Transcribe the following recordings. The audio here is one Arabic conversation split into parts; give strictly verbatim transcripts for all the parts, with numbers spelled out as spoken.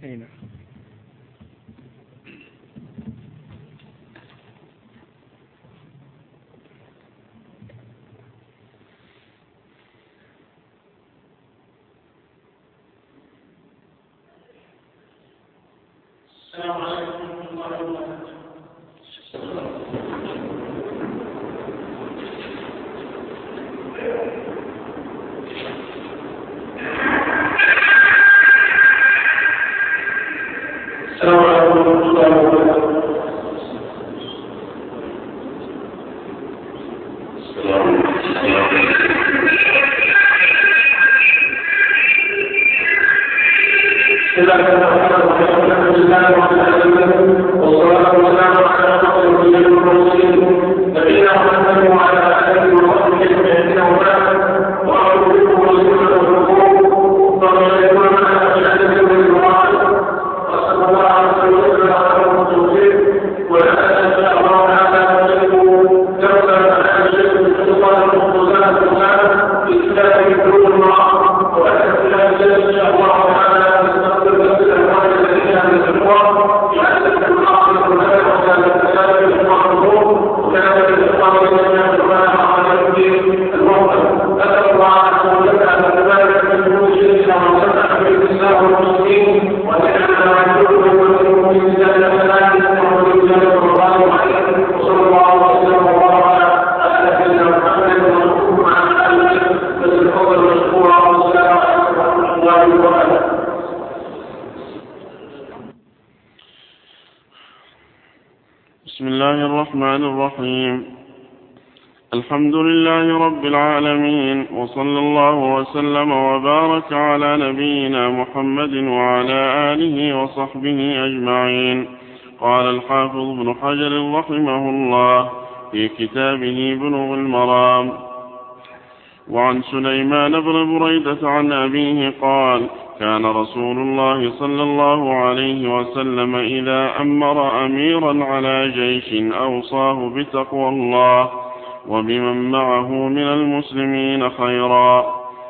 هنا. السلام عليكم ورحمة الله وبركاته. السلام عليكم ورحمة الله وبركاته. والصلاة والسلام على رسول الله المرسلين نبينا محمد وعلى آله وصحبه أجمعين وبعد وأعوذ بكم رسول الحقوق فمن على أشهد بالقرآن وصلى الله عليه وسلم على المرسلين ولا أشهد الله على نفسه كما على شيء من الله المختصات والسلام إسلام الدين الله وأشهد لا إله إلا الله تعالى نستغفر له الأموال التي كانت الأموال بسم الله الرحمن الرحيم. الحمد لله رب العالمين، وصلى الله وسلم وبارك على نبينا محمد وعلى آله وصحبه أجمعين. قال الحافظ ابن حجر رحمه الله في كتابه بلوغ المرام: وعن سليمان بن بريدة عن أبيه قال: كان رسول الله صلى الله عليه وسلم إذا أمر أميرا على جيش أوصاه بتقوى الله وبمن معه من المسلمين خيرا،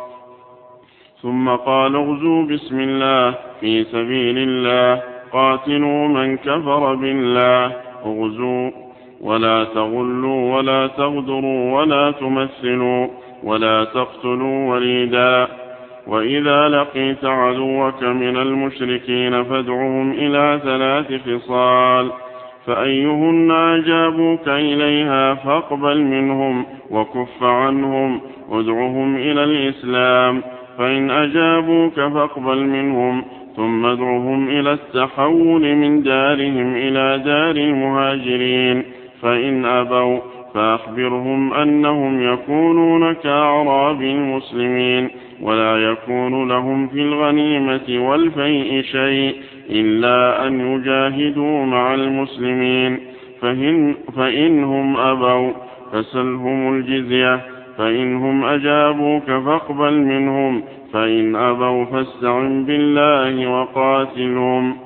ثم قال: اغزوا بسم الله في سبيل الله، قاتلوا من كفر بالله، اغزوا ولا تغلوا ولا تغدروا ولا تمثلوا ولا تقتلوا وليدا، وإذا لقيت عدوك من المشركين فادعهم إلى ثلاث خصال، فأيهن أجابوك إليها فاقبل منهم وكف عنهم، ادعهم إلى الإسلام، فإن أجابوك فاقبل منهم، ثم ادعهم إلى التحول من دارهم إلى دار المهاجرين، فإن أبوا فأخبرهم أنهم يكونون كأعراب المسلمين، ولا يكون لهم في الغنيمة والفيء شيء إلا أن يجاهدوا مع المسلمين، فإن فإنهم أبوا فسلهم الجزية، فإنهم أجابوك فاقبل منهم، فإن أبوا فاستعن بالله وقاتلهم.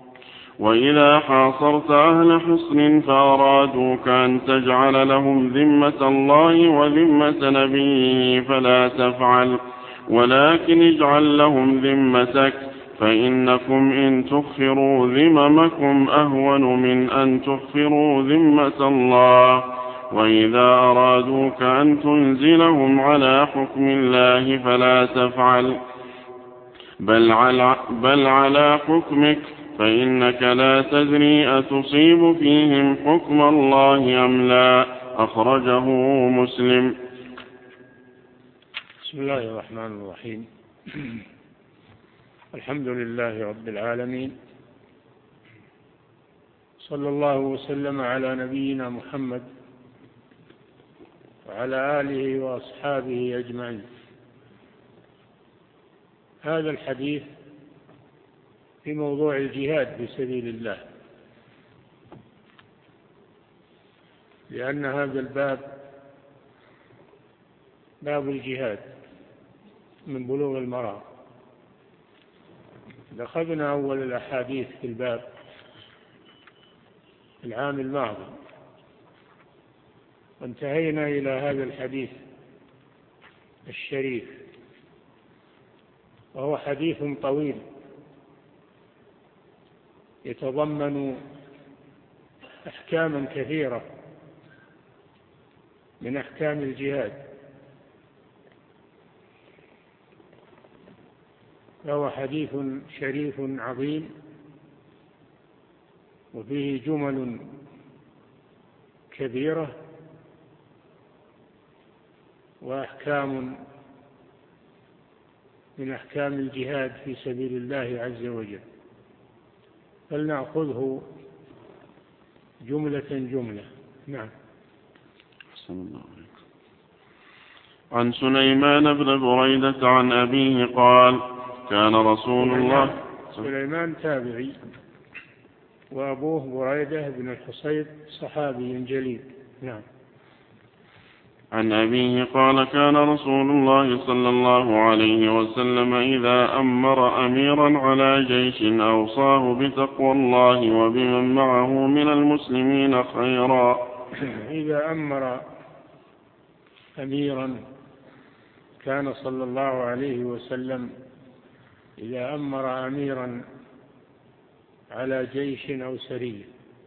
وإذا حاصرت أهل حصن فأرادوك أن تجعل لهم ذمة الله وذمة نبيه فلا تفعل، ولكن اجعل لهم ذمتك، فإنكم إن تخفروا ذممكم أهون من أن تخفروا ذمة الله. وإذا أرادوك أن تنزلهم على حكم الله فلا تفعل، بل على, بل على حكمك، فإنك لا تدري أتصيب فيهم حكم الله أم لا. أخرجه مسلم. بسم الله الرحمن الرحيم. الحمد لله رب العالمين، صلى الله وسلم على نبينا محمد وعلى آله وأصحابه أجمعين. هذا الحديث في موضوع الجهاد في سبيل الله، لأن هذا الباب باب الجهاد من بلوغ المرام. أخذنا أول الأحاديث في الباب العام الماضي، وانتهينا إلى هذا الحديث الشريف، وهو حديث طويل يتضمن أحكاما كثيرة من أحكام الجهاد، فهو حديث شريف عظيم، وفيه جمل كبيرة وأحكام من أحكام الجهاد في سبيل الله عز وجل، فلنأخذه جملة جملة. نعم. أحسن الله عليكم. عن سليمان بن بريدة عن أبيه قال: كان رسول الله سليمان تابعي، وأبوه بريدة بن الحصيب صحابي جليل. نعم. عن أبيه قال: كان رسول الله صلى الله عليه وسلم إذا أمر أميرا على جيش أوصاه بتقوى الله وبمن معه من المسلمين خيرا. إذا أمر أميرا، كان صلى الله عليه وسلم إذا أمر أميرا على جيش أو سرية.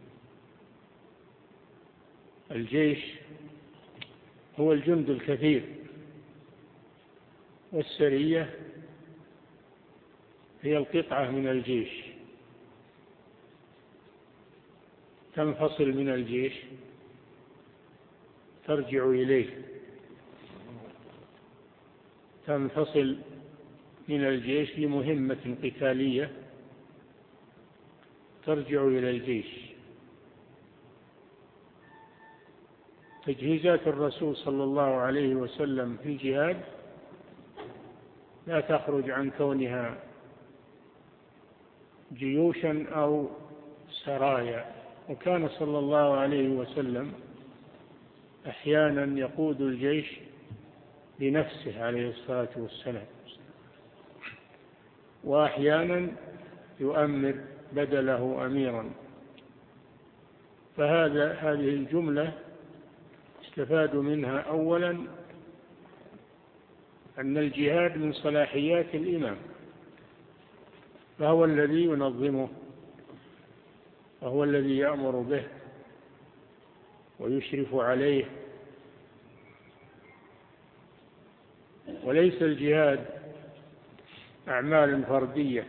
الجيش هو الجند الكثير، والسرية هي القطعة من الجيش تنفصل من الجيش ترجع إليه، تنفصل من الجيش لمهمة قتالية ترجع إلى الجيش. تجهيزات الرسول صلى الله عليه وسلم في الجهاد لا تخرج عن كونها جيوشا أو سرايا، وكان صلى الله عليه وسلم أحيانا يقود الجيش بنفسه عليه الصلاة والسلام، وأحيانا يؤمر بدله أميرا. فهذا هذه الجملة استفاد منها أولا أن الجهاد من صلاحيات الإمام، فهو الذي ينظمه، وهو الذي يأمر به ويشرف عليه، وليس الجهاد أعمال فردية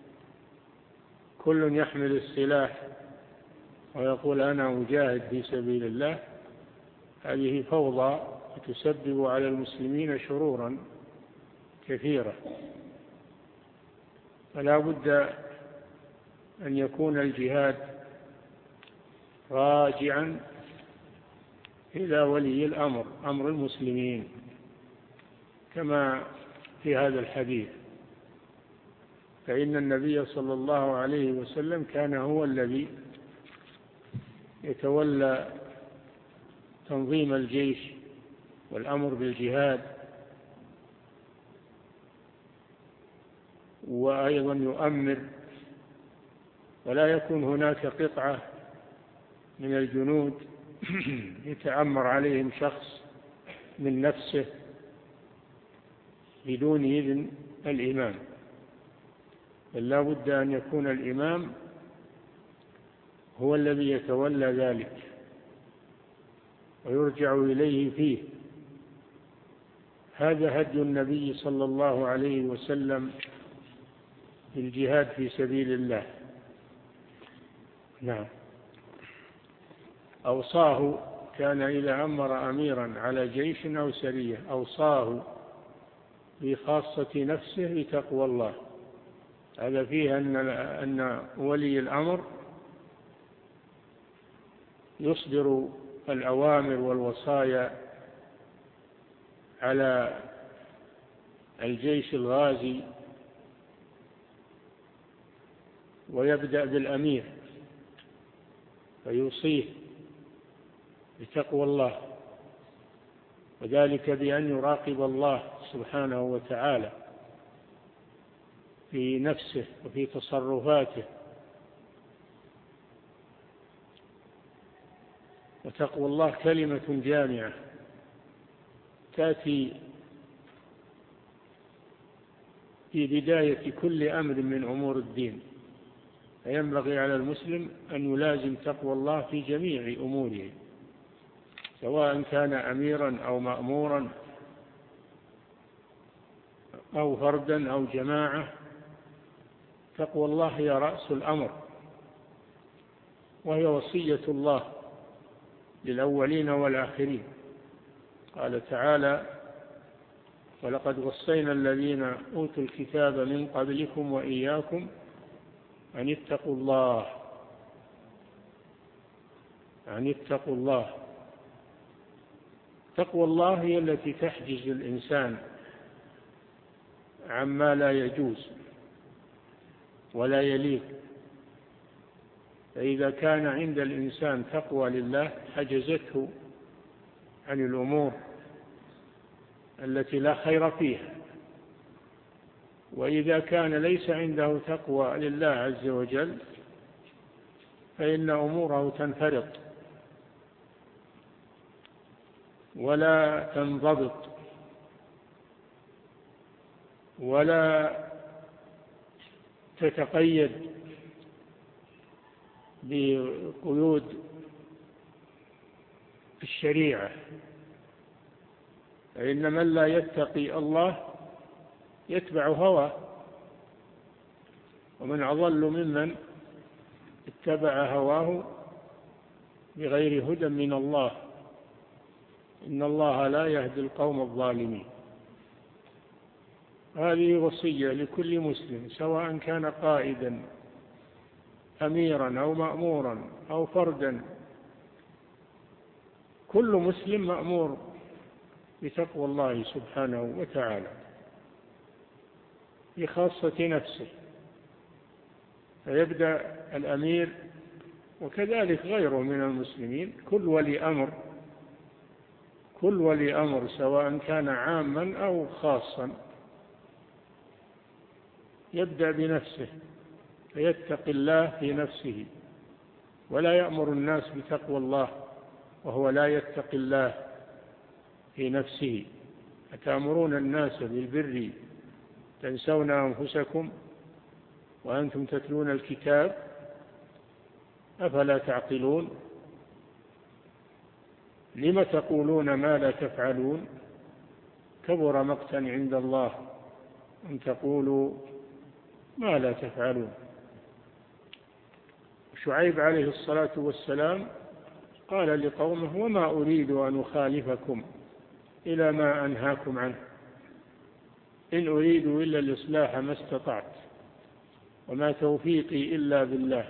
كل يحمل السلاح ويقول أنا أجاهد في سبيل الله. هذه فوضى تسبب على المسلمين شرورا كثيرة، فلا بد أن يكون الجهاد راجعا إلى ولي الأمر، أمر المسلمين، كما في هذا الحديث. فإن النبي صلى الله عليه وسلم كان هو الذي يتولى تنظيم الجيش والأمر بالجهاد، وأيضا يؤمر، ولا يكون هناك قطعة من الجنود يتأمر عليهم شخص من نفسه بدون إذن الإمام، بل لا بد أن يكون الإمام هو الذي يتولى ذلك ويرجع إليه فيه. هذا هدي النبي صلى الله عليه وسلم في الجهاد في سبيل الله. نعم. أوصاه، كان إذا أمر أميرا على جيش أو سرية أوصاه بخاصة نفسه بتقوى الله. هذا فيه أن أن ولي الأمر يصدر الأوامر والوصايا على الجيش الغازي، ويبدأ بالأمير فيوصيه بتقوى الله، وذلك بأن يراقب الله سبحانه وتعالى في نفسه وفي تصرفاته. وتقوى الله كلمة جامعة تأتي في بداية كل أمر من أمور الدين، فينبغي على المسلم أن يلازم تقوى الله في جميع أموره، سواء كان أميرا أو مأمورا أو فردا أو جماعة. تقوى الله هي رأس الأمر، وهي وصية الله للأولين والآخرين. قال تعالى: ولقد وصينا الذين أوتوا الكتاب من قبلكم وإياكم أن اتقوا الله أن اتقوا الله تقوى الله هي التي تحجز الإنسان عما لا يجوز ولا يليق. فإذا كان عند الإنسان تقوى لله حجزته عن الأمور التي لا خير فيها، وإذا كان ليس عنده تقوى لله عز وجل فإن أموره تنفرط ولا تنضبط ولا تتقيد بقيود الشريعة. فإن من لا يتقي الله يتبع هواه، ومن أضل ممن اتبع هواه بغير هدى من الله، إن الله لا يهدي القوم الظالمين. هذه وصية لكل مسلم، سواء كان قائدا أميرا أو مأمورا أو فردا. كل مسلم مأمور بتقوى الله سبحانه وتعالى في خاصة نفسه. فيبدأ الأمير وكذلك غيره من المسلمين، كل ولي أمر كل ولي أمر سواء كان عاما أو خاصا يبدأ بنفسه فيتقي الله في نفسه، ولا يأمر الناس بتقوى الله وهو لا يتقي الله في نفسه. أتأمرون الناس بالبر تنسون أنفسكم وأنتم تتلون الكتاب أفلا تعقلون؟ لم تقولون ما لا تفعلون؟ كبر مقتا عند الله أن تقولوا ما لا تفعلون. شعيب عليه الصلاة والسلام قال لقومه: وما أريد أن أخالفكم إلى ما أنهاكم عنه، إن أريد إلا الإصلاح ما استطعت، وما توفيقي إلا بالله،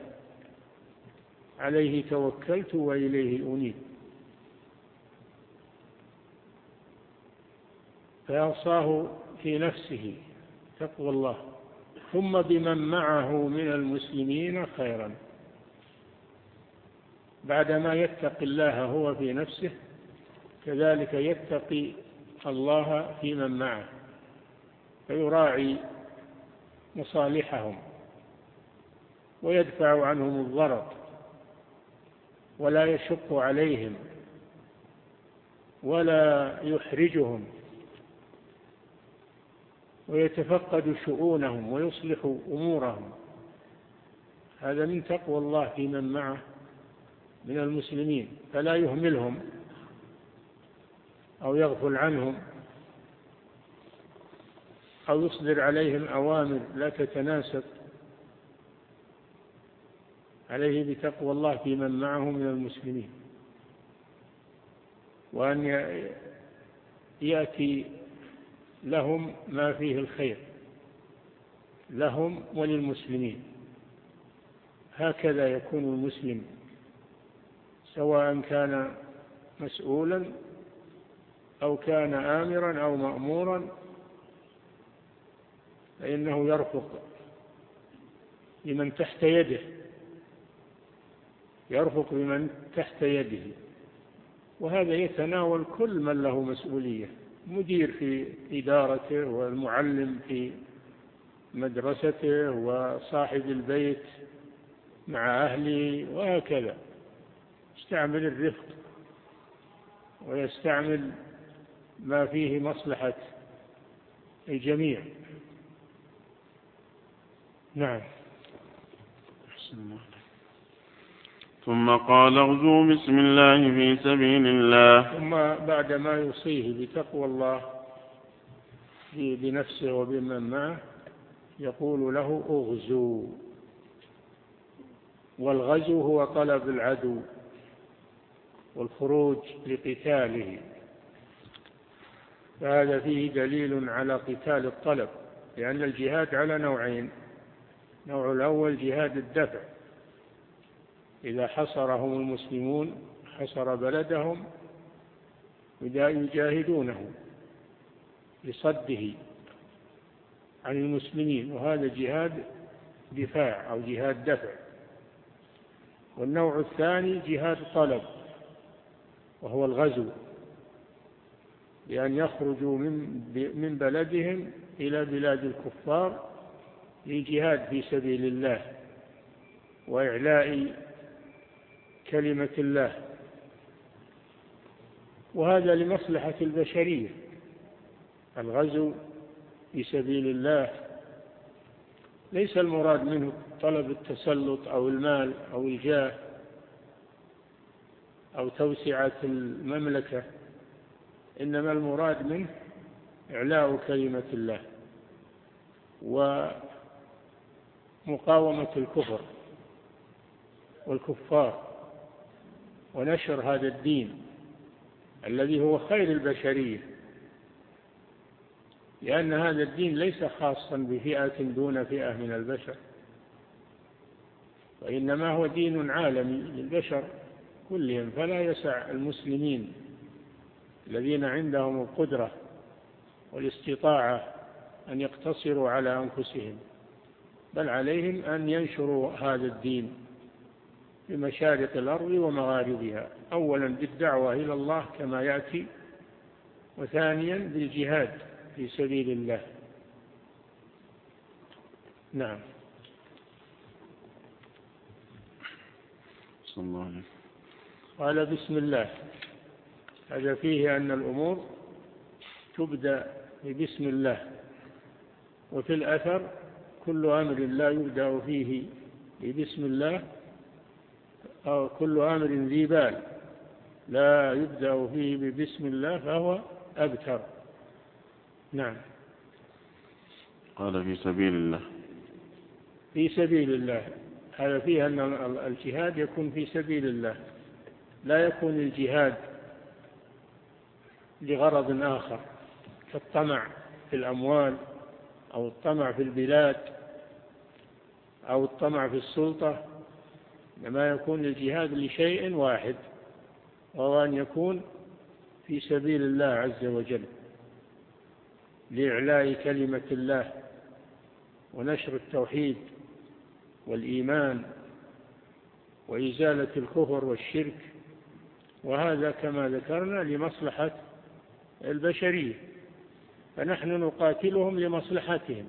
عليه توكلت وإليه أنيب. فأوصاه في نفسه تقوى الله، ثم بمن معه من المسلمين خيرا. بعدما يتقي الله هو في نفسه كذلك يتقي الله في من معه، فيراعي مصالحهم ويدفع عنهم الضرر ولا يشق عليهم ولا يحرجهم، ويتفقد شؤونهم ويصلح أمورهم. هذا من تقوى الله في من معه من المسلمين، فلا يهملهم أو يغفل عنهم أو يصدر عليهم أوامر لا تتناسب. عليه بتقوى الله في من معه من المسلمين، وأن يأتي لهم ما فيه الخير لهم وللمسلمين. هكذا يكون المسلم، سواء كان مسؤولا أو كان آمرا أو مأمورا، فإنه يرفق بمن تحت يده يرفق بمن تحت يده وهذا يتناول كل من له مسؤولية، مدير في إدارته، والمعلم في مدرسته، وصاحب البيت مع أهله، وهكذا. يستعمل الرفق ويستعمل ما فيه مصلحة الجميع. نعم. ثم قال اغزوا بسم الله في سبيل الله. ثم بعد ما يوصيه بتقوى الله بنفسه وبمن معه يقول له اغزوا، والغزو هو طلب العدو والخروج لقتاله، فهذا فيه دليل على قتال الطلب، لأن الجهاد على نوعين: النوع الأول جهاد الدفع، إذا حصرهم المسلمون حصر بلدهم يجاهدونه لصده عن المسلمين، وهذا جهاد دفاع أو جهاد دفع. والنوع الثاني جهاد طلب، وهو الغزو، بأن يخرجوا من بلدهم إلى بلاد الكفار للجهاد في سبيل الله وإعلاء كلمة الله، وهذا لمصلحة البشرية. الغزو في سبيل الله ليس المراد منه طلب التسلط أو المال أو الجاه أو توسعة المملكة، إنما المراد منه إعلاء كلمة الله ومقاومة الكفر والكفار ونشر هذا الدين الذي هو خير البشرية، لأن هذا الدين ليس خاصا بفئة دون فئة من البشر، وإنما هو دين عالمي للبشر كلهم، فلا يسع المسلمين الذين عندهم القدرة والاستطاعة أن يقتصروا على أنفسهم، بل عليهم أن ينشروا هذا الدين في مشارق الأرض ومغاربها، أولا بالدعوة إلى الله كما يأتي، وثانيا بالجهاد في سبيل الله. نعم. صلى الله عليه وسلم. قال بسم الله، هذا فيه أن الأمور تبدأ ببسم الله، وفي الأثر كل أمر لا يبدأ فيه ببسم الله، أو كل أمر ذي بال لا يبدأ فيه ببسم الله فهو أبتر. نعم. قال في سبيل الله. في سبيل الله، هذا فيه أن الجهاد يكون في سبيل الله، لا يكون الجهاد لغرض آخر كالطمع في الأموال أو الطمع في البلاد أو الطمع في السلطة، إنما يكون الجهاد لشيء واحد، وهو أن يكون في سبيل الله عز وجل لإعلاء كلمة الله ونشر التوحيد والإيمان وإزالة الكفر والشرك، وهذا كما ذكرنا لمصلحة البشرية، فنحن نقاتلهم لمصلحتهم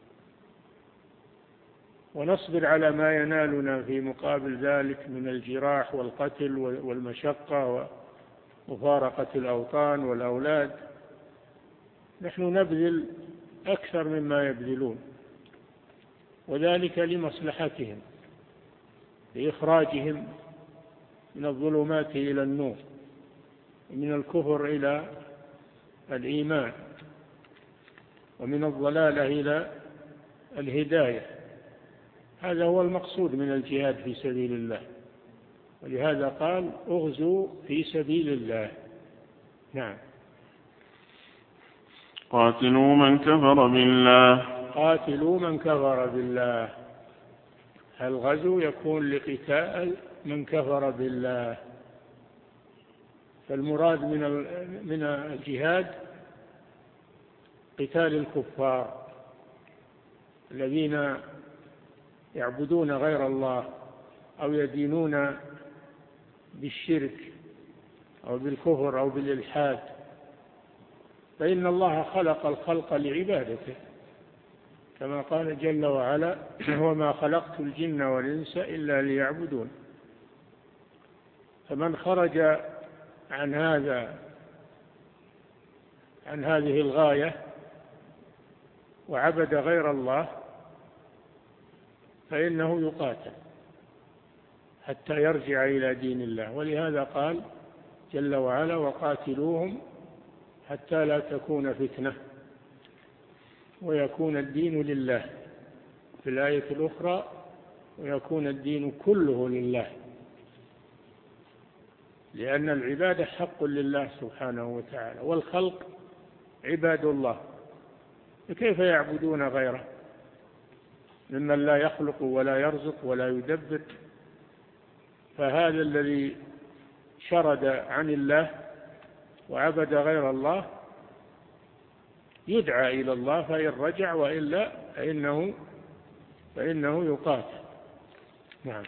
ونصبر على ما ينالنا في مقابل ذلك من الجراح والقتل والمشقة ومفارقة الأوطان والأولاد. نحن نبذل أكثر مما يبذلون، وذلك لمصلحتهم، لإخراجهم من الظلمات إلى النور، ومن الكفر إلى الإيمان، ومن الضلالة إلى الهداية. هذا هو المقصود من الجهاد في سبيل الله، ولهذا قال اغزوا في سبيل الله. نعم. قاتلوا من كفر بالله. قاتلوا من كفر بالله، الغزو يكون لقتال من كفر بالله، فالمراد من من الجهاد قتال الكفار الذين يعبدون غير الله أو يدينون بالشرك أو بالكفر أو بالإلحاد، فإن الله خلق الخلق لعبادته، كما قال جل وعلا وما خلقت الجن والإنس إلا ليعبدون. فمن خرج عن هذا عن هذه الغاية وعبد غير الله فإنه يقاتل حتى يرجع إلى دين الله. ولهذا قال جل وعلا وقاتلوهم حتى لا تكون فتنة ويكون الدين لله، في الآية الأخرى ويكون الدين كله لله، لأن العبادة حق لله سبحانه وتعالى، والخلق عباد الله، فكيف يعبدون غيره ممن لا يخلق ولا يرزق ولا يدبر؟ فهذا الذي شرد عن الله وعبد غير الله يدعى إلى الله، فإن رجع وإلا فإنه, فإنه يقاتل. نعم.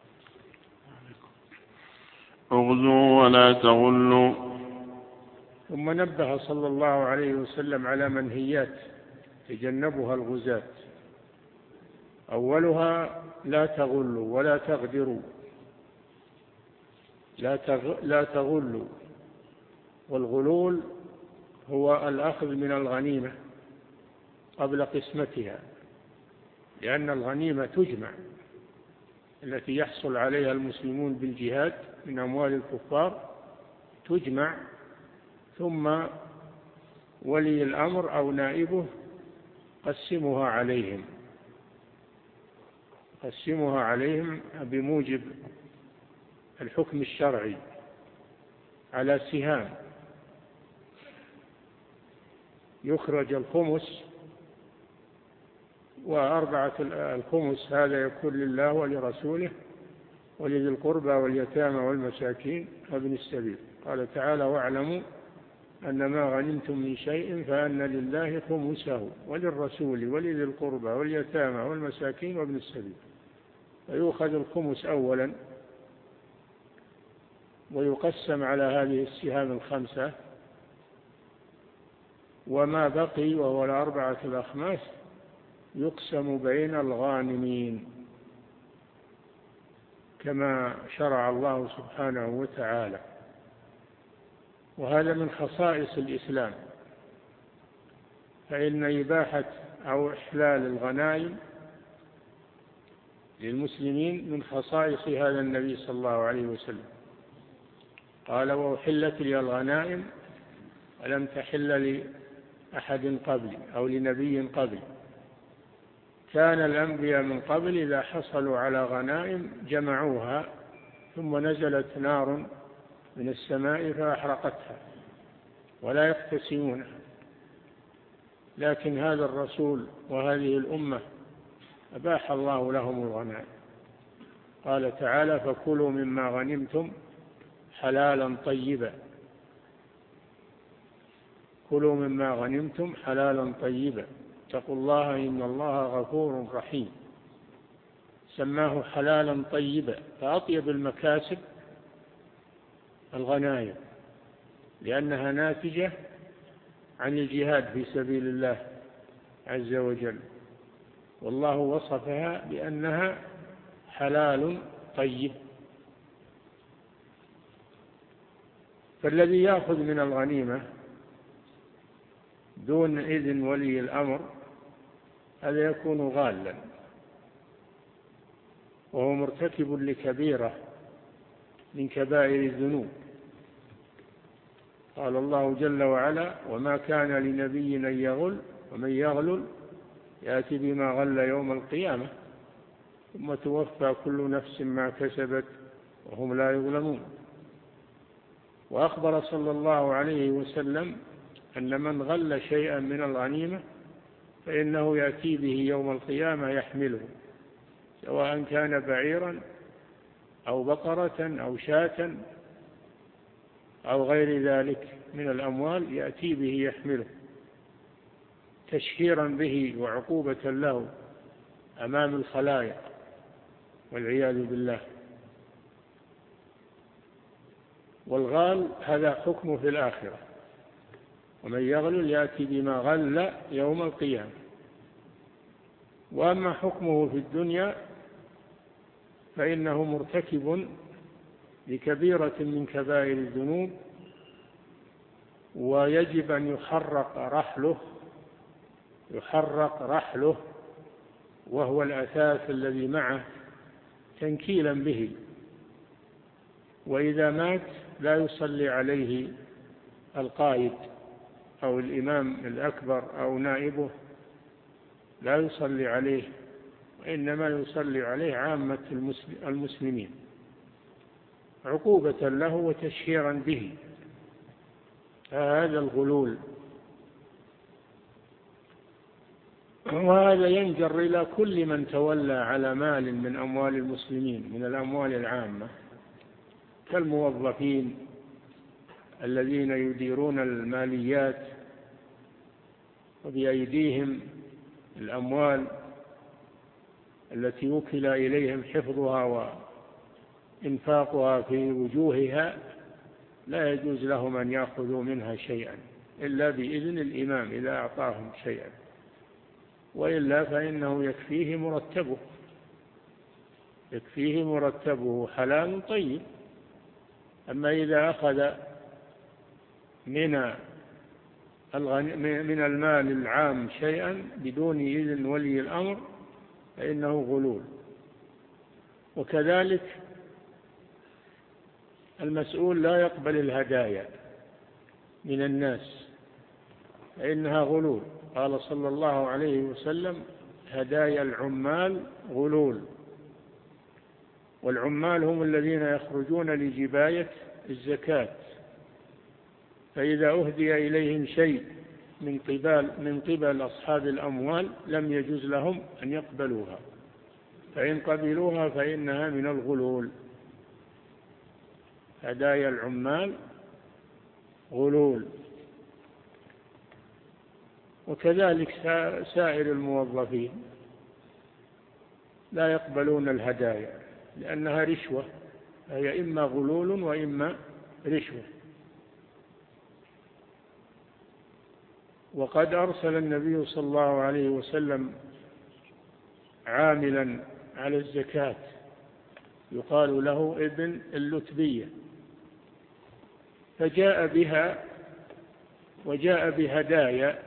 اغزوا ولا تغلوا. ثم نبه صلى الله عليه وسلم على منهيات تجنبها الغزاة. أولها لا تغلوا ولا تغدروا، لا, تغ... لا تغلوا. والغلول هو الأخذ من الغنيمة قبل قسمتها، لأن الغنيمة تجمع التي يحصل عليها المسلمون بالجهاد من أموال الكفار، تجمع ثم ولي الأمر أو نائبه قسمها عليهم قسمها عليهم بموجب الحكم الشرعي على سهام. يخرج الخمس، وأربعة الخمس هذا يكون لله ولرسوله ولذي القربى واليتامى والمساكين وابن السبيل. قال تعالى واعلموا أن ما غنمتم من شيء فأن لله خمسه وللرسول ولذي القربى واليتامى والمساكين وابن السبيل. فيؤخذ الخمس أولا ويقسم على هذه السهام الخمسة، وما بقي وهو الأربعة الأخماس يقسم بين الغانمين كما شرع الله سبحانه وتعالى. وهذا من خصائص الإسلام، فإن إباحة أو إحلال الغنائم للمسلمين من خصائص هذا النبي صلى الله عليه وسلم. قال وأحلت لي الغنائم ولم تحل لأحد قبلي أو لنبي قبلي. كان الأنبياء من قبل إذا حصلوا على غنائم جمعوها ثم نزلت نار من السماء فأحرقتها ولا يقتسمونها، لكن هذا الرسول وهذه الأمة أباح الله لهم الغنائم. قال تعالى فكلوا مما غنمتم حلالا طيبا، كلوا مما غنمتم حلالا طيبا اتقوا الله إن الله غفور رحيم. سماه حلالا طيبا، فأطيب المكاسب الغنائم لأنها ناتجة عن الجهاد في سبيل الله عز وجل، والله وصفها بأنها حلال طيب. فالذي يأخذ من الغنيمة دون إذن ولي الأمر هذا يكون غالا، وهو مرتكب لكبيرة من كبائر الذنوب. قال الله جل وعلا وما كان لنبي أن يغل ومن يغلل يأتي بما غل يوم القيامة ثم توفى كل نفس ما كسبت وهم لا يظلمون. وأخبر صلى الله عليه وسلم أن من غل شيئا من الغنيمة فإنه يأتي به يوم القيامة يحمله، سواء كان بعيرا أو بقرة أو شاة أو غير ذلك من الأموال، يأتي به يحمله تشهيرا به وعقوبة له أمام الخلائق والعياذ بالله. والغال هذا حكمه في الآخرة، ومن يغلل يأتي بما غل يوم القيامة. وأما حكمه في الدنيا فإنه مرتكب لكبيرة من كبائر الذنوب، ويجب أن يحرق رحله يحرق رحله وهو الأثاث الذي معه تنكيلا به وإذا مات لا يصلي عليه القائد أو الإمام الأكبر أو نائبه، لا يصلي عليه، وإنما يصلي عليه عامة المسلمين عقوبة له وتشهيرا به. هذا الغلول، وهذا ينجر إلى كل من تولى على مال من أموال المسلمين من الأموال العامة، كالموظفين الذين يديرون الماليات وبأيديهم الأموال التي وكل إليهم حفظها وإنفاقها في وجوهها، لا يجوز لهم أن يأخذوا منها شيئا إلا بإذن الإمام إذا أعطاهم شيئا، وإلا فإنه يكفيه مرتبه يكفيه مرتبه حلال طيب. أما إذا أخذ من من المال العام شيئا بدون إذن ولي الأمر فإنه غلول. وكذلك المسؤول لا يقبل الهدايا من الناس فإنها غلول. قال صلى الله عليه وسلم: هدايا العمال غلول. والعمال هم الذين يخرجون لجباية الزكاة، فإذا أهدي إليهم شيء من قبل من قبل أصحاب الأموال لم يجوز لهم أن يقبلوها، فإن قبلوها فإنها من الغلول. هدايا العمال غلول. وكذلك سائر الموظفين لا يقبلون الهدايا لأنها رشوة، هي إما غلول وإما رشوة. وقد أرسل النبي صلى الله عليه وسلم عاملا على الزكاة يقال له ابن اللتبية، فجاء بها وجاء بهدايا،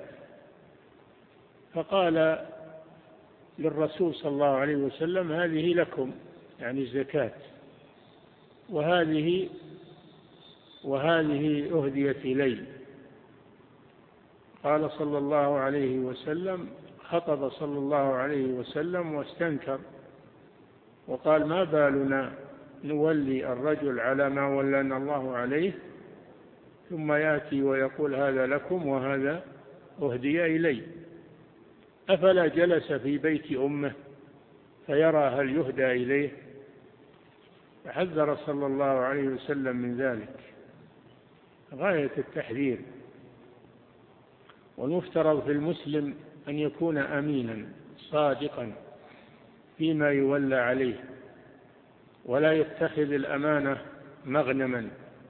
فقال للرسول صلى الله عليه وسلم: هذه لكم، يعني الزكاة، وهذه وهذه أهديت إلي. قال صلى الله عليه وسلم خطب صلى الله عليه وسلم واستنكر وقال: ما بالنا نولي الرجل على ما ولانا الله عليه ثم يأتي ويقول هذا لكم وهذا أهدي إلي؟ أفلا جلس في بيت أمه فيرى هل يهدى إليه؟ فحذر صلى الله عليه وسلم من ذلك غاية التحذير. والمفترض في المسلم أن يكون أمينا صادقا فيما يولى عليه، ولا يتخذ الأمانة مغنما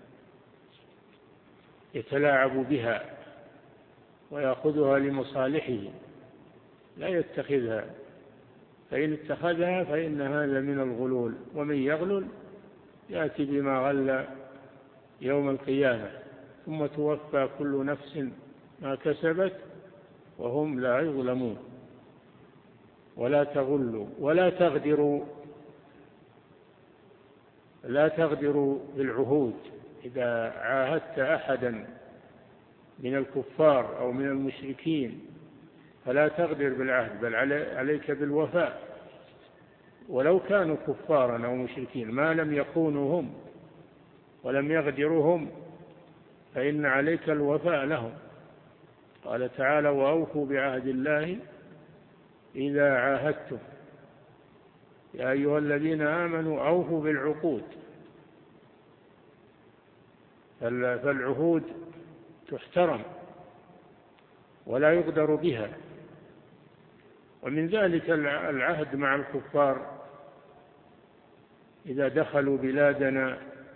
يتلاعب بها ويأخذها لمصالحه، لا يتخذها، فإن اتخذها فإن هذا من الغلول. ومن يغلل يأتي بما غل يوم القيامة ثم توفى كل نفس ما كسبت وهم لا يظلمون. ولا تغلوا ولا تغدروا لا تغدروا بالعهود. إذا عاهدت أحدا من الكفار أو من المشركين فلا تغدر بالعهد، بل عليك بالوفاء ولو كانوا كفارا أو مشركين، ما لم يخونوا هم ولم يغدروا هم فإن عليك الوفاء لهم. قال تعالى: وأوفوا بعهد الله إذا عاهدتم يا أيها الذين آمنوا أوفوا بالعقود. فالعهود تحترم ولا يغدر بها. ومن ذلك العهد مع الكفار إذا دخلوا بلادنا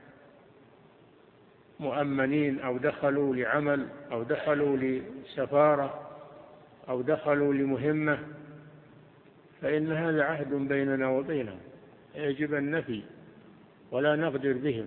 مؤمنين أو دخلوا لعمل أو دخلوا لسفارة أو دخلوا لمهمة فإن هذا عهد بيننا وبينهم، يجب النفي ولا نغدر بهم.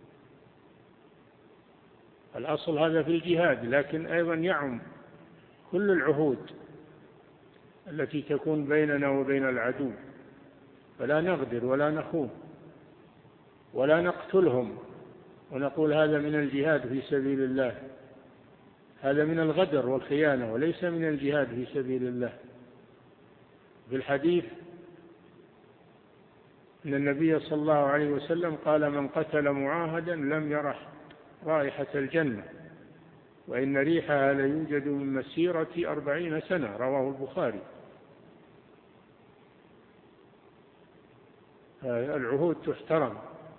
الأصل هذا في الجهاد، لكن أيضا يعم كل العهود التي تكون بيننا وبين العدو، فلا نغدر ولا نخون ولا نقتلهم ونقول هذا من الجهاد في سبيل الله، هذا من الغدر والخيانة وليس من الجهاد في سبيل الله. في الحديث أن النبي صلى الله عليه وسلم قال: من قتل معاهدا لم يرح رائحة الجنة وإن ريحها ليوجد من مسيرة أربعين سنة، رواه البخاري. العهود تحترم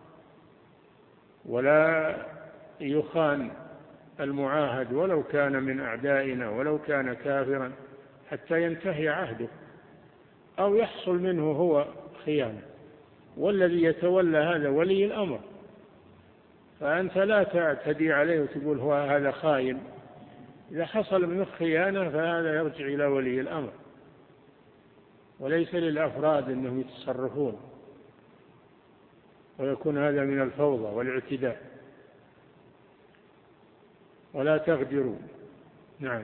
ولا يخان المعاهد ولو كان من أعدائنا ولو كان كافرا حتى ينتهي عهده أو يحصل منه هو خيانة، والذي يتولى هذا ولي الأمر، فأنت لا تعتدي عليه وتقول هو هذا خائن. إذا حصل منه خيانة فهذا يرجع إلى ولي الأمر، وليس للأفراد أنهم يتصرفون ويكون هذا من الفوضى والاعتداء. ولا تغدروا. نعم.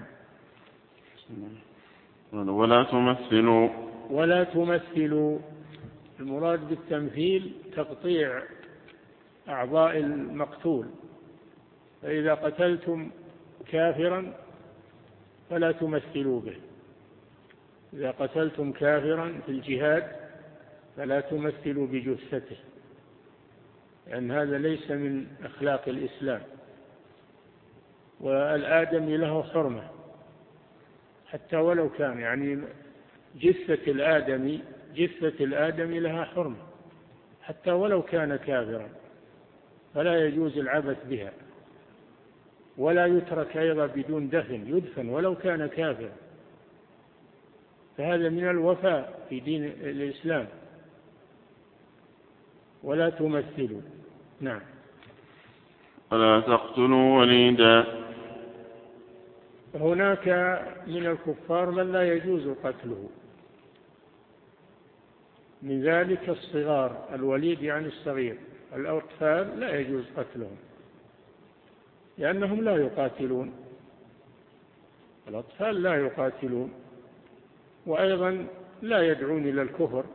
ولا تمثلوا. ولا تمثلوا، المراد بالتمثيل تقطيع أعضاء المقتول، فإذا قتلتم كافرا فلا تمثلوا به. إذا قتلتم كافرا في الجهاد فلا تمثلوا بجثته، لأن هذا ليس من أخلاق الإسلام. والآدمي له حرمة حتى ولو كان، يعني جثة الآدمي جثة الآدمي لها حرمة حتى ولو كان كافرا، فلا يجوز العبث بها، ولا يترك أيضا بدون دفن، يدفن ولو كان كافرا، فهذا من الوفاء في دين الإسلام. ولا تمثلوا. نعم. ولا تقتلوا وليدا. هناك من الكفار من لا يجوز قتله، من ذلك الصغار، الوليد يعني الصغير، الأطفال لا يجوز قتلهم لأنهم لا يقاتلون، الأطفال لا يقاتلون، وأيضا لا يدعون إلى الكفر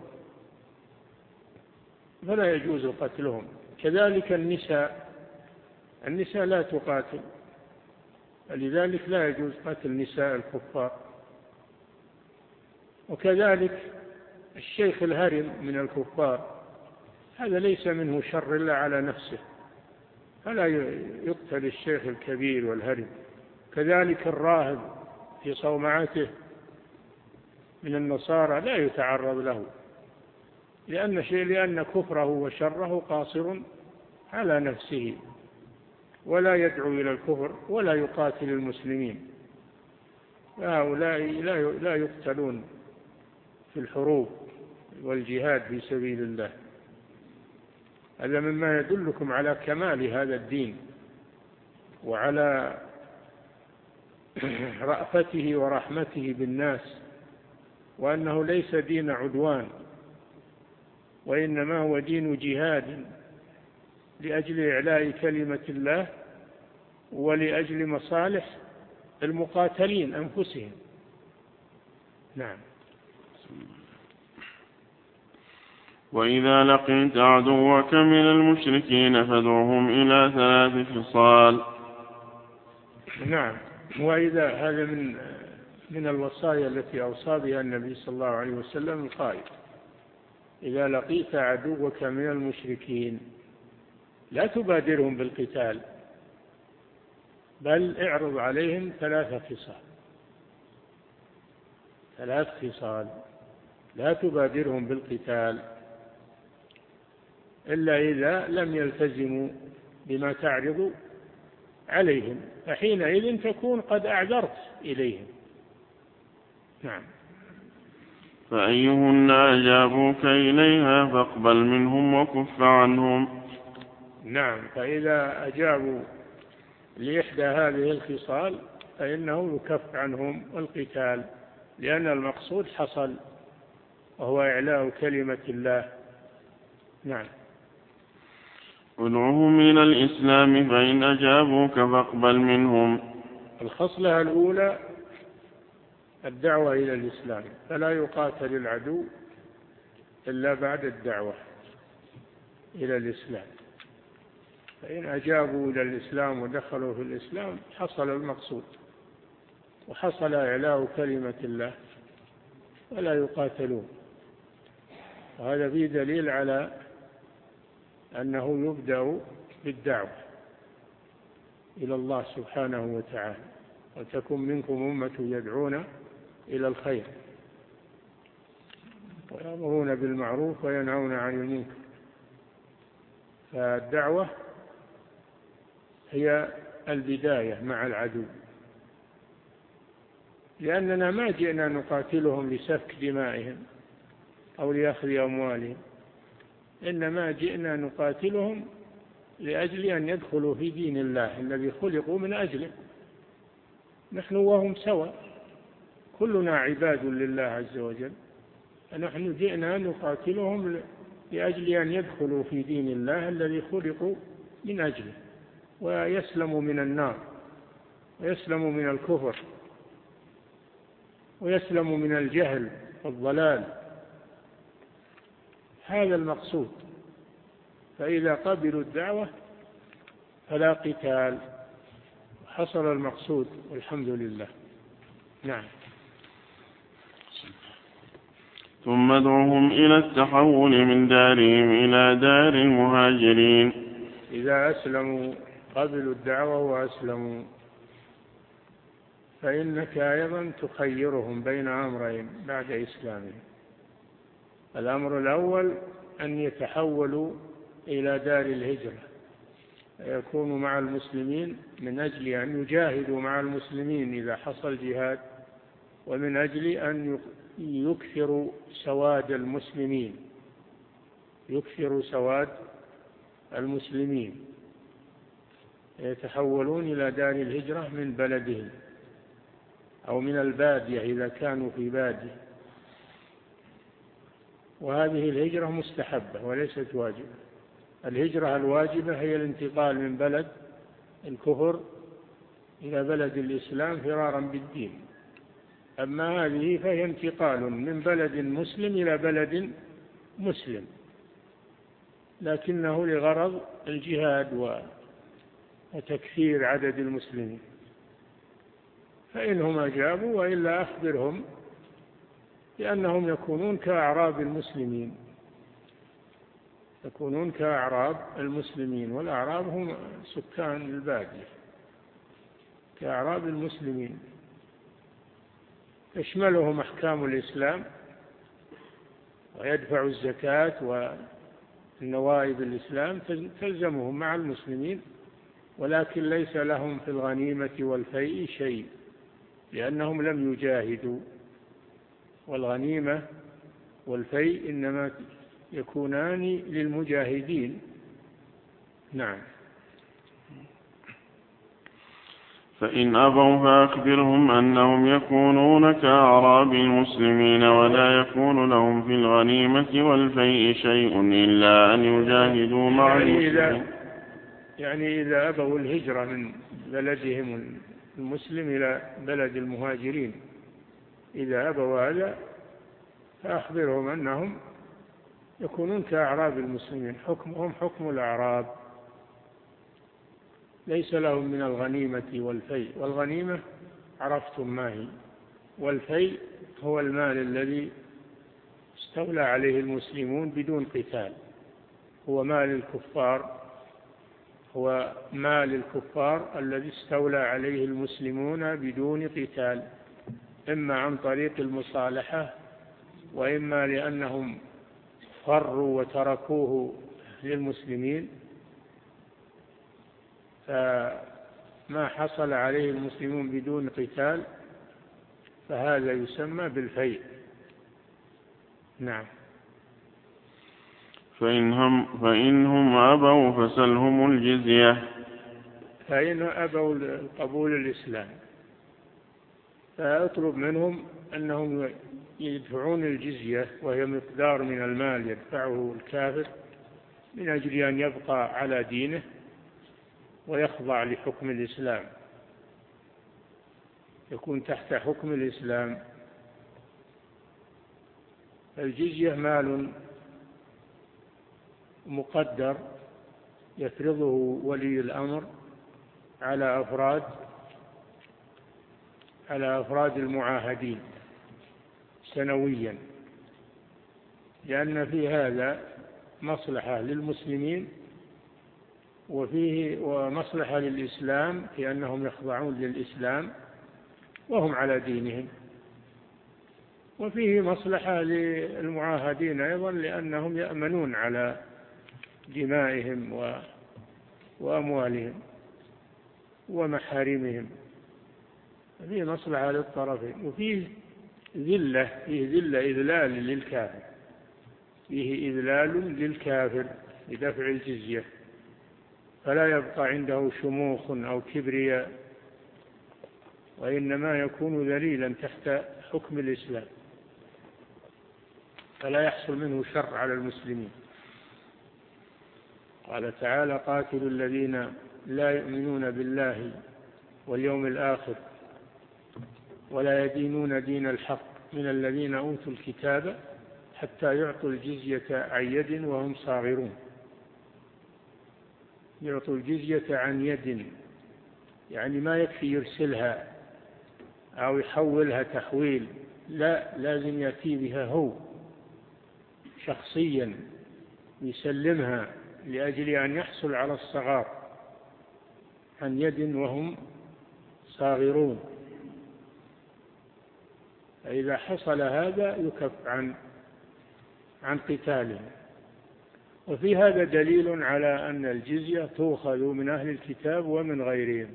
فلا يجوز قتلهم. كذلك النساء، النساء لا تقاتل، لذلك لا يجوز قتل نساء الكفار. وكذلك الشيخ الهرم من الكفار، هذا ليس منه شر إلا على نفسه، فلا يقتل الشيخ الكبير والهرم. كذلك الراهب في صومعته من النصارى لا يتعرض له، لأن شيء لأن كفره وشره قاصر على نفسه، ولا يدعو إلى الكفر ولا يقاتل المسلمين. هؤلاء لا يقتلون في الحروب والجهاد في سبيل الله. هذا مما يدلكم على كمال هذا الدين وعلى رأفته ورحمته بالناس، وأنه ليس دين عدوان، وإنما هو دين جهاد لأجل إعلاء كلمة الله ولأجل مصالح المقاتلين أنفسهم. نعم. وإذا لقيت عدوك من المشركين فادعهم إلى ثلاث خصال. نعم. وإذا هذا من من الوصايا التي أوصى بها النبي صلى الله عليه وسلم القائل: إذا لقيت عدوك من المشركين لا تبادرهم بالقتال، بل اعرض عليهم ثلاث خصال ثلاث خصال لا تبادرهم بالقتال إلا إذا لم يلتزموا بما تعرض عليهم، فحينئذ تكون قد أعذرت إليهم. نعم. فأيهن أجابوك إليها فاقبل منهم وكف عنهم. نعم. فإذا أجابوا لإحدى هذه الخصال فإنه يكف عنهم القتال، لأن المقصود حصل وهو إعلاء كلمة الله. نعم. ادعوهم إلى الإسلام فإن أجابوك فاقبل منهم. الخصلة الأولى الدعوة إلى الإسلام، فلا يقاتل العدو إلا بعد الدعوة إلى الإسلام. فإن أجابوا إلى الإسلام ودخلوا في الإسلام حصل المقصود، وحصل إعلاء كلمة الله ولا يقاتلون. وهذا فيه دليل على أنه يبدأ بالدعوة إلى الله سبحانه وتعالى، وتكن منكم أمة يدعون إلى الخير ويأمرون بالمعروف وينهون عن المنكر. فالدعوة هي البداية مع العدو، لأننا ما جئنا نقاتلهم لسفك دمائهم أو لأخذ أموالهم، إنما جئنا نقاتلهم لأجل أن يدخلوا في دين الله الذي خلقوا من أجله. نحن وهم سواء، كلنا عباد لله عز وجل، فنحن جئنا نقاتلهم لأجل أن يدخلوا في دين الله الذي خلقوا من أجله، ويسلموا من النار، ويسلموا من الكفر، ويسلموا من الجهل والضلال. هذا المقصود. فإذا قبلوا الدعوة فلا قتال، حصل المقصود والحمد لله. نعم. ثم ادعوهم إلى التحول من دارهم إلى دار المهاجرين. إذا أسلموا قبلوا الدعوة وأسلموا، فإنك أيضا تخيرهم بين أمرين بعد إسلامهم. الأمر الأول أن يتحولوا إلى دار الهجرة، يكونوا مع المسلمين من أجل أن يجاهدوا مع المسلمين إذا حصل جهاد، ومن أجل أن يكثروا سواد المسلمين، يكثروا سواد المسلمين، يتحولون إلى دار الهجرة من بلدهم أو من البادية إذا كانوا في بادية. وهذه الهجرة مستحبة وليست واجبة. الهجرة الواجبة هي الانتقال من بلد الكفر إلى بلد الإسلام فرارا بالدين، أما هذه فهي انتقال من بلد مسلم إلى بلد مسلم، لكنه لغرض الجهاد وتكثير عدد المسلمين. فإنهم أجابوا، وإلا أخبرهم لأنهم يكونون كأعراب المسلمين، يكونون كأعراب المسلمين، والأعراب هم سكان البادية، كأعراب المسلمين، تشملهم أحكام الإسلام ويدفع الزكاة والنوائب الإسلام تلزمهم مع المسلمين، ولكن ليس لهم في الغنيمة والفيء شيء لأنهم لم يجاهدوا، والغنيمة والفيء إنما يكونان للمجاهدين. نعم. فإن أبوا فأخبرهم أنهم يكونون كأعراب المسلمين، ولا يكون لهم في الغنيمة والفيء شيء إلا أن يجاهدوا مع المسلمين. يعني إذا, يعني إذا أبوا الهجرة من بلدهم المسلم إلى بلد المهاجرين، إذا أبوا هذا فأخبرهم أنهم يكونون كأعراب المسلمين، حكمهم حكم الأعراب، ليس لهم من الغنيمة والفيء. والغنيمة عرفتم ما هي، والفيء هو المال الذي استولى عليه المسلمون بدون قتال، هو مال الكفار، هو مال الكفار الذي استولى عليه المسلمون بدون قتال، إما عن طريق المصالحة، وإما لأنهم فروا وتركوه للمسلمين. فما حصل عليه المسلمون بدون قتال فهذا يسمى بالفيء. نعم. فإنهم, فإنهم أبوا فسلهم الجزية. فإن أبوا قبول الإسلام فأطلب منهم أنهم يدفعون الجزية، وهي مقدار من المال يدفعه الكافر من أجل أن يبقى على دينه ويخضع لحكم الإسلام، يكون تحت حكم الإسلام. الجزية مال مقدر يفرضه ولي الأمر على أفراد على أفراد المعاهدين سنويا، لأن في هذا مصلحة للمسلمين وفيه ومصلحة للإسلام في أنهم يخضعون للإسلام وهم على دينهم، وفيه مصلحة للمعاهدين أيضا لأنهم يأمنون على دمائهم وأموالهم ومحارمهم، فيه مصلحة للطرفين. وفيه ذلة فيه ذلة إذلال للكافر فيه إذلال للكافر بدفع الجزية، فلا يبقى عنده شموخ أو كبرياء، وإنما يكون ذليلا تحت حكم الإسلام، فلا يحصل منه شر على المسلمين. قال تعالى: قاتلوا الذين لا يؤمنون بالله واليوم الآخر ولا يدينون دين الحق من الذين أوتوا الكتاب حتى يعطوا الجزية عن يد وهم صاغرون. يعطوا الجزية عن يد، يعني ما يكفي يرسلها أو يحولها تحويل، لا، لازم يأتي بها هو شخصيا يسلمها لأجل أن يحصل على الصغار عن يد وهم صاغرون. فإذا حصل هذا يكف عن عن قتالهم. وفي هذا دليل على أن الجزية تؤخذ من أهل الكتاب ومن غيرهم.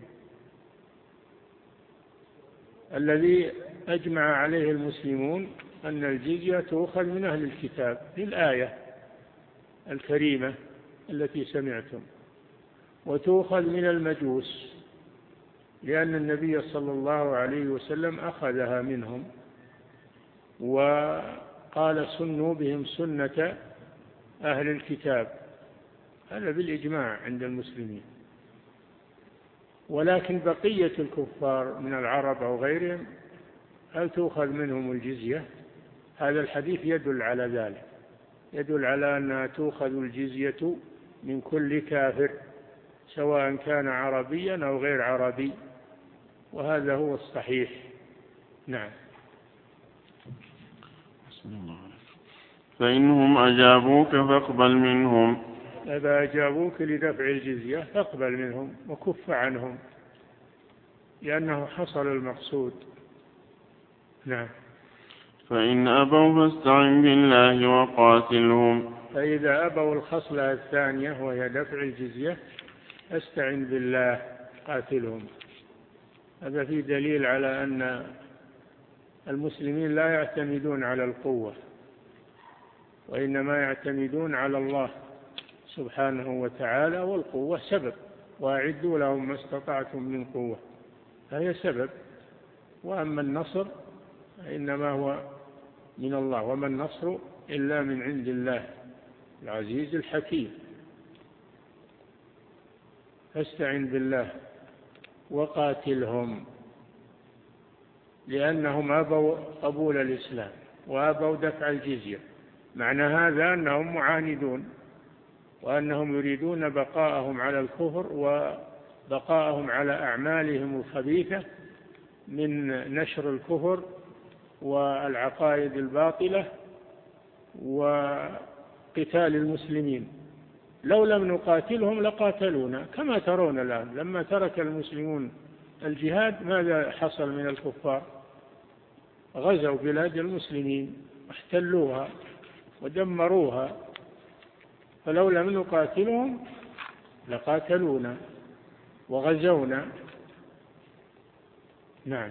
الذي أجمع عليه المسلمون أن الجزية تؤخذ من أهل الكتاب في الآية الكريمة التي سمعتم، وتؤخذ من المجوس لأن النبي صلى الله عليه وسلم أخذها منهم وقال: سنوا بهم سنة أهل الكتاب. هذا بالإجماع عند المسلمين. ولكن بقية الكفار من العرب أو غيرهم هل تؤخذ منهم الجزية؟ هذا الحديث يدل على ذلك، يدل على أنها تؤخذ الجزية من كل كافر سواء كان عربيا أو غير عربي، وهذا هو الصحيح. نعم. فإنهم أجابوك فاقبل منهم. إذا أجابوك لدفع الجزية فاقبل منهم وكف عنهم، لأنه حصل المقصود. نعم. فإن أبوا فاستعن بالله وقاتلهم. فإذا أبوا الخصلة الثانية وهي دفع الجزية استعن بالله قاتلهم. هذا فيه دليل على أن المسلمين لا يعتمدون على القوة، وإنما يعتمدون على الله سبحانه وتعالى، والقوة سبب، وأعدوا لهم ما استطعتم من قوة، فهي سبب. وأما النصر إنما هو من الله، وما النصر إلا من عند الله العزيز الحكيم. فاستعن بالله وقاتلهم، لأنهم أبوا قبول الإسلام وأبوا دفع الجزية. معنى هذا أنهم معاندون، وأنهم يريدون بقاءهم على الكفر وبقاءهم على أعمالهم الخبيثة من نشر الكفر والعقائد الباطلة وقتال المسلمين. لو لم نقاتلهم لقاتلونا، كما ترون الآن لما ترك المسلمون الجهاد ماذا حصل من الكفار؟ غزوا بلاد المسلمين واحتلوها ودمروها، فلو لم نقاتلهم لقاتلونا وغزونا. نعم.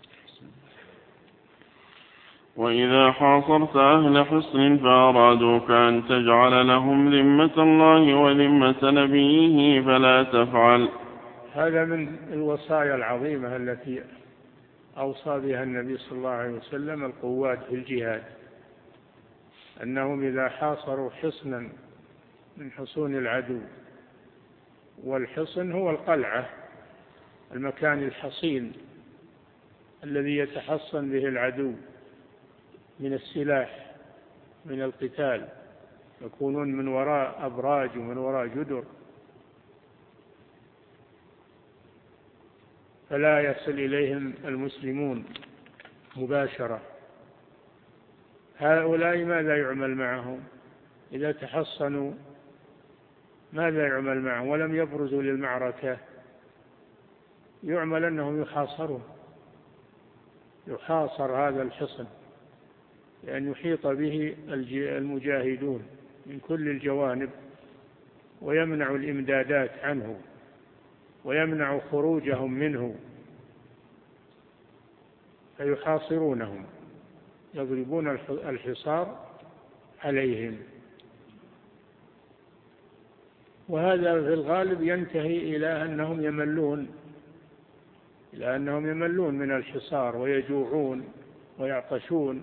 وإذا حاصرت أهل حصن فأرادوك أن تجعل لهم ذمة الله وذمة نبيه فلا تفعل. هذا من الوصايا العظيمة التي أوصى بها النبي صلى الله عليه وسلم القوات في الجهاد، أنهم إذا حاصروا حصنا من حصون العدو، والحصن هو القلعة، المكان الحصين الذي يتحصن به العدو من السلاح من القتال، يكونون من وراء أبراج ومن وراء جدر فلا يصل إليهم المسلمون مباشرة. هؤلاء ماذا يعمل معهم إذا تحصنوا؟ ماذا يعمل معهم ولم يبرزوا للمعركة؟ يعمل أنهم يحاصرون، يحاصر هذا الحصن، لأن يحيط به المجاهدون من كل الجوانب، ويمنع الإمدادات عنه ويمنع خروجهم منه، فيحاصرونهم، يضربون الحصار عليهم. وهذا في الغالب ينتهي إلى أنهم يملون إلى أنهم يملون من الحصار ويجوعون ويعطشون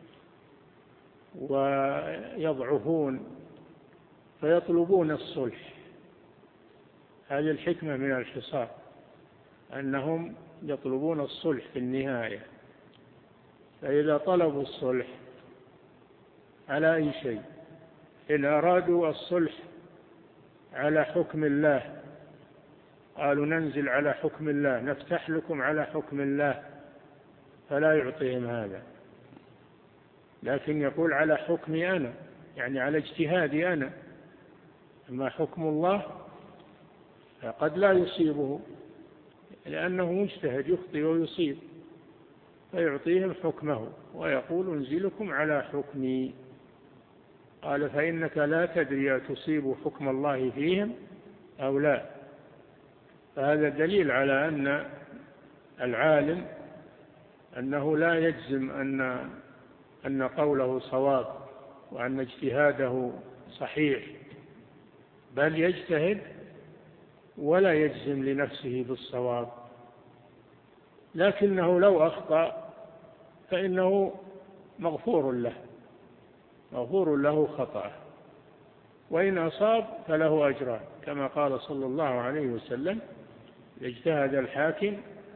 ويضعفون، فيطلبون الصلح. هذه الحكمة من الحصار، أنهم يطلبون الصلح في النهاية. فإذا طلبوا الصلح على أي شيء، إن أرادوا الصلح على حكم الله قالوا ننزل على حكم الله، نفتح لكم على حكم الله، فلا يعطيهم هذا، لكن يقول على حكمي أنا، يعني على اجتهادي أنا. أما حكم الله فقد لا يصيبه، لأنه مجتهد يخطئ ويصيب، فيعطيهم حكمه ويقول انزلكم على حكمي. قال فإنك لا تدري تصيب حكم الله فيهم أو لا. فهذا دليل على أن العالم أنه لا يجزم أن أن قوله صواب وأن اجتهاده صحيح، بل يجتهد ولا يجزم لنفسه بالصواب، لكنه لو أخطأ فإنه مغفور له مغفور له خطأه، وإن أصاب فله أجران، كما قال صلى الله عليه وسلم اجتهد الحاكم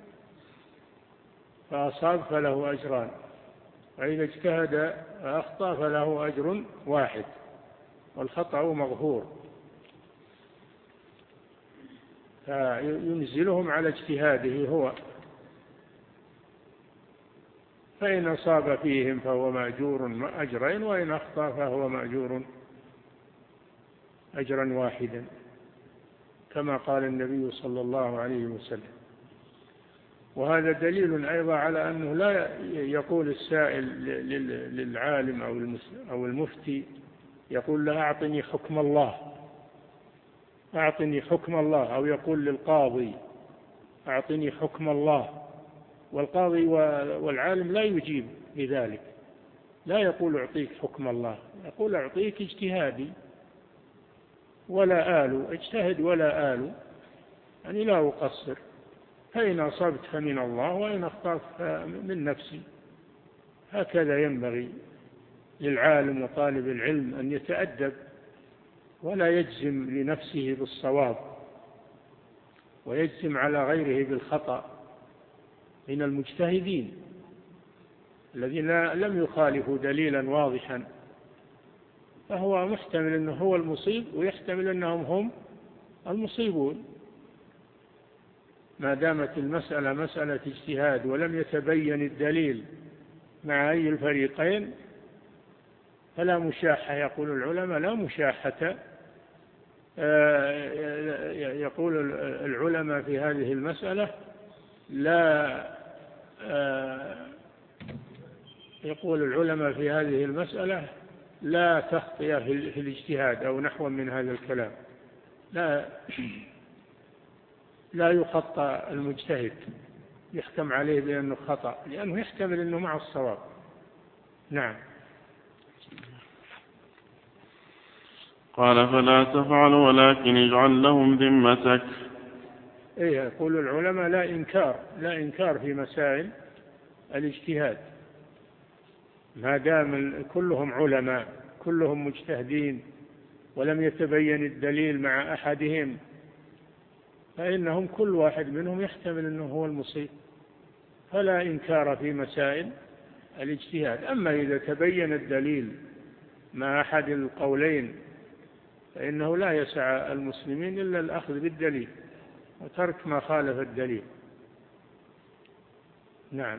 فأصاب فله أجران، وإذا اجتهد فأخطأ فله أجر واحد، والخطأ مغفور. فينزلهم على اجتهاده هو، فإن أصاب فيهم فهو مأجور أجرين، وإن أخطأ فهو مأجور أجرا واحدا، كما قال النبي صلى الله عليه وسلم. وهذا دليل أيضا على أنه لا يقول السائل للعالم أو المفتي، يقول له أعطني حكم الله أعطني حكم الله، أو يقول للقاضي أعطني حكم الله، والقاضي والعالم لا يجيب بذلك، لا يقول أعطيك حكم الله، يقول أعطيك اجتهادي ولا آل، اجتهد ولا آل، يعني لا أقصر، فإن أصبت فمن الله وإن أخطأت فمن نفسي. هكذا ينبغي للعالم وطالب العلم أن يتأدب، ولا يجزم لنفسه بالصواب ويجزم على غيره بالخطأ من المجتهدين الذين لم يخالفوا دليلا واضحا، فهو محتمل أنه هو المصيب ويحتمل أنهم هم المصيبون. ما دامت المسألة مسألة اجتهاد ولم يتبين الدليل مع أي الفريقين فلا مشاحة، يقول العلماء لا مشاحة. يقول العلماء في هذه المسألة لا يقول العلماء في هذه المسألة لا تخطئ في الاجتهاد أو نحو من هذا الكلام، لا لا يخطأ المجتهد يحكم عليه بأنه خطأ، لأنه يحتمل أنه مع الصواب. نعم. قال فلا تفعل ولكن اجعل لهم ذمتك. إيه، يقول العلماء لا إنكار لا إنكار في مسائل الاجتهاد، ما دام كلهم علماء كلهم مجتهدين ولم يتبين الدليل مع أحدهم، فإنهم كل واحد منهم يحتمل أنه هو المصيب، فلا إنكار في مسائل الاجتهاد. أما إذا تبين الدليل مع أحد القولين فإنه لا يسع المسلمين إلا الأخذ بالدليل وترك ما خالف الدليل. نعم.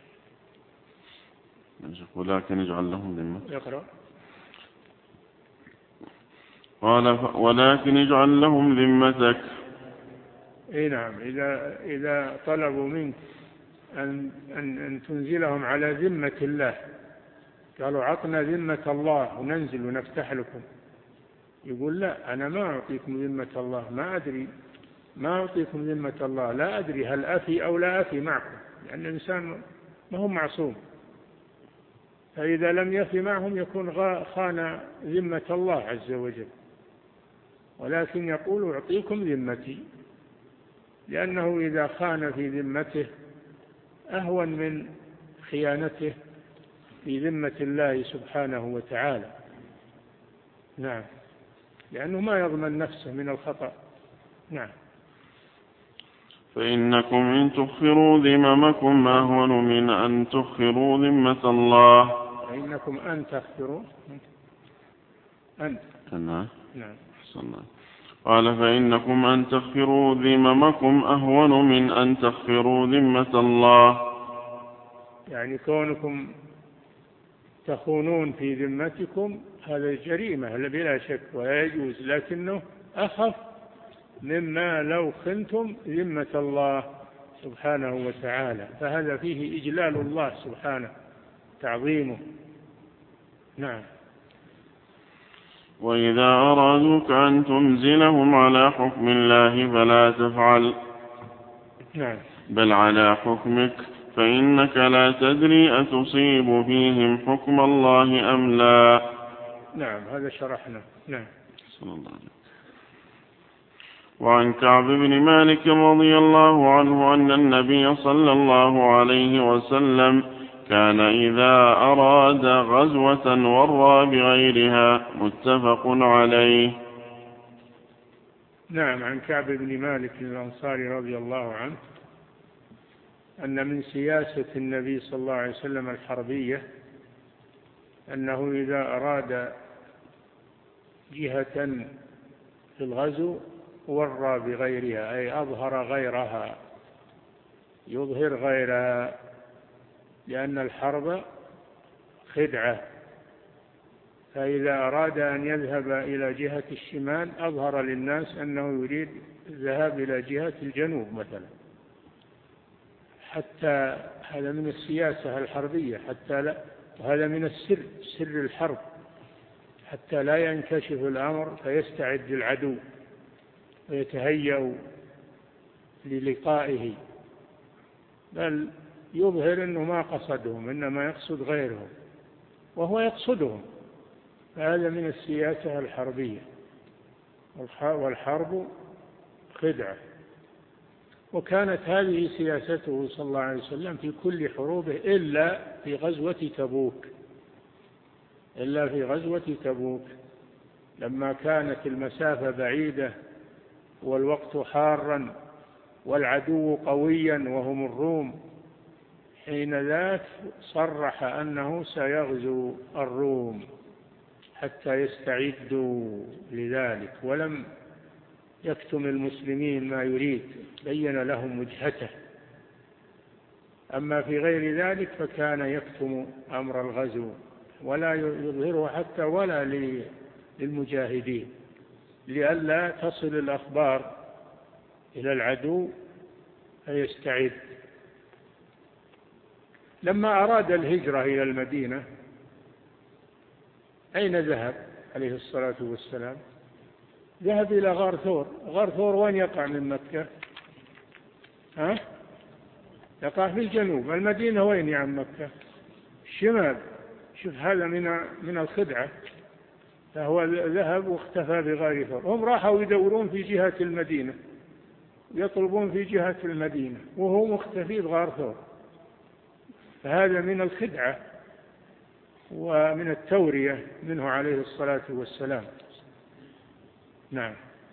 ولكن اجعل لهم ذمة. يقرأ. قال ولكن اجعل لهم ذمتك. اي نعم. إذا إذا طلبوا منك أن أن أن تنزلهم على ذمة الله، قالوا عطنا ذمة الله وننزل ونفتح لكم، يقول لا، أنا ما أعطيكم ذمة الله، ما أدري، ما أعطيكم ذمة الله، لا أدري هل أفي أو لا أفي معكم، لأن يعني الإنسان ما هو معصوم، فإذا لم يفي معهم يكون خان ذمة الله عز وجل. ولكن يقول أعطيكم ذمتي، لأنه إذا خان في ذمته أهون من خيانته في ذمة الله سبحانه وتعالى. نعم، لأنه ما يضمن نفسه من الخطأ. نعم. فإنكم إن تخفروا ذممكم أهون من أن تخفروا ذمة الله. فإنكم أن تخفروا أنت. نعم. نعم. قال فإنكم أن تخفروا ذممكم أهون من أن تخفروا ذمة الله. يعني كونكم تخونون في ذمتكم هذا جريمة بلا شك ولا يجوز، لكنه أخف مما لو خنتم ذمة الله سبحانه وتعالى، فهذا فيه إجلال الله سبحانه تعظيمه. نعم. وإذا أرادوك أن تنزلهم على حكم الله فلا تفعل. نعم. بل على حكمك، فإنك لا تدري أتصيب فيهم حكم الله أم لا. نعم، هذا شرحنا. نعم. صلى الله عليه وسلم. وعن كعب بن مالك رضي الله عنه أن النبي صلى الله عليه وسلم كان إذا أراد غزوة ورى بغيرها. متفق عليه. نعم. عن كعب بن مالك الأنصاري رضي الله عنه أن من سياسة النبي صلى الله عليه وسلم الحربية أنه إذا أراد جهة في الغزو ورى بغيرها، أي أظهر غيرها، يظهر غيرها، لأن الحرب خدعة، فإذا أراد أن يذهب إلى جهة الشمال أظهر للناس أنه يريد الذهاب إلى جهة الجنوب مثلا، حتى هذا من السياسة الحربية، حتى لا، وهذا من السر، سر الحرب، حتى لا ينكشف الأمر فيستعد العدو ويتهيأ للقائه، بل يظهر أنه ما قصدهم، إنما يقصد غيرهم وهو يقصدهم، فهذا من السياسة الحربية، والحرب خدعة. وكانت هذه سياسته صلى الله عليه وسلم في كل حروبه إلا في غزوة تبوك، إلا في غزوة تبوك لما كانت المسافة بعيدة والوقت حارا والعدو قويا وهم الروم، حين ذاك صرح أنه سيغزو الروم حتى يستعدوا لذلك، ولم يكتم المسلمين ما يريد، بين لهم وجهته. أما في غير ذلك فكان يكتم أمر الغزو ولا يظهره حتى ولا للمجاهدين، لئلا تصل الأخبار إلى العدو فيستعد. لما أراد الهجرة إلى المدينة أين ذهب عليه الصلاة والسلام؟ ذهب إلى غار ثور. غار ثور وين يقع من مكة؟ ها؟ يقع في الجنوب. المدينة وين يا عم مكة؟ الشمال. شوف هذا من من الخدعة، فهو ذهب واختفى بغار ثور. هم راحوا يدورون في جهة المدينة، يطلبون في جهة المدينة وهو مختفي بغار ثور، فهذا من الخدعة ومن التورية منه عليه الصلاة والسلام. نعم.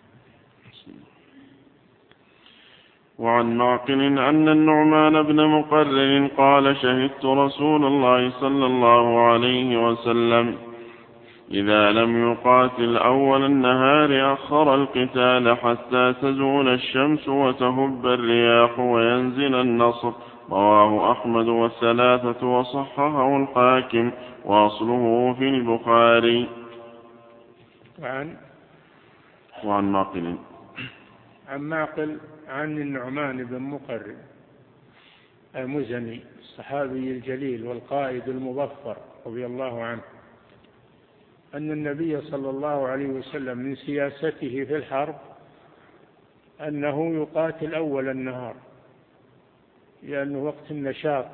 وعن معقل أن النعمان بن مقرر قال شهدت رسول الله صلى الله عليه وسلم إذا لم يقاتل أول النهار أخر القتال حتى تزول الشمس وتهب الرياح وينزل النصر. رواه أحمد والثلاثة وصححه الحاكم وأصله في البخاري. وعن وعن معقل عن معقل عن النعمان بن مقرن المزني الصحابي الجليل والقائد المظفر رضي الله عنه أن النبي صلى الله عليه وسلم من سياسته في الحرب أنه يقاتل أول النهار، لأنه وقت النشاط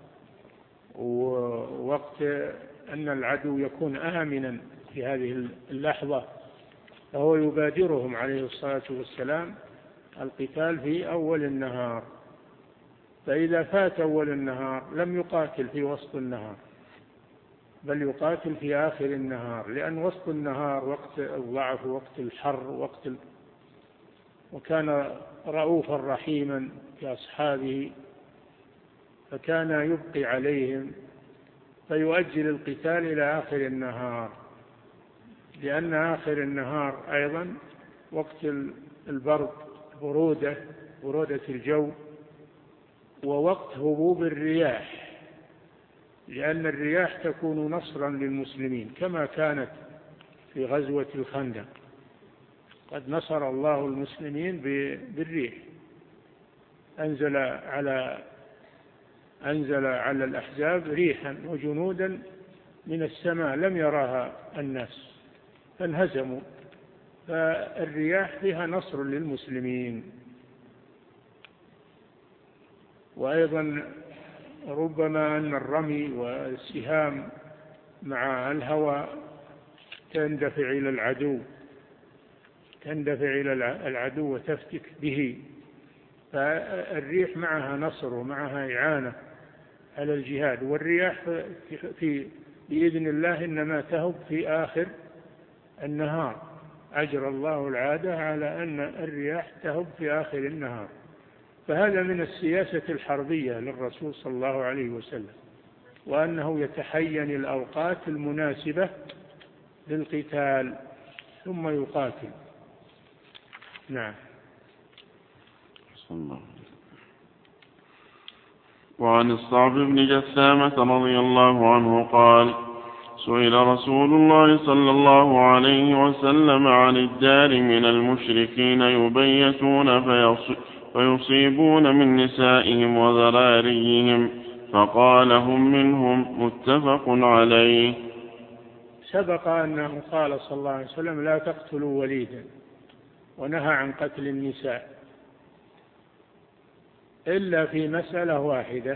ووقت أن العدو يكون آمنا في هذه اللحظة، فهو يبادرهم عليه الصلاة والسلام القتال في أول النهار. فإذا فات أول النهار لم يقاتل في وسط النهار، بل يقاتل في آخر النهار، لأن وسط النهار وقت الضعف وقت الحر وقت ال... وكان رؤوفا رحيما بأصحابه، فكان يبقي عليهم فيؤجل القتال إلى آخر النهار، لأن آخر النهار أيضا وقت البرد، برودة برودة الجو، ووقت هبوب الرياح، لأن الرياح تكون نصرا للمسلمين كما كانت في غزوة الخندق، قد نصر الله المسلمين بالريح، أنزل على أنزل على الأحزاب ريحا وجنودا من السماء لم يراها الناس فانهزموا، فالرياح فيها نصر للمسلمين. وأيضا ربما أن الرمي والسهام مع الهواء تندفع إلى العدو تندفع إلى العدو وتفتك به، فالريح معها نصر ومعها إعانة على الجهاد. والرياح في بإذن الله إنما تهب في آخر النهار، أجرى الله العادة على أن الرياح تهب في آخر النهار، فهذا من السياسة الحربية للرسول صلى الله عليه وسلم، وأنه يتحين الأوقات المناسبة للقتال ثم يقاتل. نعم. وعن الصعب بن جثامة رضي الله عنه قال: سئل رسول الله صلى الله عليه وسلم عن الدار من المشركين يبيتون فيصيبون من نسائهم وذراريهم، فقال: هم منهم، متفق عليه. سبق أنه قال صلى الله عليه وسلم: لا تقتلوا وليدا، ونهى عن قتل النساء إلا في مسألة واحدة،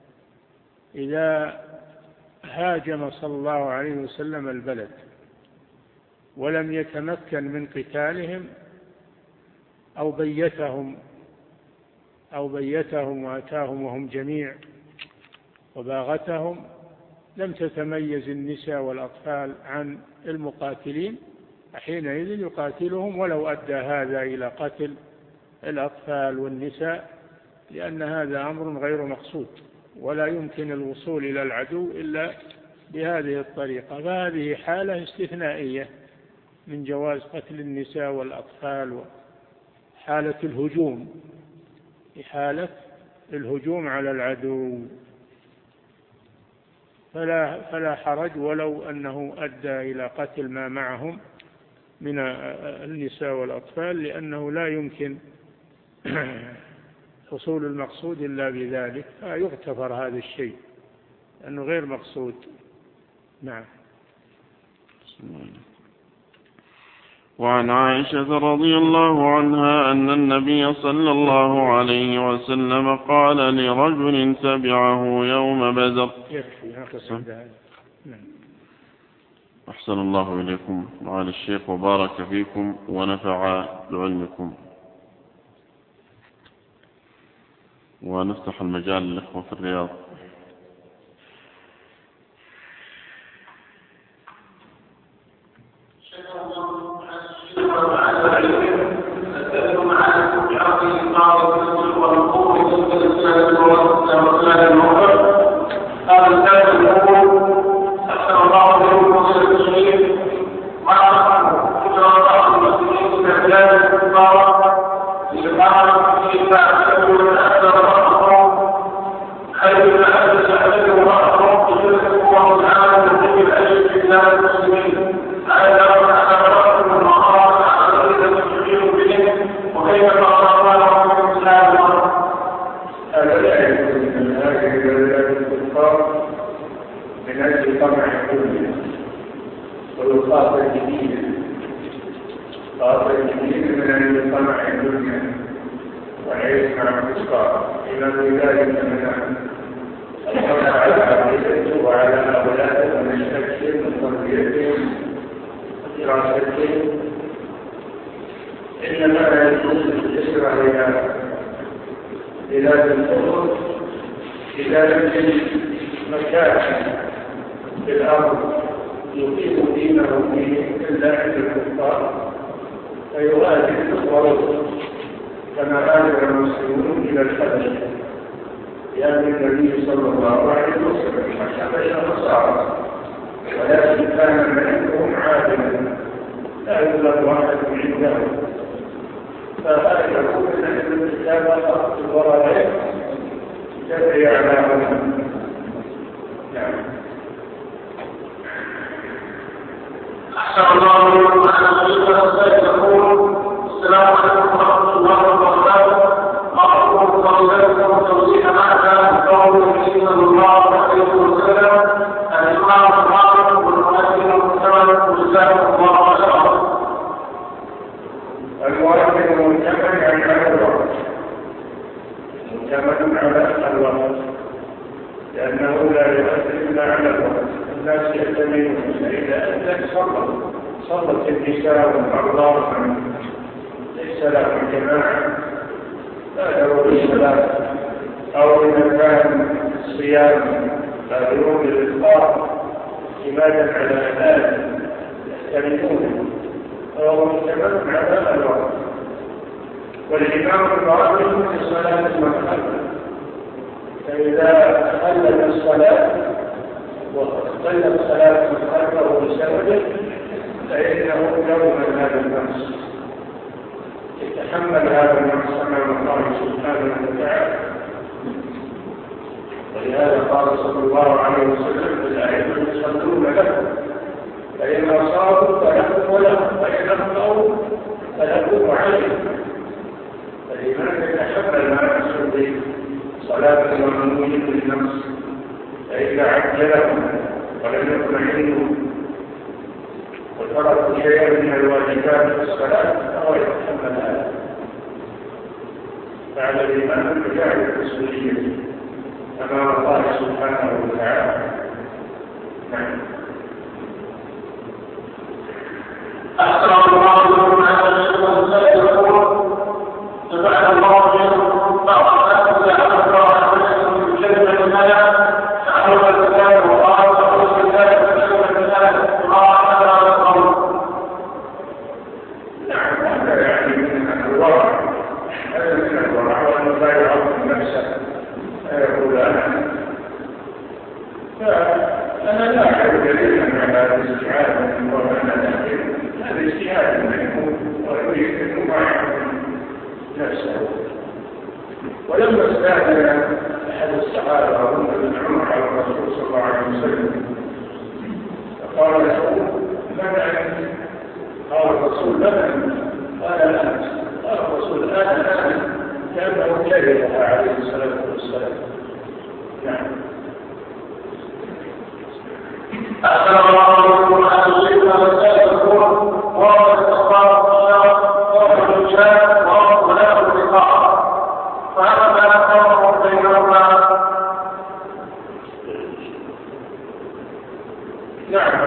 إذا هاجم صلى الله عليه وسلم البلد ولم يتمكن من قتالهم أو بيتهم أو بيتهم وأتاهم وهم جميع وباغتهم، لم تتميز النساء والأطفال عن المقاتلين، حينئذ يقاتلهم ولو أدى هذا إلى قتل الأطفال والنساء، لأن هذا أمر غير مقصود، ولا يمكن الوصول إلى العدو إلا بهذه الطريقة. فهذه حالة استثنائية من جواز قتل النساء والأطفال، وحالة الهجوم، حالة الهجوم على العدو، فلا, فلا حرج ولو أنه أدى إلى قتل ما معهم من النساء والأطفال، لأنه لا يمكن حصول المقصود إلا بذلك، فيغتفر هذا الشيء لأنه غير مقصود. نعم. وعن عائشة رضي الله عنها أن النبي صلى الله عليه وسلم قال لرجل تبعه يوم بدر: أحسن الله إليكم وعلى الشيخ وبارك فيكم ونفع بعلمكم. ونفتح المجال للإخوة في الرياض. قال من أجل طمع الدنيا والخاطر جديدة خاطر جديدة من أجل طمع الدنيا والعيش مع الكفار إلى ذلك من الحرص على عقيدته وعلى أولاده من شكل وتربيتهم ودراستهم إنما لا يجوز الإسرع إلى بلاد الأرض إذا لم يجد مكان في الأرض يقيم دينه فيه إلا عند الكفار فيغادر الأرض كما غادر المسلمون إلى الحبشة لأن النبي صلى الله عليه وسلم الحبشة نصارى ولكن كان ملكهم عادلا لا يوجد واحد عندهم فهذا يقول أن الكتاب أخذ الورقات تدعي أعلامهم. نعم. أحسن الله عليكم أن الشيخ السيد يقول السلام عليكم ورحمة الله وبركاته. أقول فضيلتكم توضيح معنى قول النبي صلى الله عليه وسلم الإمام الرابع والمؤذن المعتمد جزاه الله خيرا. المؤذن معتمد على الوقت معتمد على الوقت لأنه لا يؤثر إلا على الوقت. الناس يعتمدون إذا أنت صلت صلت النساء والأرضاء ليس لهم جماعة لا ضروري الصلاة أو إذا كان الصيام لا ضروري الإفطار اعتمادا على الآن يحتملون فهو معتمد على الوقت. والإمام الراتب في صلاة المغرب فإذا خلت الصلاة واختلت صلاة المغرب بسببه فإنه يوم هذا النص يتحمل هذا النص أمام الله سبحانه وتعالى. ولهذا قال صلى الله عليه وسلم الأئمة يصلون له فإن أصابوا فلهم ولهم وإن أخطأوا فلهم عليهم. فالإمام يتحمل ما يحصل به صلاة المأمومين بالنص فإذا عجلهم ولم يطمئنوا وتركوا شيئا من الواجبات في الصلاة فهو يتحمل هذا. فعلى الإمام بجعل المسؤولية أمام الله سبحانه وتعالى. أحسن الله على الشيخ السيد يقول جزاك الله خيرا فأخذت لأخذ من كلمة المال فأخذ الكتاب وقال فأخذ الكتاب فأخذ الكتاب وقال هذا القول. نعم هذا يعني من الورع هذا من الورع وأنه لا يعرف نفسه فيقول أنا فأنا لا أعرف دليلا على الاستعادة من وأنا لكن هذا اجتهاد منه ويريد أنه ما يعرف نفسه. ولما استأذن أحد الصحابة أظن بن عمر على الرسول صلى الله عليه وسلم فقال له من أنت؟ قال الرسول من أنت؟ قال لا أنت. قال الرسول أنا أنا كأنه كرهها عليه الصلاة والسلام. نعم. أحسن الله عليكم أن الشيخ السيد يقول وقد استطاع وقد الإنسان وقد له اللقاء فهذا فرق بينهما. نعم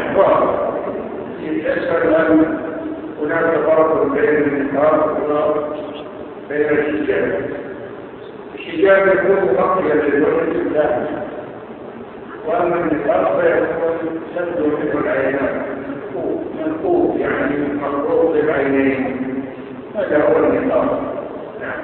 يسأل أن هناك فرق بين النفاق وبين الحجاب. الحجاب يكون مغطيا للوجه الثاني وأما النفاق فيكون تبدو منه العينات منقوب يعني مقروض بالعينين هذا هو النفاق. نعم.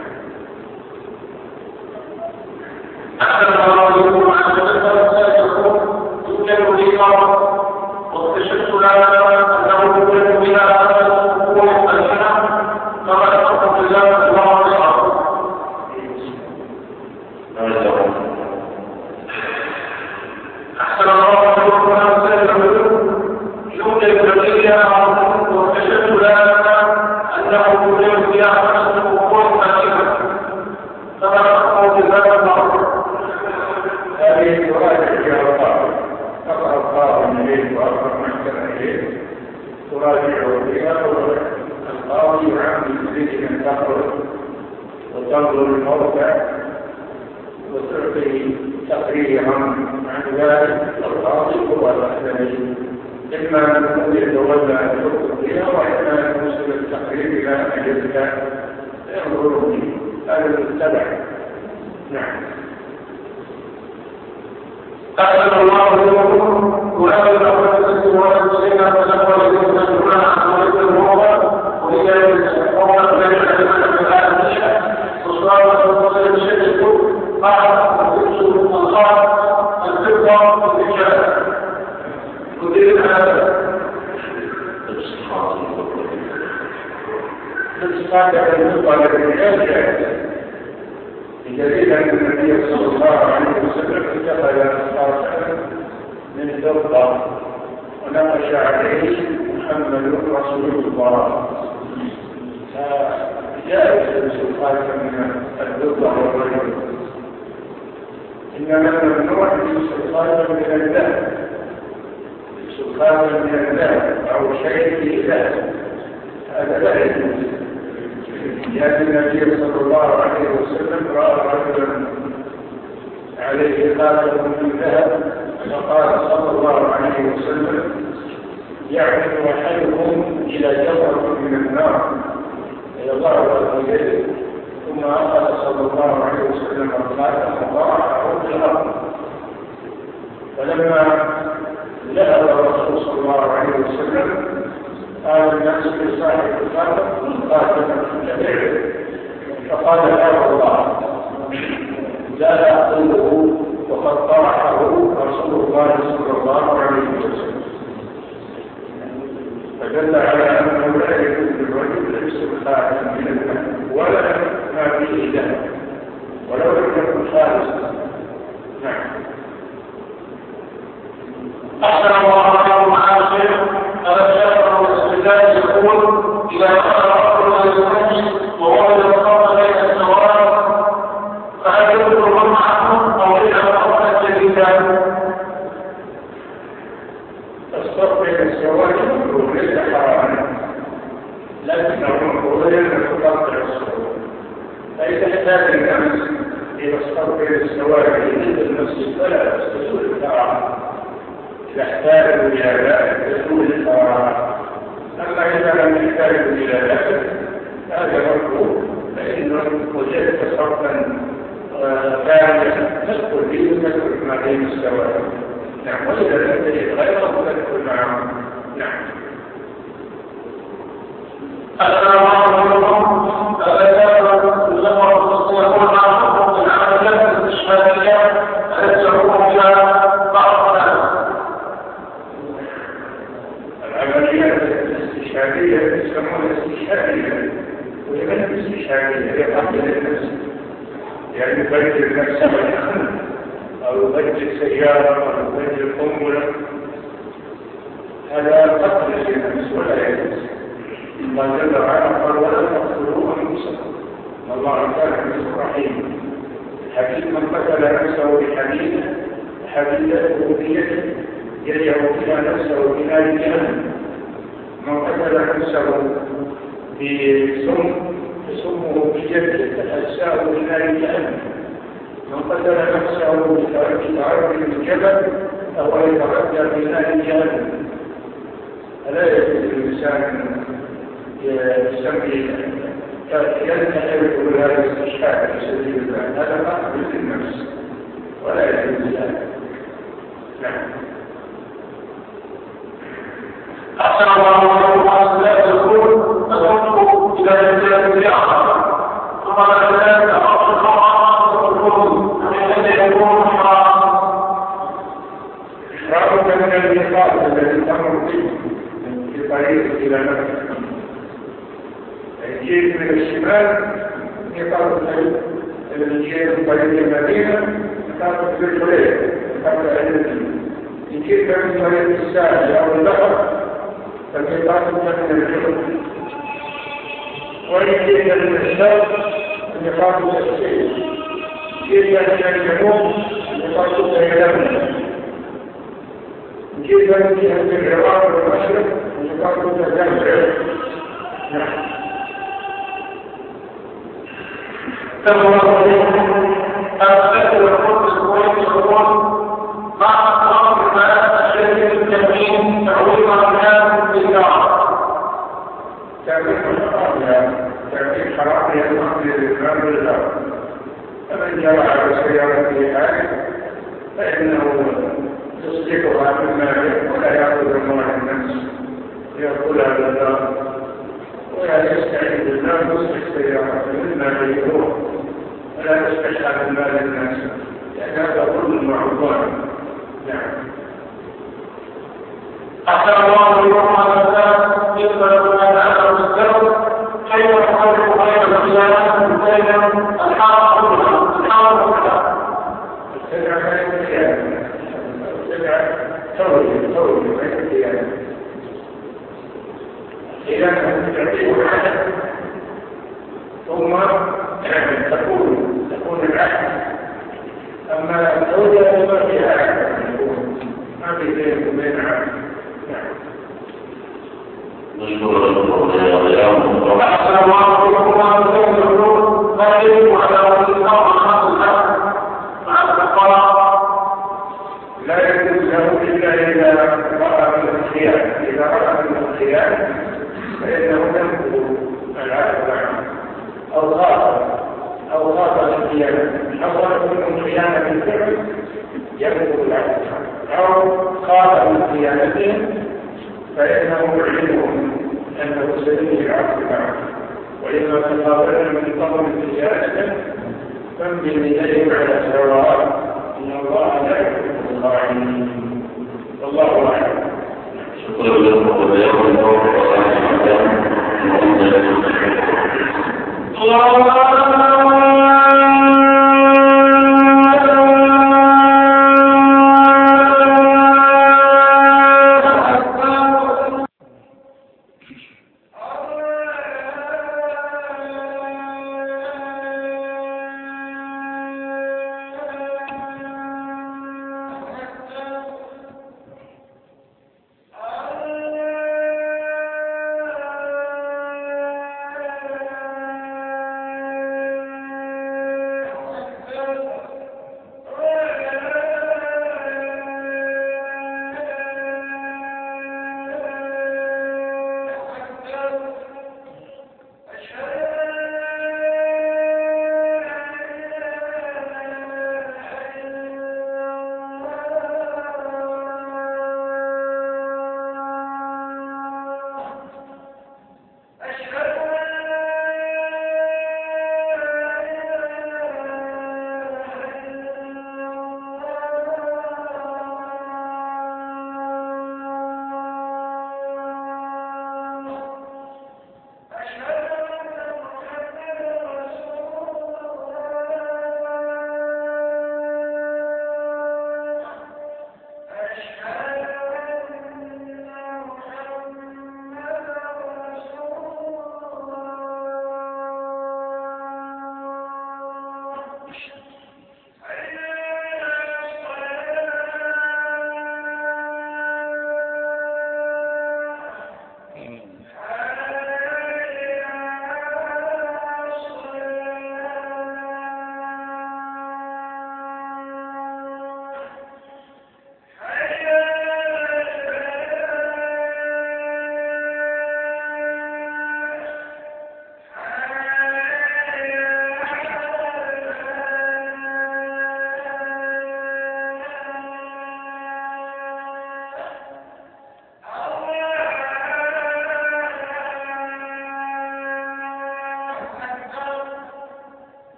أحسن الله عليكم أن الشيخ يقول يوجد لقاء واكتشفت أنه يوجد بها حقوق الإنسان كما يحق الله الواقع. أحسن الله عليكم أن الشيخ يوجد بها واكتشفت أنه يوجد بها حقوق الإنسان كما يحق الله الواقع. هذه تراجع في أربعة عليه تراجعه فيها القاضي يعامل إليه أن تخرج وتنظر الموقع وتعطي تقريرا عن ذلك القاضي هو الأحسن، إما أن يتولى الحكم فيها وإما أن يوصل التقرير إلى أجلها ينظر فيه. هذا المتبع. نعم. أحسن الله إليكم وهذا الأمر الذي وسلم فنقل إلينا الجماعة وليس الموضع وهي الموضع بين العلماء العالمية وصارت المصير الشرك قال ويكسر الأنصار الفضة والرجال مدير هذا الصفات على الفضة للرجال جائزة بدليل أن النبي صلى الله عليه وسلم اتخذ خاتما من فضة ونقش عليه محمد رسول الله، فجائز لبس الخاتم من الفضة والرجل، إنما الممنوع لبس الخاتم من الذهب، لبس الخاتم من الذهب أو شيء في ذهب هذا لا يجوز. لأن النبي صلى الله عليه وسلم رأى رجلا عليه خاتم من ذهب فقال صلى الله عليه وسلم يعمل أحدكم إلى جمرة من النار فيضعها في يده، ثم أخذ صلى الله عليه وسلم الخاتم وضعه في الأرض، فلما ذهب الرسول صلى الله عليه وسلم قال الناس لصاحب الخاتم خاتم جميع، فقال لا والله لا أقوله وقد طرحه رسول الله صلى الله عليه وسلم، فدل على أنه لا يجوز للرجل لبس الخاتم من الذهب ولا ما فيه ذهب ولو لم يكن خالصا. نعم. أحسن الله عليكم عاشر الشيخ الاستدلال يقول إذا أخذ رجل الحج وهو يتقرب بين السواد فهل يذكر معه أو إذا أخذ جديدا؟ الصف بين السواد ليس حراما، لكنه مقبول أن تقطع الصف، فإذا احتاج الناس إلى الصف بين السواد عند المسجد فلا تستسوء الحرام، يحتاج إلى ذلك تسوء الحرام. أما إذا لم يحتاج إلى ذلك هذا مطلوب، فإنه وجدت صفا ثانيا تدخل فيه وتدخل ما بين السواد. نعم. وإذا لم تجد غيره تدخل معه. نعم. السلام عليكم. الأداب التي يقول معكم العمليات الاستشهادية التي يقوم بها بعض الناس. العمليات الاستشهادية يسمونها استشهادية، وهي من الاستشهادية هي قتل النفس، يعني يبدل نفسه أو يبدل سيارة أو يبدل قنبلة، هذا قتل للنفس ولا يجوز. الله جل وعلا قال ولا تقتلوا أنفسكم الله كان عزيز رحيم. الحديث من قتل نفسه بحديث حديثه بيده يدعو فيها نفسه بنار جهنم، من قتل نفسه بسم فسمه بيده فأساءه بنار جهنم، من قتل نفسه بتعرض الجبل فهو يتردى بنار جهنم. فلا يجوز للإنسان يسمي ينتحر بهذا الاستشهاد في سبيل الله، هذا قتل للنفس ولا يجوز ذلك. نعم. أحسن الله عليكم وأصلاح يقول تدعو إلى الجنة الآخر ثم بعد ذلك أخذ الحرام والحكم الذي يكون حرام. إحرامك من الميقات الذي تمر فيه في طريق إلى مكة، جئت من الشمال ميقات الطريق، الذي جئت من طريق المدينة ميقات الحليفة قبل أن إن جئت من طريق الساحل أو البحر فالميقات من الجنوب، وإن جئت من الشرق ميقات التسجيل، جئت من الجنوب ميقات اليمن. جدا جهة العراق والمشرق ويقال متجمع. نعم. الفكر القدس كويس الروح مع اطراف الماء الشديد التمرين تعويض الناس بالنار. تعميم حرام تعميم حرام ينقل للإسلام بالله. فمن جرى على سيارته هذه فإنه يصدقها في المال ولا يأخذ أموال الناس يأكلها بالله ولا يستعين بالله يصدق سيارته مما يروح ولا يستشعر المال الناس لأن هذا كل معروضان. نعم. أحسن الله إليكم الإنسان يقبل ما يعلم السبب كيف يخرج غير الخيانات بين الحق والحق والحق. السبع بين الخيانة السبع ثوري ثوري بين الخيانة. إذا كنت تعطيه العهد ثم تكون تكون العهد. أما الزوجة فما فيها عهد ما في بين وبين عهد. أحسن الله إليكم الإنسان لا يجب على الإنسان خاص الحق مع الفقراء. لا يجوز له إلا إذا رأى من الخيانة. إذا رأى من الخيانة فإنه ينقض العهد معه أو خاف أو خاف الخيانة. حصلت منه خيانة بالفعل ينقض العهد أو خاف من خيانتهم فإنه يعلمهم أنه سينهي العهد معه. وإذا تقابلنا من قبل الخيانة فانزل إليهم على سواء إن الله لا يحب الظالمين. والله أعلم. شكرا لكم وبيان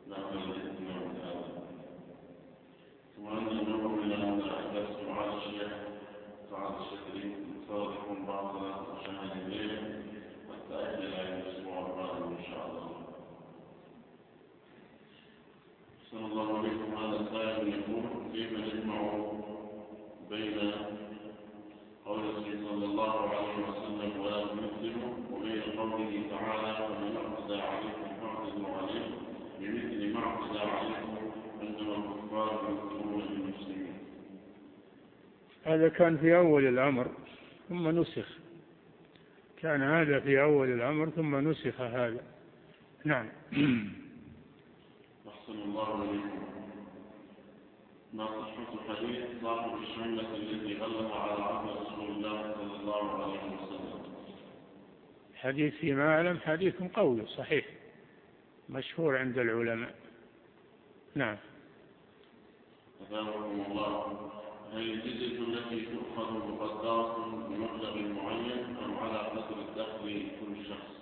نعمل الاهتمام بهذا. ثم أن النظر إلى أن درس معالي الشيخ سعد الشكري صار يكون بعض ثلاثة شهر الليل حتى أجل إلى الأسبوع القادم إن شاء الله. صلى الله عليكم. هذا السائل يقول: كيف نجمع بين قول النبي صلى الله عليه وسلم ولا تمثلوا وبين قوله تعالى: فمن اعتدى عليكم فاعتدوا عليه بمثل ما اعتدى عليكم عندما الكفار يمثلون للمسلمين؟ هذا كان في أول الأمر ثم نسخ. كان هذا في أول الأمر ثم نسخ هذا. نعم. أحسن الله عليكم. ما صحة حديث صاحب الشملة الذي غلق على عهد رسول الله صلى الله عليه وسلم؟ حديث فيما أعلم حديث قوي صحيح مشهور عند العلماء. نعم. أثابكم الله. هل الجزية التي تؤخذ مقدرة بمبلغ معين أم على قدر الدخل كل شخص؟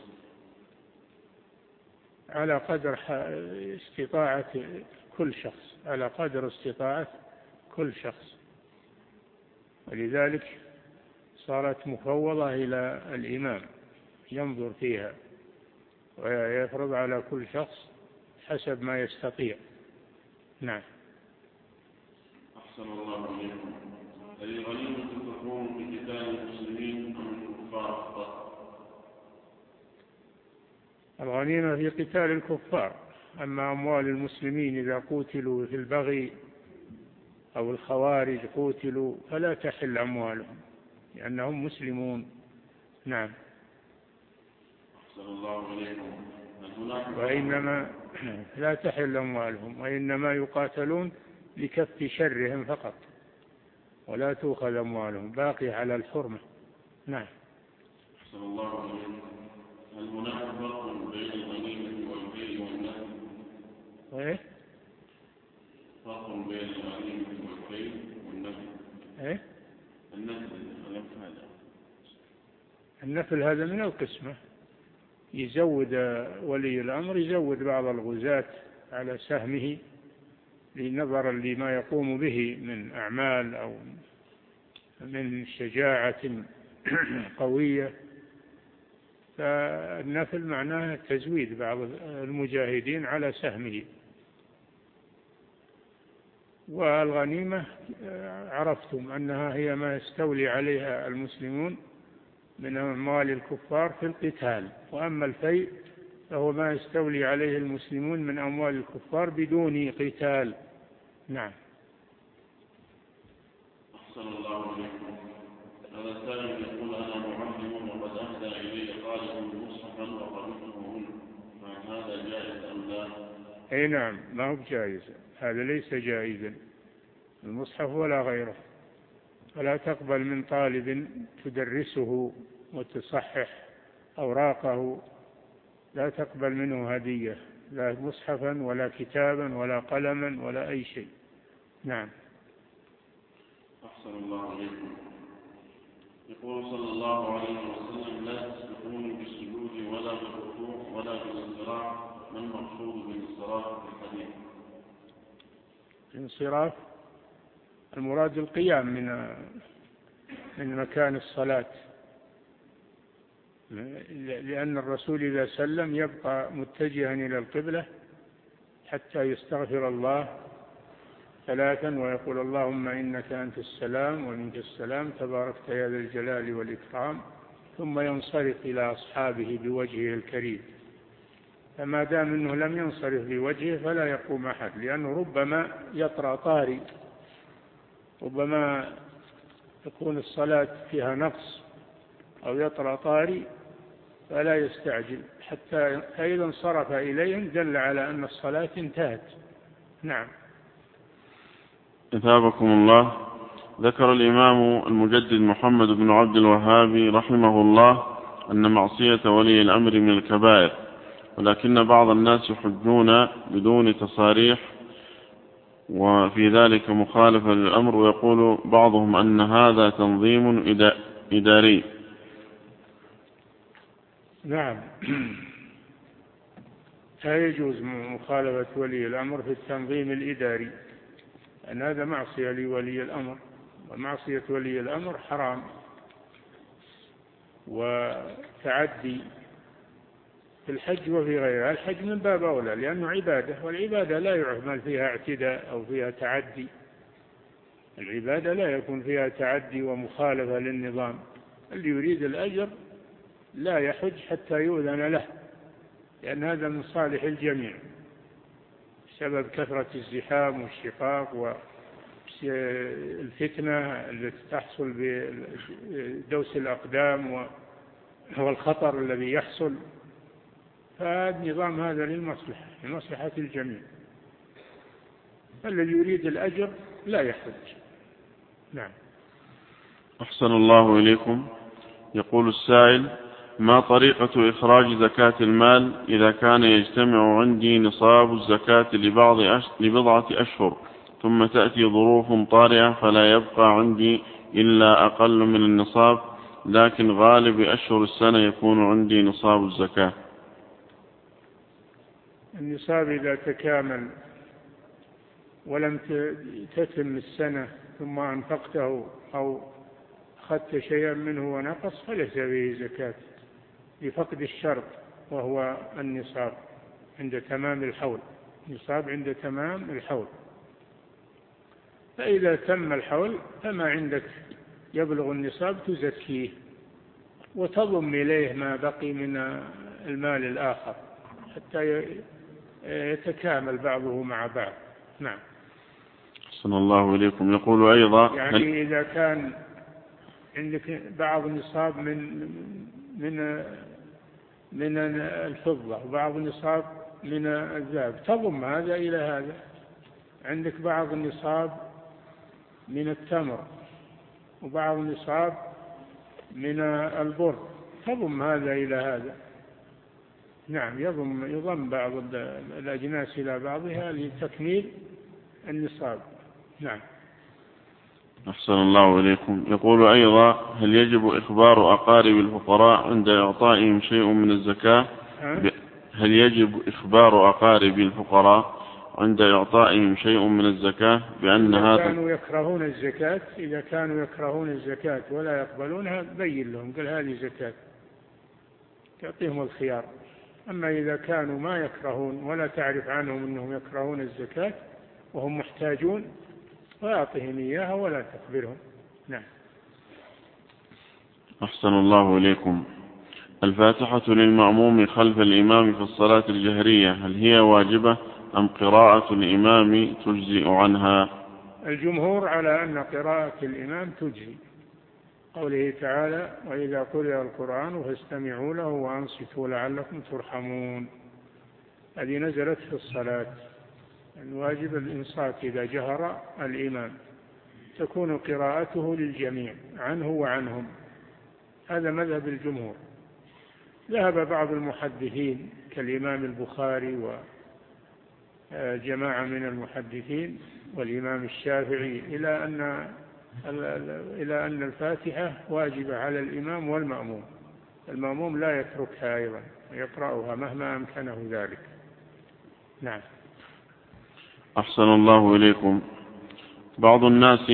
على قدر استطاعة كل شخص، على قدر استطاعة كل شخص، ولذلك صارت مفوضة إلى الإمام ينظر فيها ويفرض على كل شخص حسب ما يستطيع. نعم. أحسن الله عليكم. هل الغنيمة تكون في قتال المسلمين أم الكفار فقط؟ الغنيمة في قتال الكفار، أما أموال المسلمين إذا قتلوا في البغي أو الخوارج قتلوا فلا تحل أموالهم لأنهم مسلمون. نعم. أحسن الله عليكم. وإنما لا تحل أموالهم وإنما يقاتلون لكف شرهم فقط ولا تؤخذ أموالهم، باقي على الحرمة. نعم. أحسن الله عليكم. هل هناك فرق بين الغنيمة والبيع والنفل؟ إيه؟ فرق بين الغنيمة والبيع والنفل؟ إيه؟ النفل هذا النفل هذا من القسمة، يزود ولي الأمر يزود بعض الغزاة على سهمه لنظرا لما يقوم به من أعمال أو من شجاعة قوية، فالنفل معناه تزويد بعض المجاهدين على سهمه. والغنيمة عرفتم أنها هي ما يستولي عليها المسلمون من أموال الكفار في القتال، وأما الفيء فهو ما يستولي عليه المسلمون من أموال الكفار بدون قتال. نعم. أحسن الله عليكم. هذا سائل يقول: أنا معلم وقد أهدى إلي طالب مصحفا وقبلته منه، فهل هذا جائز أم لا؟ أي نعم، ما هو جائز، هذا ليس جائزا المصحف ولا غيره، ولا تقبل من طالب تدرسه وتصحح أوراقه، لا تقبل منه هدية، لا مصحفا ولا كتابا ولا قلما ولا أي شيء. نعم. أحسن الله عليكم. يقول صلى الله عليه وسلم: لا تسبقوني بالسجود ولا بالركوع ولا بالانصراف. ما المقصود بالانصراف في الحديث؟ الانصراف المراد القيام من من مكان الصلاة، لأن الرسول إذا سلم يبقى متجها إلى القبلة حتى يستغفر الله ثلاثا ويقول: اللهم إنك أنت السلام ومنك السلام تباركت يا ذا الجلال والإكرام، ثم ينصرف إلى أصحابه بوجهه الكريم. فما دام أنه لم ينصرف بوجهه فلا يقوم أحد، لأنه ربما يطرأ طاري، ربما تكون الصلاة فيها نقص أو يطرأ طاري فلا يستعجل، حتى فإذا انصرف إليهم دل على أن الصلاة انتهت. نعم. أثابكم الله. ذكر الإمام المجدد محمد بن عبد الوهاب رحمه الله أن معصية ولي الأمر من الكبائر، ولكن بعض الناس يحجون بدون تصاريح وفي ذلك مخالفة للأمر، ويقول بعضهم أن هذا تنظيم إداري. نعم. لا يجوز مخالفة ولي الأمر في التنظيم الإداري، أن هذا معصية لولي الأمر، ومعصية ولي الأمر حرام وتعدي في الحج وفي غيرها. الحج من باب أولى لأنه عبادة، والعبادة لا يعمل فيها اعتداء أو فيها تعدي، العبادة لا يكون فيها تعدي ومخالفة للنظام. اللي يريد الأجر لا يحج حتى يؤذن له، لأن هذا من صالح الجميع بسبب كثرة الزحام والشقاق والفتنة التي تحصل بدوس الأقدام والخطر الذي يحصل. فالنظام هذا للمصلحة، لمصلحة الجميع. الذي يريد الأجر لا يحج. نعم. أحسن الله إليكم. يقول السائل: ما طريقة إخراج زكاة المال إذا كان يجتمع عندي نصاب الزكاة لبعض أش... لبضعة أشهر، ثم تأتي ظروف طارئة فلا يبقى عندي إلا أقل من النصاب، لكن غالب أشهر السنة يكون عندي نصاب الزكاة؟ النصاب إذا تكامل ولم تتم السنة ثم أنفقته أو أخذت شيئا منه ونقص فليس به زكاة لفقد الشرط، وهو النصاب عند تمام الحول. النصاب عند تمام الحول. فإذا تم الحول فما عندك يبلغ النصاب تزكيه وتضم إليه ما بقي من المال الآخر حتى يتكامل بعضه مع بعض. نعم. أحسن الله إليكم. يقول أيضا: يعني هل... إذا كان عندك بعض النصاب من من من الفضة وبعض النصاب من الذهب تضم هذا إلى هذا. عندك بعض النصاب من التمر وبعض النصاب من البر تضم هذا إلى هذا. نعم، يضم يضم بعض الأجناس إلى بعضها لتكميل النصاب. نعم. أحسن الله إليكم. يقول أيضا: هل يجب إخبار أقارب الفقراء عند إعطائهم شيء من الزكاة؟ ب... هل يجب إخبار أقارب الفقراء عند إعطائهم شيء من الزكاة بأن هذا كانوا يكرهون الزكاة؟ إذا كانوا يكرهون الزكاة ولا يقبلونها بين لهم، قال هذه زكاة، تعطيهم الخيار. أما إذا كانوا ما يكرهون ولا تعرف عنهم أنهم يكرهون الزكاة وهم محتاجون فأعطهم إياها ولا تخبرهم. نعم. أحسن الله إليكم. الفاتحة للمأموم خلف الإمام في الصلاة الجهرية هل هي واجبة أم قراءة الإمام تجزئ عنها؟ الجمهور على أن قراءة الإمام تجزي، قوله تعالى: وإذا قرئ القرآن فاستمعوا له وأنصتوا لعلكم ترحمون. هذه نزلت في الصلاة، الواجب الإنصات إذا جهر الإمام، تكون قراءته للجميع عنه وعنهم. هذا مذهب الجمهور. ذهب بعض المحدثين كالإمام البخاري وجماعة من المحدثين والإمام الشافعي إلى أن إلى أن الفاتحة واجبة على الإمام والمأموم، المأموم لا يتركها أيضا يقرأها مهما أمكنه ذلك. نعم. أحسن الله إليكم. بعض الناس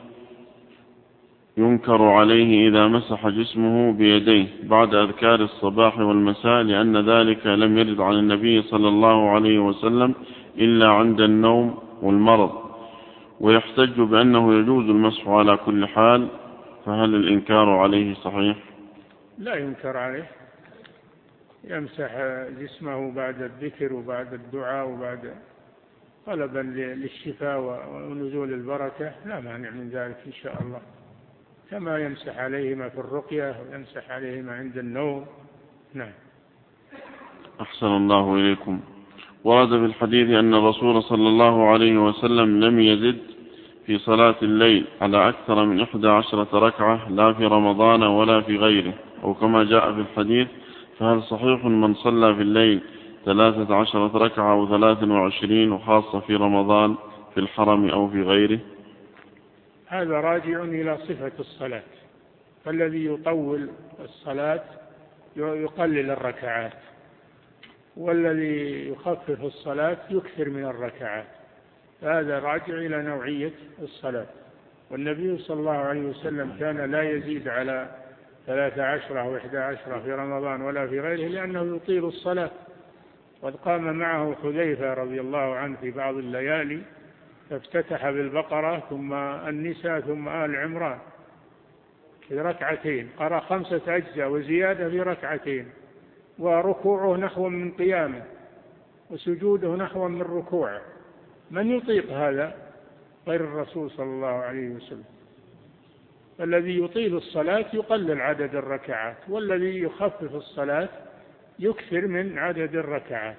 ينكر عليه إذا مسح جسمه بيديه بعد أذكار الصباح والمساء لأن ذلك لم يرد عن النبي صلى الله عليه وسلم إلا عند النوم والمرض، ويحتج بأنه يجوز المسح على كل حال، فهل الإنكار عليه صحيح؟ لا ينكر عليه، يمسح جسمه بعد الذكر وبعد الدعاء وبعد طلبا للشفاء ونزول البركة، لا مانع من ذلك إن شاء الله، كما يمسح عليهما في الرقية ويمسح عليهما عند النوم. نعم. أحسن الله إليكم. ورد في الحديث أن الرسول صلى الله عليه وسلم لم يزد في صلاة الليل على أكثر من إحدى عشرة ركعة لا في رمضان ولا في غيره، أو كما جاء في الحديث، فهل صحيح من صلى في الليل ثلاثة عشرة ركعة أو ثلاث وعشرين وخاصة في رمضان في الحرم أو في غيره؟ هذا راجع إلى صفة الصلاة، فالذي يطول الصلاة يقلل الركعات، والذي يخفف الصلاة يكثر من الركعات. هذا راجع إلى نوعية الصلاة. والنبي صلى الله عليه وسلم كان لا يزيد على ثلاث عشرة أو إحدى عشرة في رمضان ولا في غيره، لأنه يطيل الصلاة. قد قام معه حذيفة رضي الله عنه في بعض الليالي فافتتح بالبقرة ثم النساء ثم آل عمران في ركعتين، قرأ خمسة أجزاء وزيادة في ركعتين، وركوعه نحو من قيامه وسجوده نحو من ركوعه. من يطيق هذا غير الرسول صلى الله عليه وسلم؟ الذي يطيل الصلاة يقلل عدد الركعات، والذي يخفف الصلاة يكثر من عدد الركعات.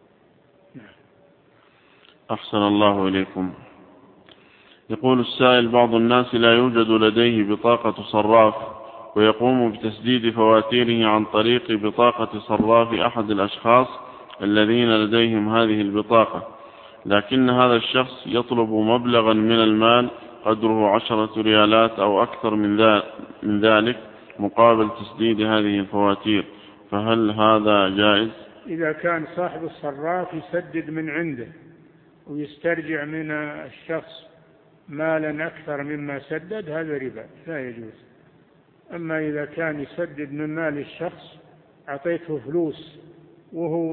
أحسن الله إليكم. يقول السائل: بعض الناس لا يوجد لديه بطاقة صراف ويقوم بتسديد فواتيره عن طريق بطاقة صراف أحد الأشخاص الذين لديهم هذه البطاقة، لكن هذا الشخص يطلب مبلغا من المال قدره عشرة ريالات أو أكثر من ذلك مقابل تسديد هذه الفواتير، فهل هذا جائز؟ إذا كان صاحب الصراف يسدد من عنده ويسترجع من الشخص مالا أكثر مما سدد هذا ربا لا يجوز. أما إذا كان يسدد من مال الشخص أعطيته فلوس وهو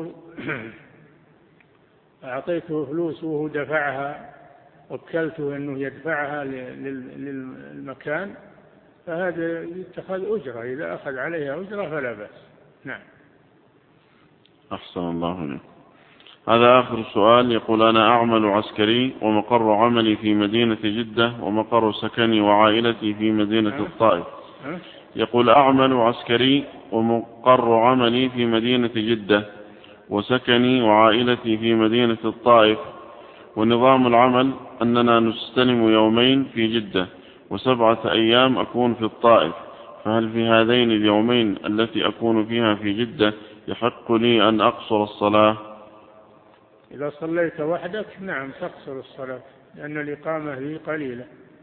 أعطيته فلوس وهو دفعها، وكلته أنه يدفعها للمكان، فهذا يتخذ أجرة، إذا أخذ عليها أجرة فلا بأس. نعم. أحسن الله إليك. هذا آخر سؤال. يقول: أنا أعمل عسكري ومقر عملي في مدينة جدة ومقر سكني وعائلتي في مدينة الطائف. يقول: أعمل عسكري ومقر عملي في مدينة جدة وسكني وعائلتي في مدينة الطائف، ونظام العمل أننا نستلم يومين في جدة وسبعة أيام أكون في الطائف، فهل في هذين اليومين التي أكون فيها في جدة يحق لي أن أقصر الصلاة؟ إذا صليت وحدك نعم تقصر الصلاة، لأن الإقامة هي قليلة.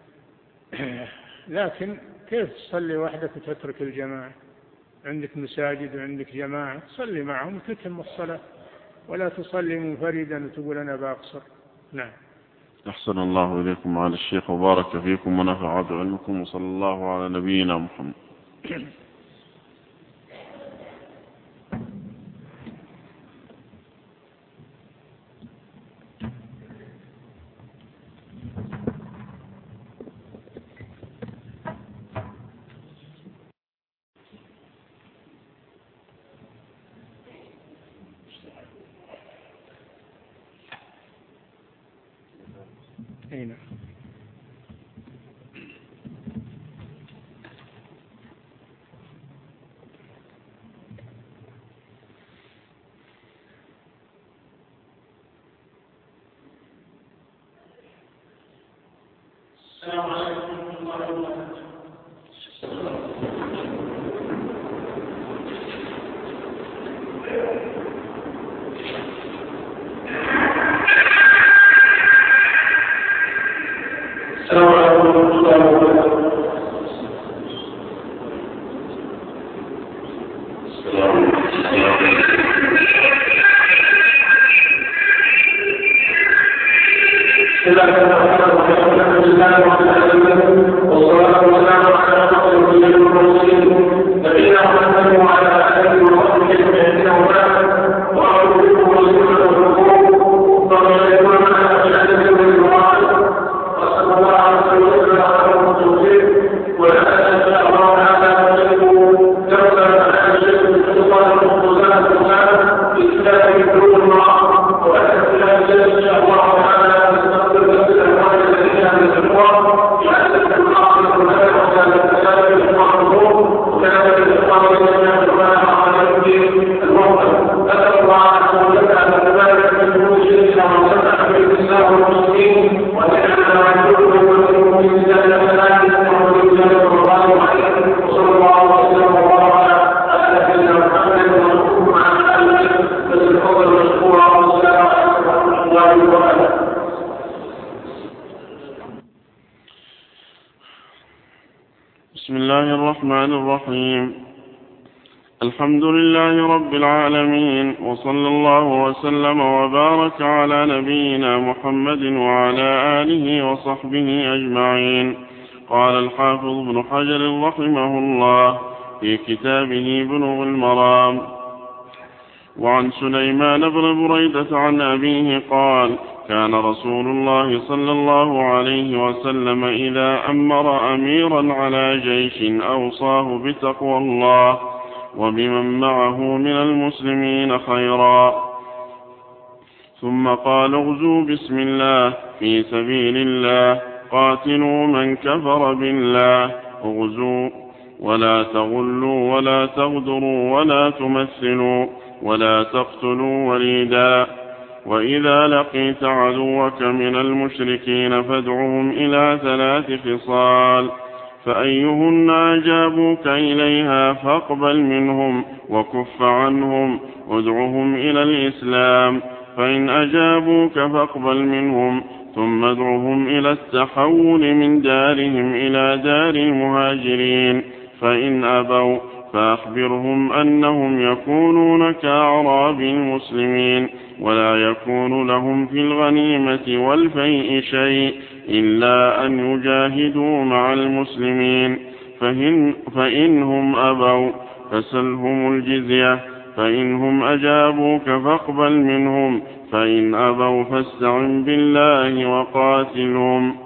لكن كيف تصلي وحدك وتترك الجماعة؟ عندك مساجد وعندك جماعة، تصلي معهم وتتم الصلاة، ولا تصلي منفردا وتقول أنا بأقصر. نعم. أحسن الله إليكم على الشيخ وبارك فيكم ونفع بعلمكم، وصلى الله على نبينا محمد. هنا. السلام عليكم ورحمة الله وبركاته. السلام عليكم ورحمة الله وبركاته. والصلاة والسلام على رسول المرسلين نبينا محمد وعلى آله وصحبه أجمعين وبعد. وأعوذ بكم وسنة الركوع فمن يكون معنا في الحدث والجماعة وصلى الله على وسلم على المرسلين ولا أنسى الله تعالى وسلم درسا عن الشيخ السلطان المختصات الإسلام بإسلام الدروب المعاصر وأسأل الله جل الله تعالى نستغفر نفسه وعلى الذين من الأخوة بسم الله الرحمن الرحيم. الحمد لله رب العالمين، وصلى الله وسلم وبارك على نبينا محمد وعلى آله وصحبه أجمعين. قال الحافظ ابن حجر رحمه الله في كتابه بلوغ المرام: وعن سليمان بن بريدة عن أبيه قال: كان رسول الله صلى الله عليه وسلم إذا أمر أميرا على جيش أوصاه بتقوى الله وبمن معه من المسلمين خيرا، ثم قال: اغزوا بسم الله في سبيل الله، قاتلوا من كفر بالله، اغزوا ولا تغلوا ولا تغدروا ولا تمثلوا ولا تقتلوا وليدا، وإذا لقيت عدوك من المشركين فادعهم إلى ثلاث خصال، فأيهن أجابوك إليها فاقبل منهم وكف عنهم، ادعهم إلى الإسلام، فإن أجابوك فاقبل منهم، ثم ادعهم إلى التحول من دارهم إلى دار المهاجرين، فإن أبوا فأخبرهم أنهم يكونون كأعراب المسلمين، ولا يكون لهم في الغنيمة والفيء شيء إلا أن يجاهدوا مع المسلمين، فإن فإنهم أبوا فسلهم الجزية، فإنهم أجابوك فاقبل منهم، فإن أبوا فاستعن بالله وقاتلهم.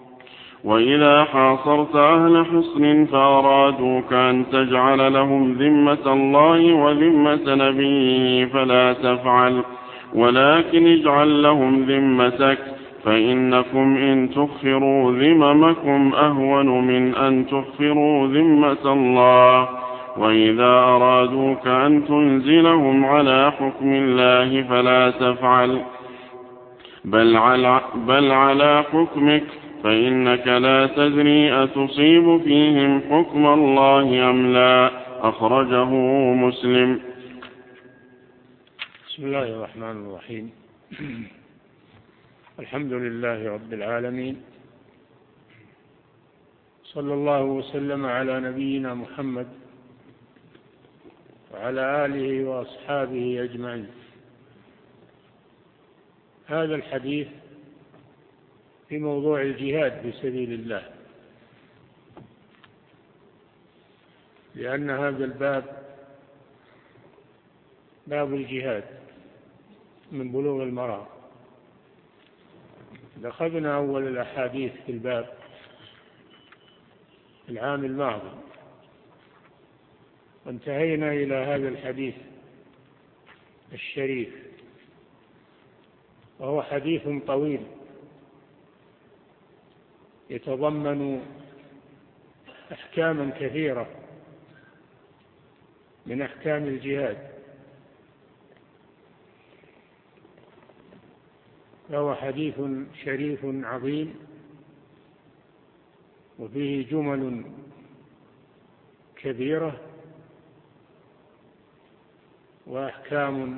وإذا حاصرت أهل حصن فأرادوك أن تجعل لهم ذمة الله وذمة نبيه فلا تفعل، ولكن اجعل لهم ذمتك، فإنكم إن تخفروا ذممكم أهون من أن تخفروا ذمة الله. وإذا أرادوك أن تنزلهم على حكم الله فلا تفعل، بل على, بل على حكمك، فإنك لا تدري أتصيب فيهم حكم الله أم لا. أخرجه مسلم. بسم الله الرحمن الرحيم. الحمد لله رب العالمين، صلى الله وسلم على نبينا محمد وعلى آله وأصحابه أجمعين. هذا الحديث في موضوع الجهاد في سبيل الله، لأن هذا الباب باب الجهاد من بلوغ المرام. أخذنا أول الأحاديث في الباب في العام الماضي، وانتهينا إلى هذا الحديث الشريف، وهو حديث طويل يتضمن أحكاما كثيرة من أحكام الجهاد، فهو حديث شريف عظيم، وفيه جمل كبيرة وأحكام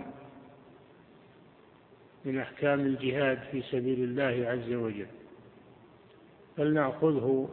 من أحكام الجهاد في سبيل الله عز وجل، فلنأخذه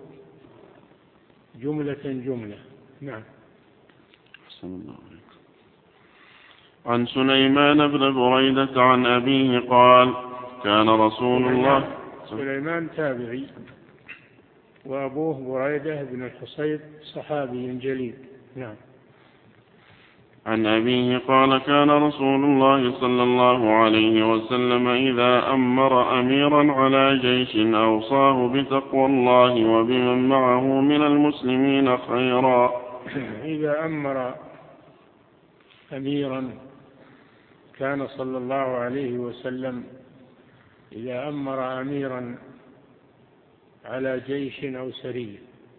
جملة جملة. نعم. أحسن الله عليكم. عن سليمان بن بريدة عن أبيه قال: كان رسول الله سليمان تابعي، وأبوه بريدة بن الحصيب صحابي جليل. نعم. عن أبيه قال: كان رسول الله صلى الله عليه وسلم إذا أمر أميرا على جيش أوصاه بتقوى الله وبمن معه من المسلمين خيرا. إذا أمر أميرا، كان صلى الله عليه وسلم إذا أمر أميرا على جيش أو سرية.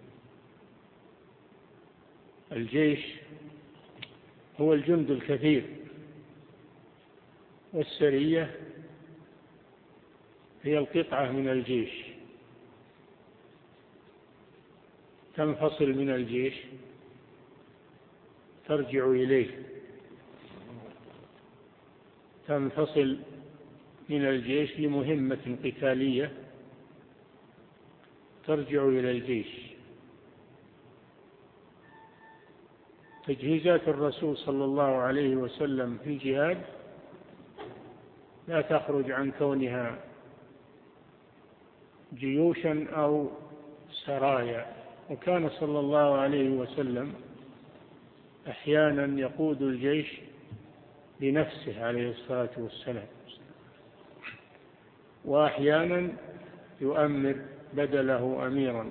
الجيش هو الجند الكثير، والسرية هي القطعة من الجيش تنفصل من الجيش ترجع إليه، تنفصل من الجيش لمهمة قتالية ترجع إلى الجيش. تجهيزات الرسول صلى الله عليه وسلم في الجهاد لا تخرج عن كونها جيوشا أو سرايا، وكان صلى الله عليه وسلم أحيانا يقود الجيش بنفسه عليه الصلاة والسلام، وأحيانا يؤمر بدله أميرا.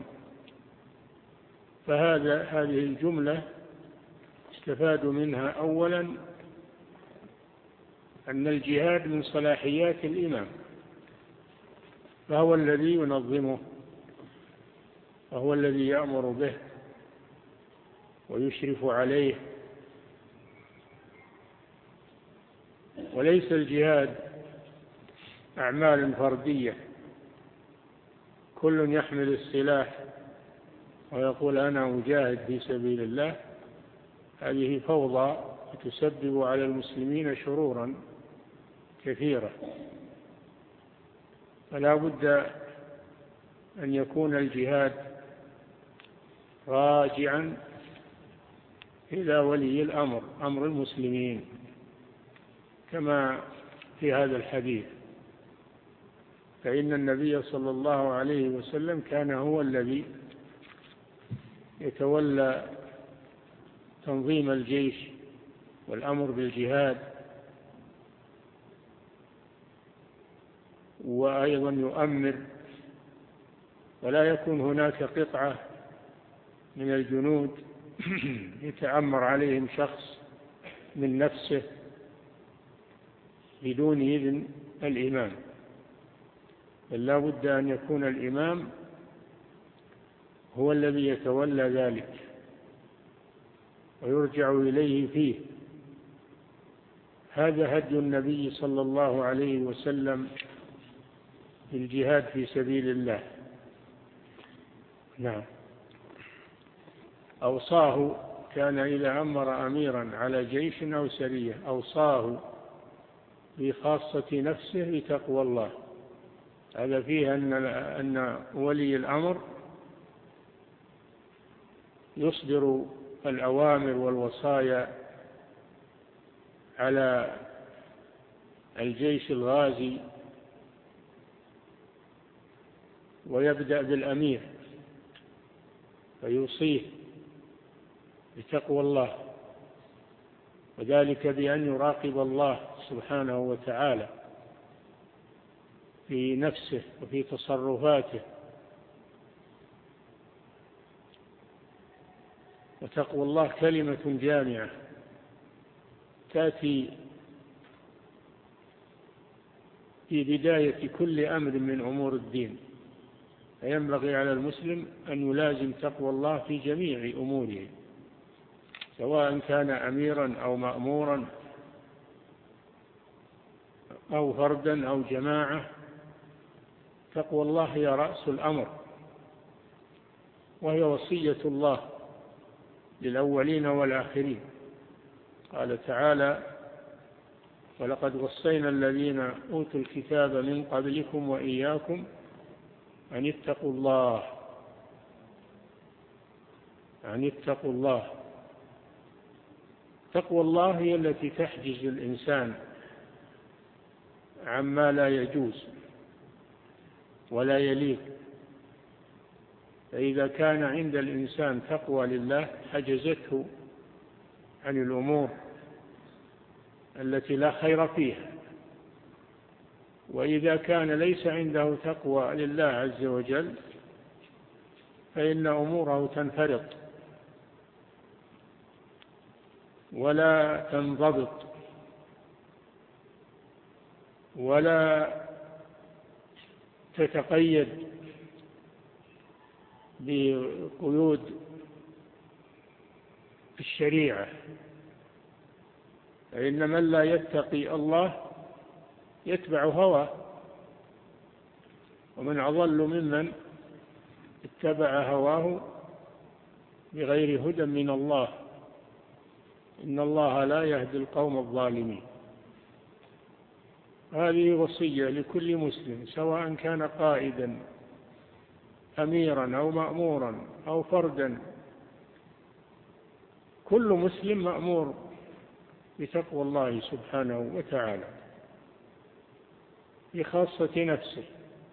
فهذا هذه الجملة استفاد منها أولا أن الجهاد من صلاحيات الإمام، فهو الذي ينظمه وهو الذي يأمر به ويشرف عليه، وليس الجهاد أعمال فردية كل يحمل السلاح ويقول أنا أجاهد في سبيل الله. هذه فوضى تسبب على المسلمين شرورا كثيرة، فلا بد أن يكون الجهاد راجعا إلى ولي الأمر، أمر المسلمين، كما في هذا الحديث. فإن النبي صلى الله عليه وسلم كان هو الذي يتولى تنظيم الجيش والأمر بالجهاد، وأيضا يؤمر، ولا يكون هناك قطعة من الجنود يتأمر عليهم شخص من نفسه بدون إذن الإمام، بل لا بد أن يكون الإمام هو الذي يتولى ذلك ويرجع إليه فيه. هذا هدي النبي صلى الله عليه وسلم في الجهاد في سبيل الله. نعم. أوصاه، كان إذا أمر أميرا على جيش أو سرية أوصاه بخاصة نفسه بتقوى الله. هذا فيه أن أن ولي الأمر يصدر الأوامر والوصايا على الجيش الغازي، ويبدأ بالأمير فيوصيه بتقوى الله، وذلك بأن يراقب الله سبحانه وتعالى في نفسه وفي تصرفاته. وتقوى الله كلمة جامعة تأتي في بداية كل أمر من أمور الدين، فينبغي على المسلم أن يلازم تقوى الله في جميع أموره، سواء كان أميرا أو مأمورا أو فردا أو جماعة. تقوى الله هي رأس الأمر، وهي وصية الله للأولين والآخرين. قال تعالى: ولقد وصينا الذين أوتوا الكتاب من قبلكم وإياكم أن اتقوا الله أن اتقوا الله تقوى الله هي التي تحجز الإنسان عما لا يجوز ولا يليق. فإذا كان عند الإنسان تقوى لله حجزته عن الأمور التي لا خير فيها، وإذا كان ليس عنده تقوى لله عز وجل فإن أموره تنفرط ولا تنضبط ولا تتقيد بقيود الشريعة. فإن من لا يتقي الله يتبع هواه، ومن أضل ممن اتبع هواه بغير هدى من الله، إن الله لا يهدي القوم الظالمين. هذه وصية لكل مسلم، سواء كان قائدا أميرا أو مأمورا أو فردا، كل مسلم مأمور بتقوى الله سبحانه وتعالى في خاصة نفسه،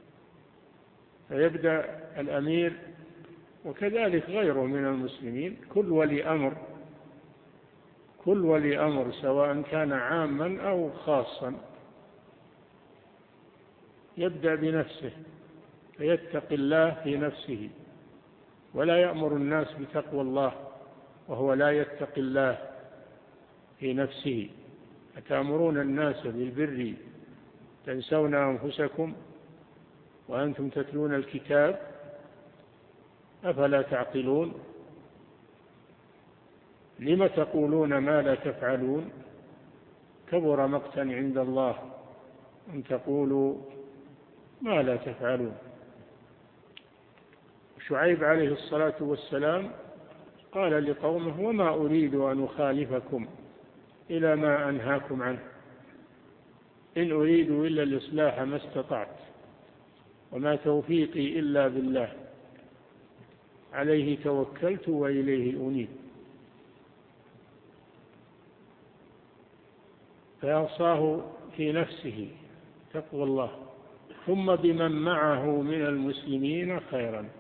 فيبدأ الأمير وكذلك غيره من المسلمين، كل ولي أمر كل ولي أمر سواء كان عاما أو خاصا يبدأ بنفسه فيتقي الله في نفسه، ولا يأمر الناس بتقوى الله وهو لا يتقي الله في نفسه. أتأمرون الناس بالبر تنسون أنفسكم وأنتم تتلون الكتاب أفلا تعقلون؟ لم تقولون ما لا تفعلون؟ كبر مقتا عند الله أن تقولوا ما لا تفعلون. شعيب عليه الصلاة والسلام قال لقومه: وما أريد أن أخالفكم إلى ما أنهاكم عنه، إن أريد إلا الإصلاح ما استطعت، وما توفيقي إلا بالله، عليه توكلت وإليه أنيب. فأوصاه في نفسه تقوى الله، ثم بمن معه من المسلمين خيرا.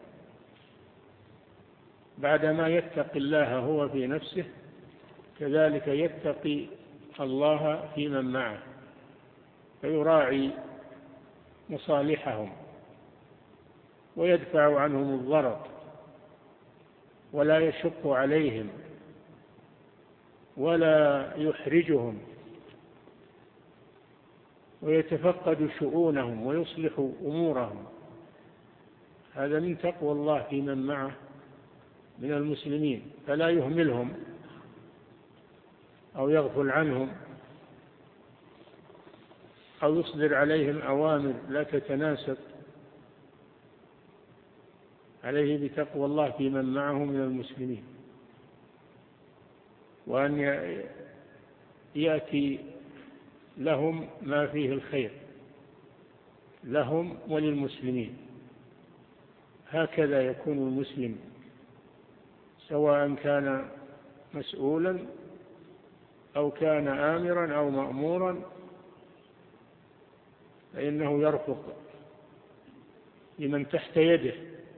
بعدما يتقي الله هو في نفسه كذلك يتقي الله في من معه، فيراعي مصالحهم ويدفع عنهم الضرر ولا يشق عليهم ولا يحرجهم، ويتفقد شؤونهم ويصلح أمورهم. هذا من تقوى الله في من معه من المسلمين، فلا يهملهم أو يغفل عنهم أو يصدر عليهم أوامر لا تتناسب. عليه بتقوى الله في من معه من المسلمين، وأن يأتي لهم ما فيه الخير لهم وللمسلمين. هكذا يكون المسلم، سواء كان مسؤولا أو كان آمرا أو مأمورا، فإنه يرفق بمن تحت يده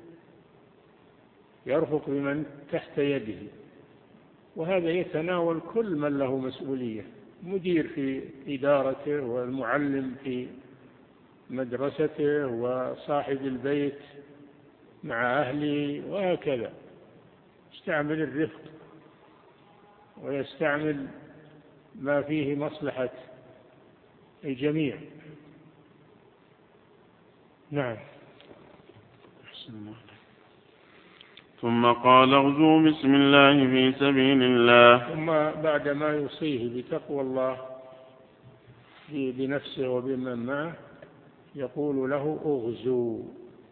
يرفق بمن تحت يده وهذا يتناول كل من له مسؤولية، مدير في إدارته، والمعلم في مدرسته، وصاحب البيت مع أهله، وهكذا. يستعمل الرفق ويستعمل ما فيه مصلحة الجميع. نعم. ثم قال: اغزوا بسم الله في سبيل الله. ثم بعدما يوصيه بتقوى الله بنفسه وبمن معه يقول له: اغزوا.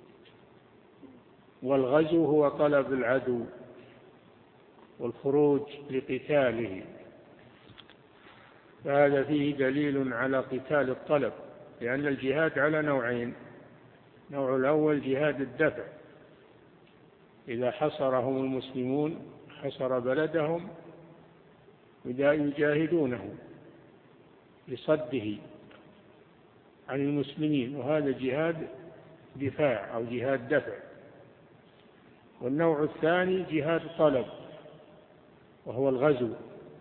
والغزو هو طلب العدو والخروج لقتاله، فهذا فيه دليل على قتال الطلب، لأن الجهاد على نوعين: النوع الأول جهاد الدفع، إذا حصرهم المسلمون حصر بلدهم إذا يجاهدونه لصده عن المسلمين، وهذا جهاد دفاع أو جهاد دفع. والنوع الثاني جهاد طلب، وهو الغزو،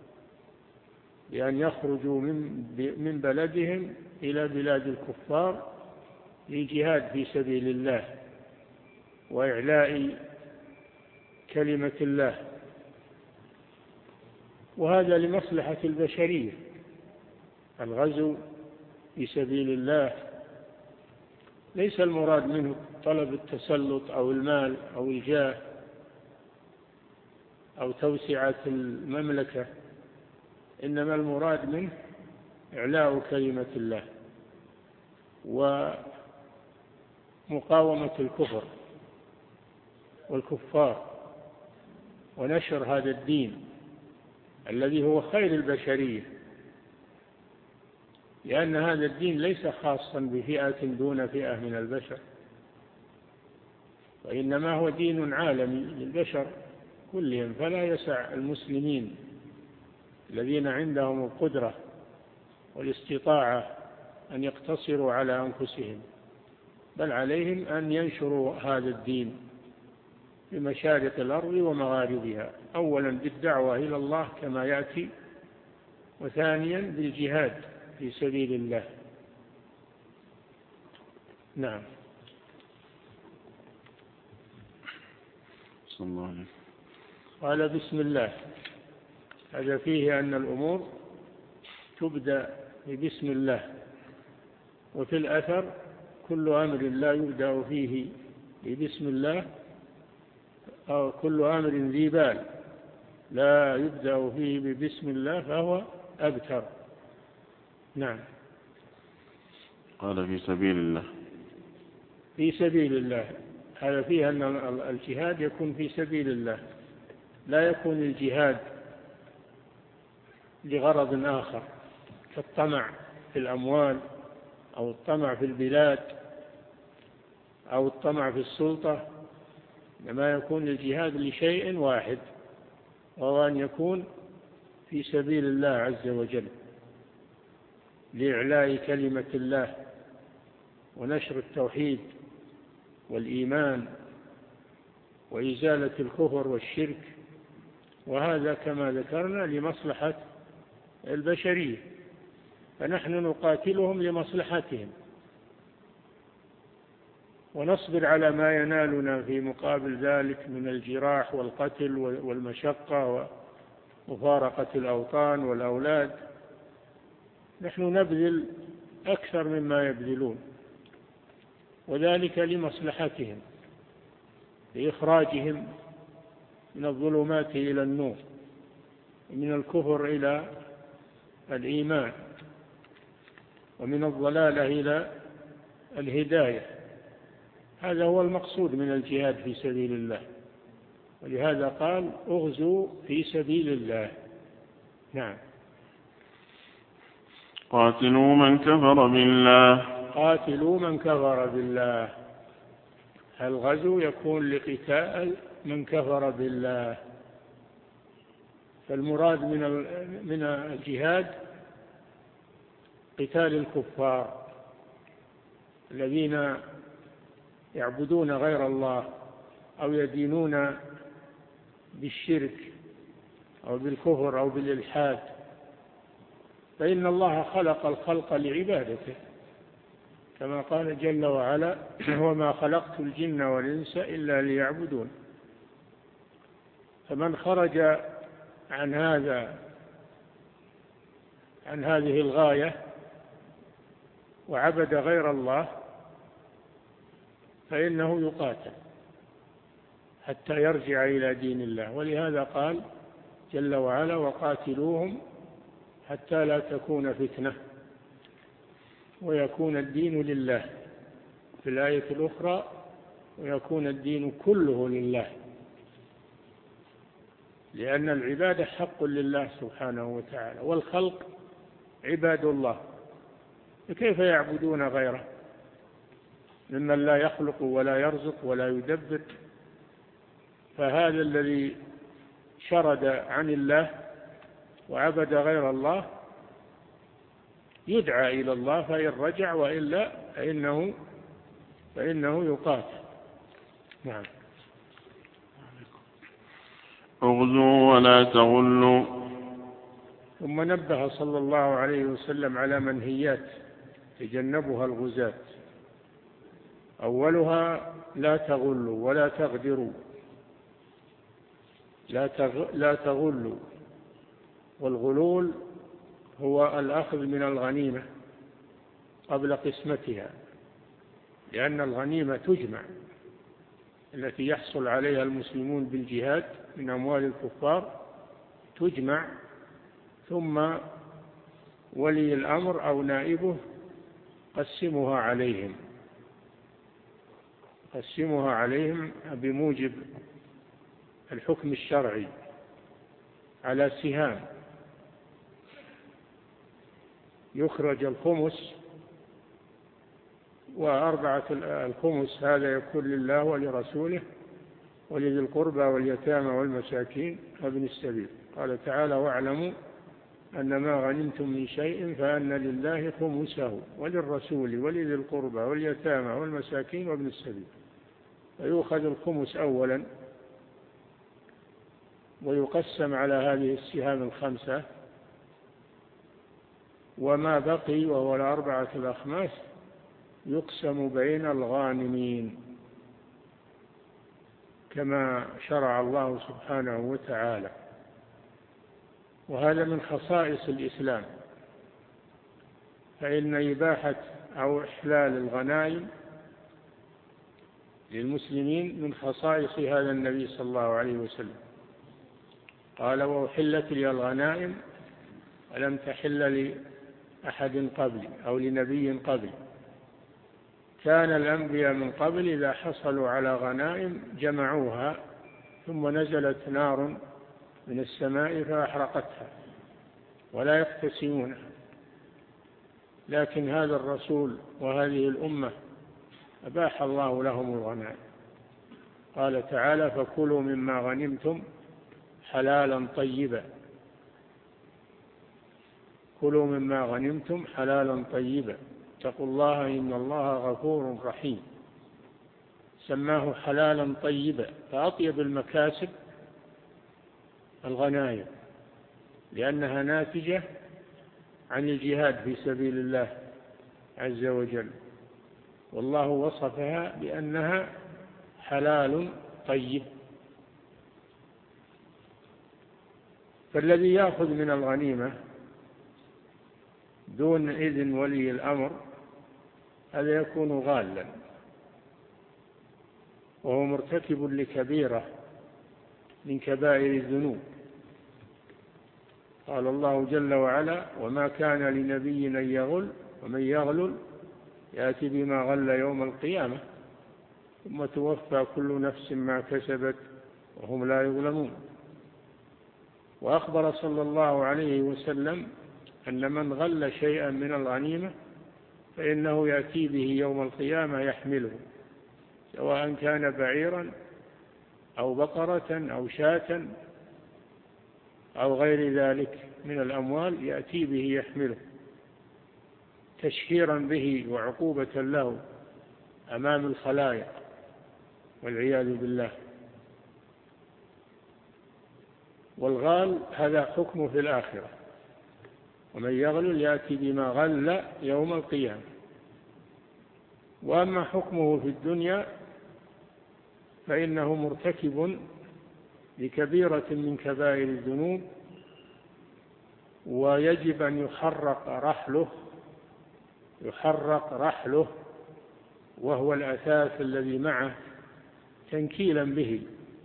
بأن يخرجوا من بلدهم إلى بلاد الكفار للجهاد في سبيل الله وإعلاء كلمة الله، وهذا لمصلحة البشرية. الغزو في سبيل الله ليس المراد منه طلب التسلط أو المال أو الجاه أو توسعة المملكة، إنما المراد منه إعلاء كلمة الله ومقاومة الكفر والكفار ونشر هذا الدين الذي هو خير البشرية، لأن هذا الدين ليس خاصا بفئة دون فئة من البشر، وإنما هو دين عالمي للبشر كلهم، فلا يسع المسلمين الذين عندهم القدرة والاستطاعة أن يقتصروا على أنفسهم، بل عليهم أن ينشروا هذا الدين في مشارق الأرض ومغاربها، أولا بالدعوة إلى الله كما يأتي، وثانيا بالجهاد في سبيل الله. نعم. صلى الله عليه وسلم. قال بسم الله، هذا فيه أن الأمور تبدأ ببسم الله، وفي الأثر كل أمر لا يبدأ فيه ببسم الله، أو كل أمر ذي بال لا يبدأ فيه ببسم الله فهو أبتر. نعم. قال في سبيل الله. في سبيل الله، هذا فيه أن الجهاد يكون في سبيل الله، لا يكون الجهاد لغرض آخر كالطمع في الأموال أو الطمع في البلاد أو الطمع في السلطة، إنما يكون الجهاد لشيء واحد، وهو أن يكون في سبيل الله عز وجل، لإعلاء كلمة الله ونشر التوحيد والإيمان وإزالة الكفر والشرك، وهذا كما ذكرنا لمصلحة البشرية، فنحن نقاتلهم لمصلحتهم ونصبر على ما ينالنا في مقابل ذلك من الجراح والقتل والمشقة ومفارقة الأوطان والأولاد. نحن نبذل أكثر مما يبذلون، وذلك لمصلحتهم، لإخراجهم من الظلمات إلى النور، ومن الكفر إلى الإيمان، ومن الضلالة إلى الهداية. هذا هو المقصود من الجهاد في سبيل الله، ولهذا قال اغزوا في سبيل الله. نعم. قاتلوا من كفر بالله. قاتلوا من كفر بالله، الغزو يكون لقتال من كفر بالله، فالمراد من من الجهاد قتال الكفار الذين يعبدون غير الله أو يدينون بالشرك أو بالكفر أو بالإلحاد، فإن الله خلق الخلق لعبادته، كما قال جل وعلا وما خلقت الجن والإنس إلا ليعبدون. فمن خرج عن هذا عن هذه الغاية وعبد غير الله فإنه يقاتل حتى يرجع إلى دين الله، ولهذا قال جل وعلا وقاتلوهم حتى لا تكون فتنة ويكون الدين لله، في الآية الأخرى ويكون الدين كله لله، لأن العبادة حق لله سبحانه وتعالى، والخلق عباد الله، فكيف يعبدون غيره ممن لا يخلق ولا يرزق ولا يدبر؟ فهذا الذي شرد عن الله وعبد غير الله يدعى إلى الله فإن رجع، وإلا فإنه فإنه يقاتل. نعم. اغزوا ولا تغلوا. ثم نبه صلى الله عليه وسلم على منهيات تجنبها الغزاة، أولها لا تغلوا ولا تغدروا، لا تغ... لا تغلوا، والغلول هو الأخذ من الغنيمة قبل قسمتها، لأن الغنيمة تجمع التي يحصل عليها المسلمون بالجهاد من أموال الكفار تجمع، ثم ولي الأمر أو نائبه قسمها عليهم قسمها عليهم بموجب الحكم الشرعي على سهام، يخرج الخمس، وأربعة الخمس هذا يكون لله ولرسوله ولذي القربى واليتامى والمساكين وابن السبيل. قال تعالى: واعلموا أن ما غنمتم من شيء فأن لله خمسه وللرسول ولذي القربى واليتامى والمساكين وابن السبيل. فيؤخذ الخمس أولا ويقسم على هذه السهام الخمسة، وما بقي وهو الأربعة الأخماس يقسم بين الغانمين كما شرع الله سبحانه وتعالى. وهذا من خصائص الإسلام، فإن إباحة أو إحلال الغنائم للمسلمين من خصائص هذا النبي صلى الله عليه وسلم. قال: وأحلت لي الغنائم ولم تحل لأحد قبلي أو لنبي قبلي. كان الأنبياء من قبل إذا حصلوا على غنائم جمعوها ثم نزلت نار من السماء فأحرقتها ولا يقتسمونها، لكن هذا الرسول وهذه الأمة أباح الله لهم الغنائم. قال تعالى: فكلوا مما غنمتم حلالا طيبا. كلوا مما غنمتم حلالا طيبا اتقوا الله إن الله غفور رحيم. سماه حلالا طيبا، فأطيب المكاسب الغنائم لأنها ناتجة عن الجهاد في سبيل الله عز وجل، والله وصفها بأنها حلال طيب. فالذي يأخذ من الغنيمة دون إذن ولي الأمر هذا يكون غالا، وهو مرتكب لكبيرة من كبائر الذنوب. قال الله جل وعلا: وما كان لنبي أن يغل ومن يغلل يأتي بما غل يوم القيامة ثم توفى كل نفس ما كسبت وهم لا يظلمون. وأخبر صلى الله عليه وسلم أن من غل شيئا من الغنيمة فإنه يأتي به يوم القيامة يحمله، سواء كان بعيرا أو بقرة أو شاة أو غير ذلك من الأموال، يأتي به يحمله تشهيرا به وعقوبة له أمام الخلائق والعياذ بالله. والغال هذا حكمه في الآخرة: ومن يغلل يأتي بما غل يوم القيامة. وأما حكمه في الدنيا فإنه مرتكب لكبيرة من كبائر الذنوب، ويجب أن يحرق رحله يحرق رحله وهو الأثاث الذي معه تنكيلا به.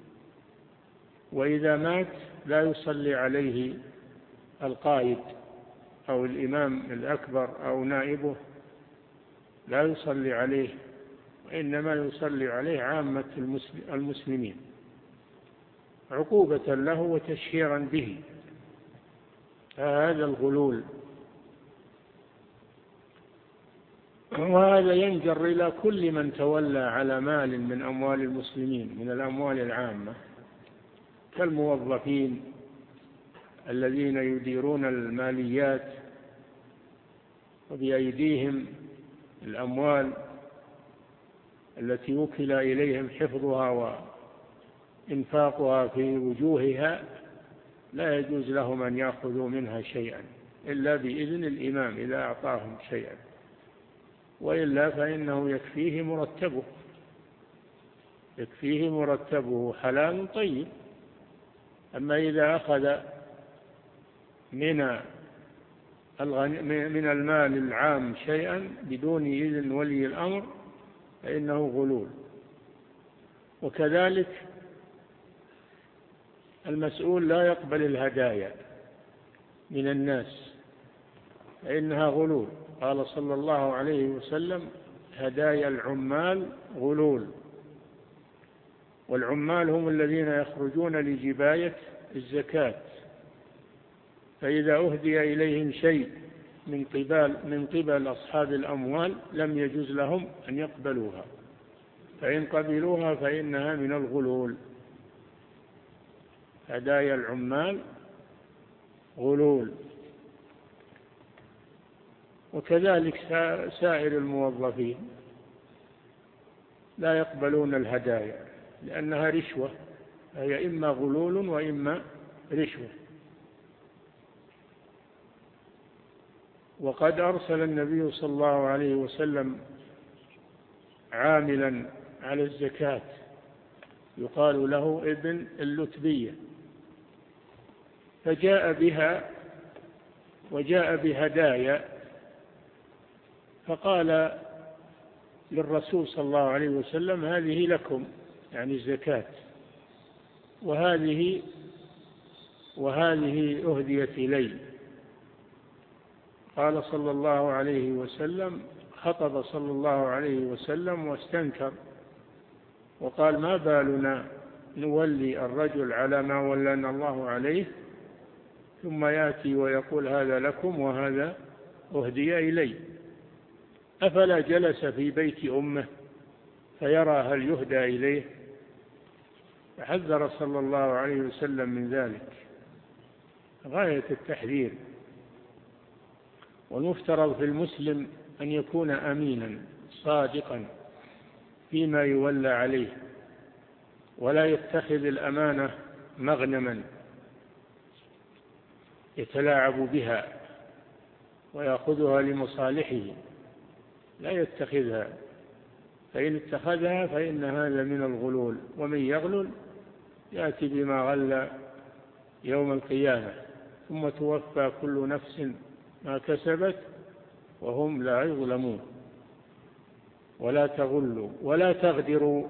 وإذا مات لا يصلي عليه القائد أو الإمام الأكبر أو نائبه، لا يصلي عليه، وإنما يصلي عليه عامة المسلمين عقوبة له وتشهيرا به. هذا الغلول، وهذا ينجر إلى كل من تولى على مال من أموال المسلمين من الأموال العامة، كالموظفين الذين يديرون الماليات وبأيديهم الأموال التي وكل إليهم حفظها وإنفاقها في وجوهها، لا يجوز لهم أن يأخذوا منها شيئا إلا بإذن الإمام إذا أعطاهم شيئا، وإلا فإنه يكفيه مرتبه يكفيه مرتبه حلال طيب. أما إذا أخذ من من المال العام شيئا بدون إذن ولي الأمر فإنه غلول. وكذلك المسؤول لا يقبل الهدايا من الناس فإنها غلول. قال صلى الله عليه وسلم: هدايا العمال غلول. والعمال هم الذين يخرجون لجباية الزكاة، فإذا أهدي إليهم شيء من قبل من قبل أصحاب الأموال لم يجوز لهم أن يقبلوها، فإن قبلوها فإنها من الغلول. هدايا العمال غلول، وكذلك سائر الموظفين لا يقبلون الهدايا لأنها رشوة، هي إما غلول وإما رشوة. وقد أرسل النبي صلى الله عليه وسلم عاملا على الزكاة يقال له ابن اللتبية، فجاء بها وجاء بهدايا، فقال للرسول صلى الله عليه وسلم هذه لكم، يعني الزكاة، وهذه وهذه أهديت إلي. قال صلى الله عليه وسلم، خطب صلى الله عليه وسلم واستنكر وقال ما بالنا نولي الرجل على ما ولنا الله عليه ثم يأتي ويقول هذا لكم وهذا أهدي إلي، أفلا جلس في بيت أمه فيرى هل يهدى إليه؟ فحذر صلى الله عليه وسلم من ذلك غاية التحذير. والمفترض في المسلم أن يكون أمينا صادقا فيما يولى عليه، ولا يتخذ الأمانة مغنما يتلاعب بها ويأخذها لمصالحه، لا يتخذها، فإن اتخذها فإن هذا من الغلول، ومن يغلل يأتي بما غل يوم القيامة ثم توفى كل نفس ما كسبت وهم لا يظلمون. ولا تغلوا ولا تغدروا،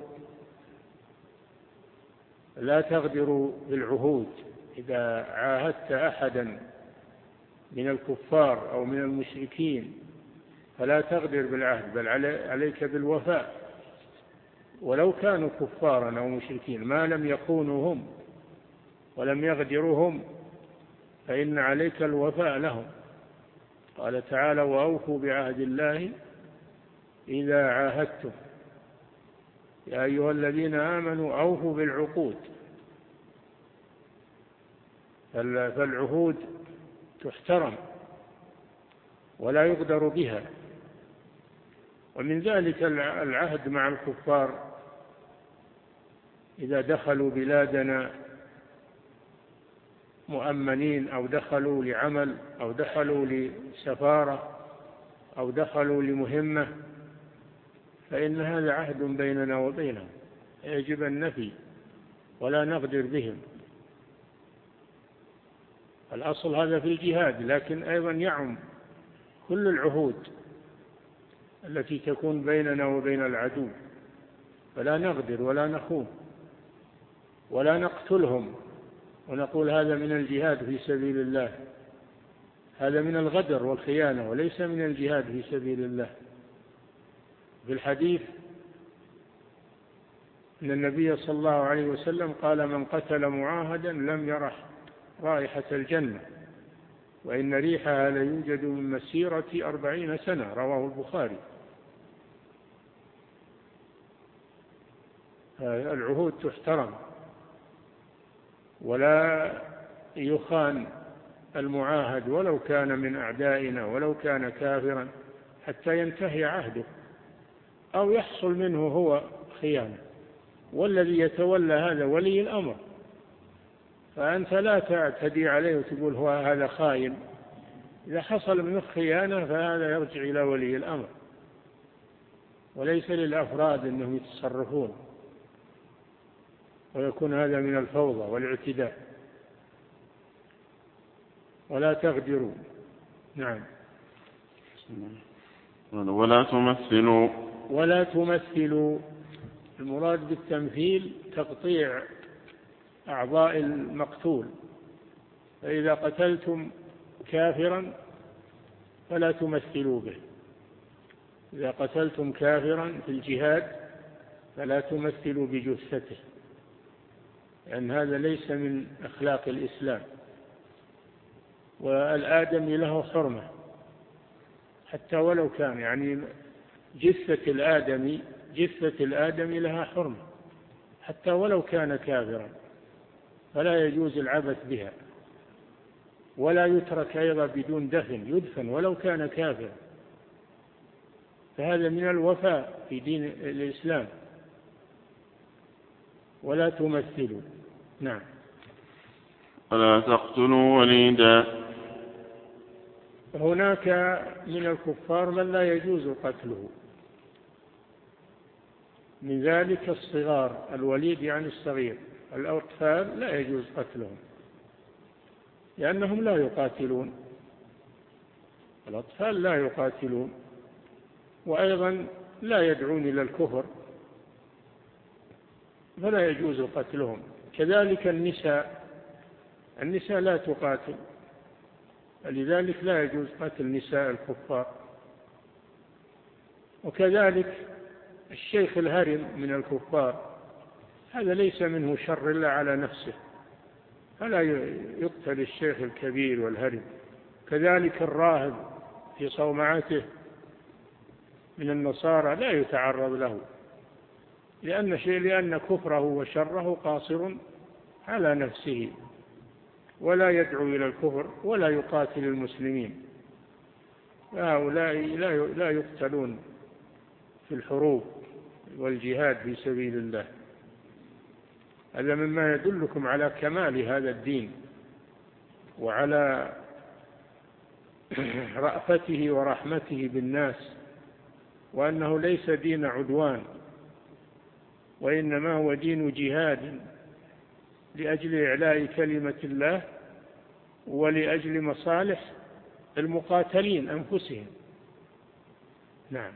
لا تغدروا بالعهود. إذا عاهدت أحدا من الكفار أو من المشركين فلا تغدر بالعهد، بل عليك بالوفاء، ولو كانوا كفارا أو مشركين ما لم يكونوا هم ولم يغدروا هم فإن عليك الوفاء لهم. قال تعالى وأوفوا بعهد الله إذا عاهدتم يا أيها الذين آمنوا أوفوا بالعقود. فالعهود تحترم ولا يغدر بها. ومن ذلك العهد مع الكفار إذا دخلوا بلادنا مؤمنين أو دخلوا لعمل أو دخلوا لسفارة أو دخلوا لمهمة فإن هذا عهد بيننا وبينهم، يجب النفي ولا نغدر بهم. الأصل هذا في الجهاد، لكن أيضا يعم كل العهود التي تكون بيننا وبين العدو، فلا نغدر ولا نخون ولا نقتلهم ونقول هذا من الجهاد في سبيل الله، هذا من الغدر والخيانة وليس من الجهاد في سبيل الله. في الحديث أن النبي صلى الله عليه وسلم قال من قتل معاهدا لم يرح رائحة الجنة وإن ريحها ليوجد من مسيرة أربعين سنة، رواه البخاري. العهود تحترم ولا يخان المعاهد ولو كان من أعدائنا ولو كان كافرا حتى ينتهي عهده أو يحصل منه هو خيانة، والذي يتولى هذا ولي الأمر، فأنت لا تعتدي عليه وتقول هو هذا خائن. إذا حصل منه خيانة فهذا يرجع إلى ولي الأمر وليس للأفراد أنهم يتصرفون، ويكون هذا من الفوضى والاعتداء. ولا تغدروا. نعم. ولا تمثلوا ولا تمثلوا، المراد بالتمثيل تقطيع أعضاء المقتول، فإذا قتلتم كافرا فلا تمثلوا به. إذا قتلتم كافرا في الجهاد فلا تمثلوا بجثته، لأن هذا ليس من أخلاق الإسلام. والآدمي له حرمة حتى ولو كان، يعني جثة الآدمي جثة الآدمي لها حرمة حتى ولو كان كافرا، فلا يجوز العبث بها، ولا يترك أيضا بدون دفن، يدفن ولو كان كافرا، فهذا من الوفاء في دين الإسلام. ولا تمثلوا. نعم. ولا تقتلوا وليدا. هناك من الكفار من لا يجوز قتله، من ذلك الصغار، الوليد يعني الصغير، الأطفال لا يجوز قتلهم لأنهم لا يقاتلون، الأطفال لا يقاتلون، وأيضا لا يدعون إلى الكفر فلا يجوز قتلهم. كذلك النساء، النساء لا تقاتل، لذلك لا يجوز قتل نساء الكفار. وكذلك الشيخ الهرم من الكفار، هذا ليس منه شر إلا على نفسه، فلا يقتل الشيخ الكبير والهرم. كذلك الراهب في صومعته من النصارى لا يتعرض له، لأن شيء لأن كفره وشره قاصر على نفسه، ولا يدعو إلى الكفر ولا يقاتل المسلمين. هؤلاء لا يقتلون في الحروب والجهاد في سبيل الله. هذا مما يدلكم على كمال هذا الدين وعلى رأفته ورحمته بالناس، وأنه ليس دين عدوان، وإنما هو دين جهاد لأجل إعلاء كلمة الله ولأجل مصالح المقاتلين أنفسهم. نعم.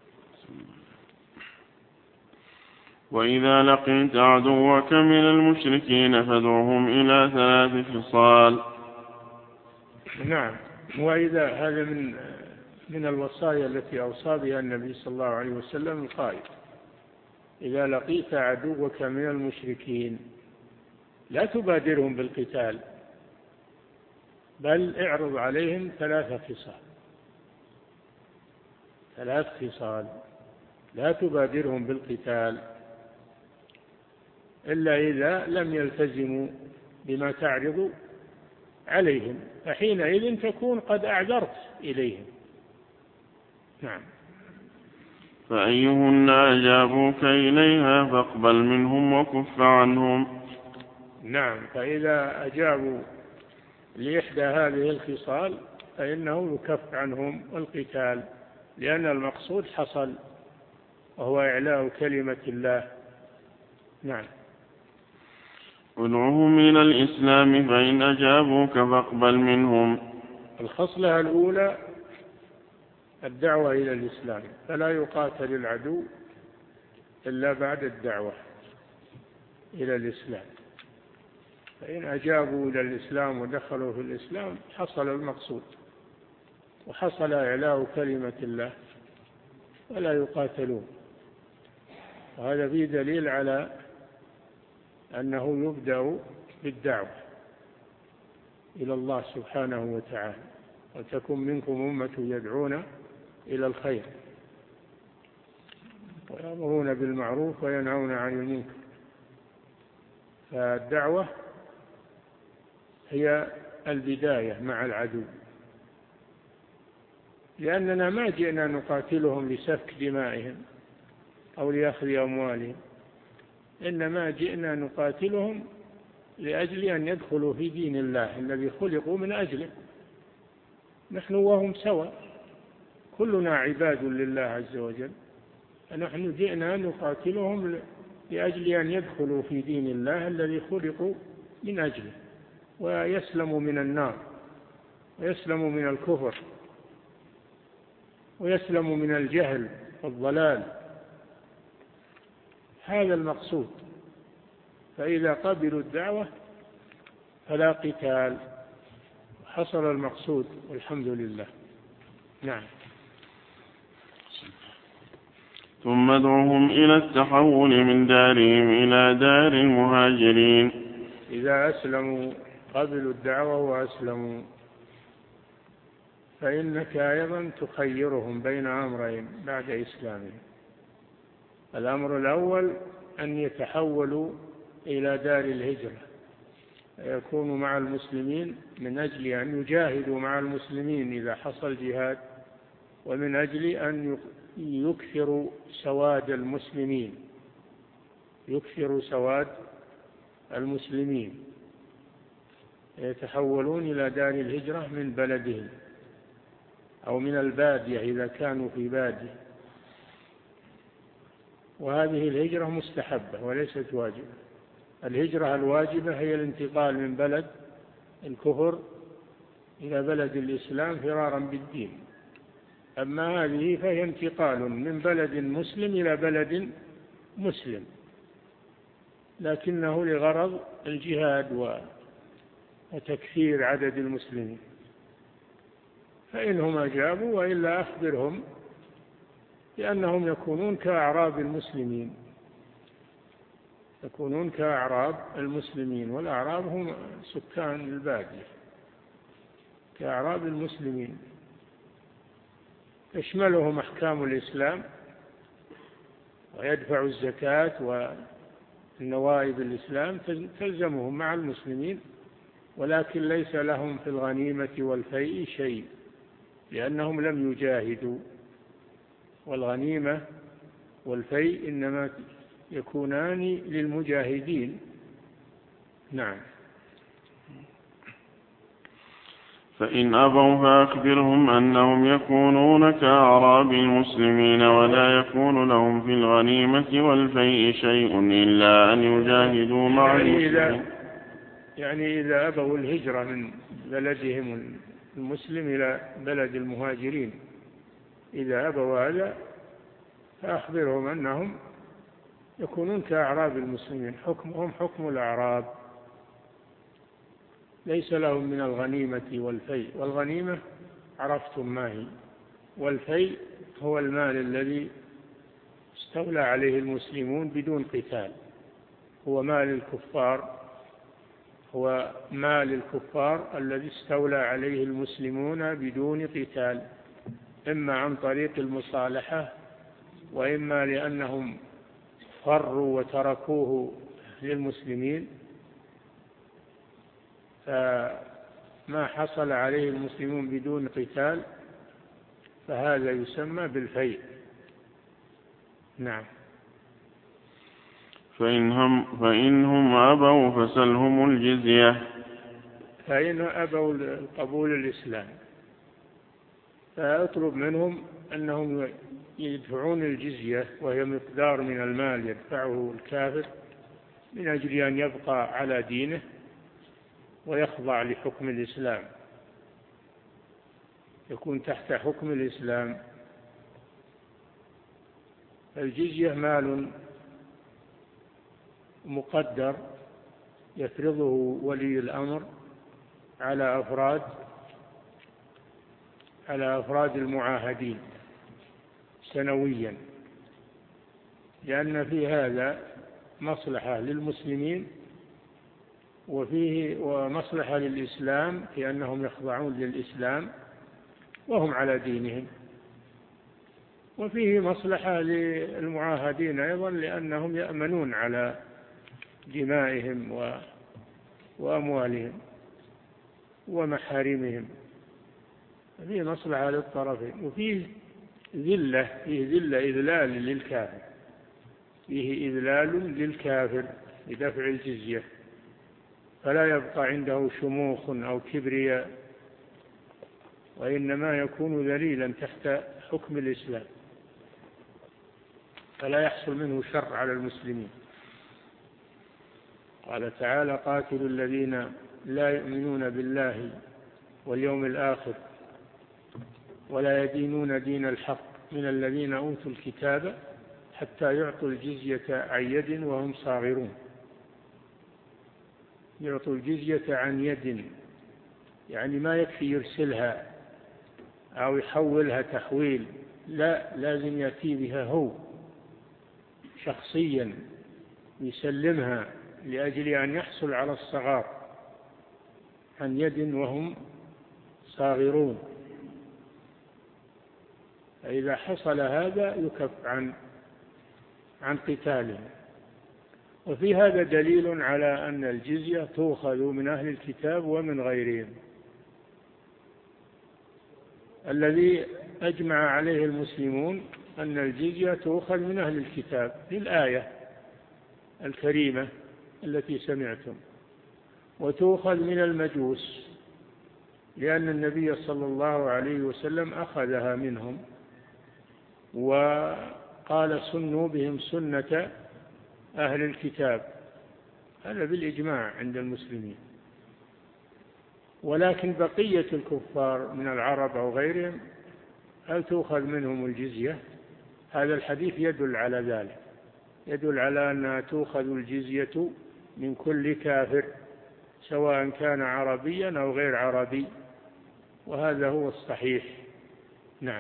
وإذا لقيت عدوك من المشركين فادعهم إلى ثلاث خصال. نعم. وإذا هذا من من الوصايا التي أوصى بها النبي صلى الله عليه وسلم القائل: إذا لقيت عدوك من المشركين لا تبادرهم بالقتال، بل اعرض عليهم ثلاث خصال، ثلاث خصال لا تبادرهم بالقتال إلا إذا لم يلتزموا بما تعرض عليهم، فحينئذ تكون قد أعذرت إليهم. نعم. فأيهن أجابوك إليها فاقبل منهم وكف عنهم. نعم. فإذا أجابوا لإحدى هذه الخصال فإنه يكف عنهم القتال، لأن المقصود حصل وهو إعلاء كلمة الله. نعم. ادعوهم إلى الإسلام فإن أجابوك فاقبل منهم. الخصلة الأولى الدعوة إلى الإسلام، فلا يقاتل العدو إلا بعد الدعوة إلى الإسلام، فإن أجابوا إلى الإسلام ودخلوا في الإسلام حصل المقصود وحصل إعلاء كلمة الله ولا يقاتلون. وهذا فيه دليل على أنه يبدأ بالدعوة إلى الله سبحانه وتعالى: وتكن منكم أمة يدعون إلى الخير ويأمرون بالمعروف وينهون عن المنكر. فالدعوة هي البداية مع العدو، لأننا ما جئنا نقاتلهم لسفك دمائهم أو لأخذ أموالهم، إنما جئنا نقاتلهم لأجل أن يدخلوا في دين الله الذي خلقوا من أجله، نحن وهم سواء، كلنا عباد لله عز وجل، فنحن جئنا نقاتلهم لأجل أن يدخلوا في دين الله الذي خلقوا من أجله ويسلموا من النار ويسلموا من الكفر ويسلموا من الجهل والضلال. هذا المقصود. فإذا قبلوا الدعوة فلا قتال، حصل المقصود والحمد لله. نعم. ثم ادعوهم إلى التحول من دارهم إلى دار المهاجرين. إذا أسلموا قبلوا الدعوة وأسلموا فإنك أيضا تخيرهم بين أمرين بعد إسلامهم. الأمر الأول أن يتحولوا إلى دار الهجرة يكونوا مع المسلمين من أجل أن يجاهدوا مع المسلمين إذا حصل جهاد، ومن أجل أن يكثروا سواد المسلمين يكثروا سواد المسلمين يتحولون إلى دار الهجرة من بلدهم أو من البادية إذا كانوا في بادية. وهذه الهجرة مستحبة وليست واجبة. الهجرة الواجبة هي الانتقال من بلد الكفر إلى بلد الإسلام فرارا بالدين، أما هذه فهي انتقال من بلد مسلم إلى بلد مسلم، لكنه لغرض الجهاد وتكثير عدد المسلمين. فإنهم أجابوا وإلا أخبرهم بأنهم يكونون كأعراب المسلمين يكونون كأعراب المسلمين والأعراب هم سكان البادية، كأعراب المسلمين تشملهم أحكام الإسلام ويدفع الزكاة والنوائب الإسلام تلزمهم مع المسلمين، ولكن ليس لهم في الغنيمة والفيء شيء لأنهم لم يجاهدوا، والغنيمة والفيء إنما يكونان للمجاهدين. نعم. فإن أبوا فأخبرهم أنهم يكونون كأعراب المسلمين ولا يكون لهم في الغنيمة والفيء شيء إلا أن يجاهدوا مع يعني المسلمين. إذا, يعني إذا أبوا الهجرة من بلدهم المسلم إلى بلد المهاجرين، إذا أبوا هذا فأخبرهم أنهم يكونون كأعراب المسلمين، حكمهم حكم الأعراب، ليس لهم من الغنيمة والفيء. والغنيمة عرفتم ما هي، والفيء هو المال الذي استولى عليه المسلمون بدون قتال، هو مال الكفار هو مال الكفار الذي استولى عليه المسلمون بدون قتال، إما عن طريق المصالحة وإما لأنهم فروا وتركوه للمسلمين، فما حصل عليه المسلمون بدون قتال فهذا يسمى بالفيء. نعم. فإنهم, فإنهم أبوا فسلهم الجزية. فإن أبوا قبول الإسلام فأطلب منهم أنهم يدفعون الجزية، وهي مقدار من المال يدفعه الكافر من أجل أن يبقى على دينه ويخضع لحكم الإسلام، يكون تحت حكم الإسلام. الجزية مال مقدر يفرضه ولي الأمر على أفراد على أفراد المعاهدين سنويا، لأن في هذا مصلحة للمسلمين وفيه ومصلحة للإسلام في أنهم يخضعون للإسلام وهم على دينهم، وفيه مصلحة للمعاهدين أيضا لأنهم يأمنون على دمائهم وأموالهم ومحارمهم، فيه مصلحة للطرفين. وفيه ذلة فيه ذلة إذلال للكافر فيه إذلال للكافر بدفع الجزية، فلا يبقى عنده شموخ أو كبرياء، وإنما يكون ذليلا تحت حكم الإسلام، فلا يحصل منه شر على المسلمين. قال تعالى: قاتلوا الذين لا يؤمنون بالله واليوم الآخر ولا يدينون دين الحق من الذين أوتوا الكتاب حتى يعطوا الجزية عن يد وهم صاغرون. يعطوا الجزية عن يد يعني ما يكفي يرسلها أو يحولها تحويل، لا، لازم يأتي بها هو شخصيا يسلمها لأجل أن يحصل على الصغار، عن يد وهم صاغرون. فإذا حصل هذا يكف عن عن قتالهم. وفي هذا دليل على أن الجزية تؤخذ من أهل الكتاب ومن غيرهم. الذي أجمع عليه المسلمون أن الجزية تؤخذ من أهل الكتاب في الآية الكريمة التي سمعتم، وتؤخذ من المجوس لأن النبي صلى الله عليه وسلم أخذها منهم وقال سنوا بهم سنة أهل الكتاب، هذا بالإجماع عند المسلمين. ولكن بقية الكفار من العرب أو غيرهم هل تؤخذ منهم الجزية؟ هذا الحديث يدل على ذلك، يدل على أنها تؤخذ الجزية من كل كافر سواء كان عربيا أو غير عربي، وهذا هو الصحيح. نعم.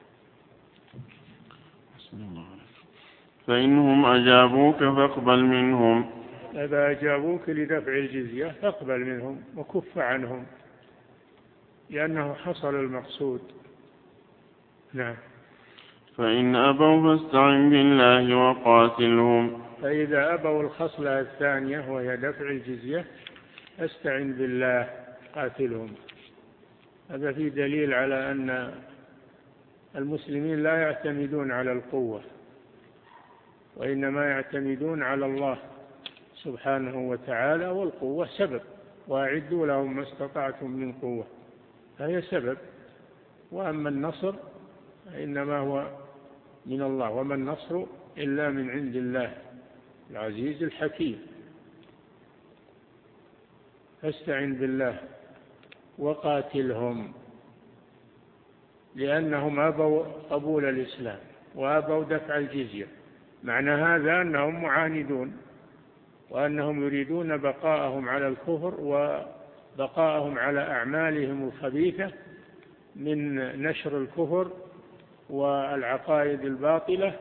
فإنهم أجابوك فاقبل منهم. إذا أجابوك لدفع الجزية فاقبل منهم وكف عنهم لأنه حصل المقصود. نعم. فإن أبوا فاستعن بالله وقاتلهم. فإذا أبوا الخصلة الثانية وهي دفع الجزية استعن بالله قاتلهم. هذا فيه دليل على أن المسلمين لا يعتمدون على القوة، وإنما يعتمدون على الله سبحانه وتعالى، والقوة سبب، وأعدوا لهم ما استطعتم من قوة، فهي سبب. وأما النصر إنما هو من الله، وما النصر إلا من عند الله العزيز الحكيم. فاستعن بالله وقاتلهم، لأنهم أبوا قبول الإسلام وأبوا دفع الجزية. معنى هذا أنهم معاندون، وأنهم يريدون بقاءهم على الكفر وبقاءهم على أعمالهم الخبيثة من نشر الكفر والعقائد الباطلة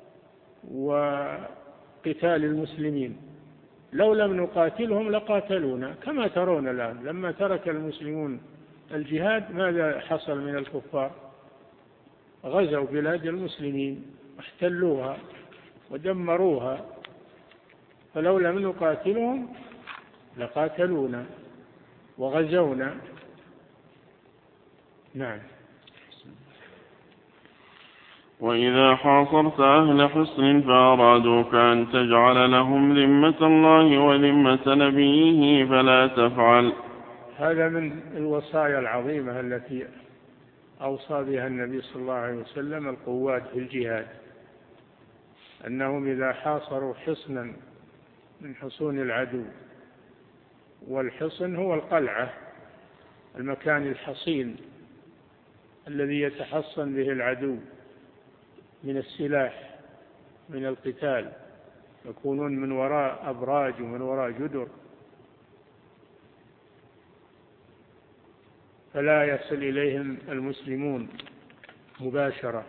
وقتال المسلمين. لو لم نقاتلهم لقاتلونا، كما ترون الآن لما ترك المسلمون الجهاد ماذا حصل من الكفار؟ غزوا بلاد المسلمين واحتلوها ودمروها، فلو لم نقاتلهم لقاتلونا وغزونا. نعم. وإذا حاصرت أهل حصن فأرادوك أن تجعل لهم ذمة الله وذمة نبيه فلا تفعل. هذا من الوصايا العظيمة التي أوصى بها النبي صلى الله عليه وسلم القوات في الجهاد، أنهم إذا حاصروا حصنا من حصون العدو، والحصن هو القلعة، المكان الحصين الذي يتحصن به العدو من السلاح من القتال، يكونون من وراء أبراج ومن وراء جدر، فلا يصل إليهم المسلمون مباشرة.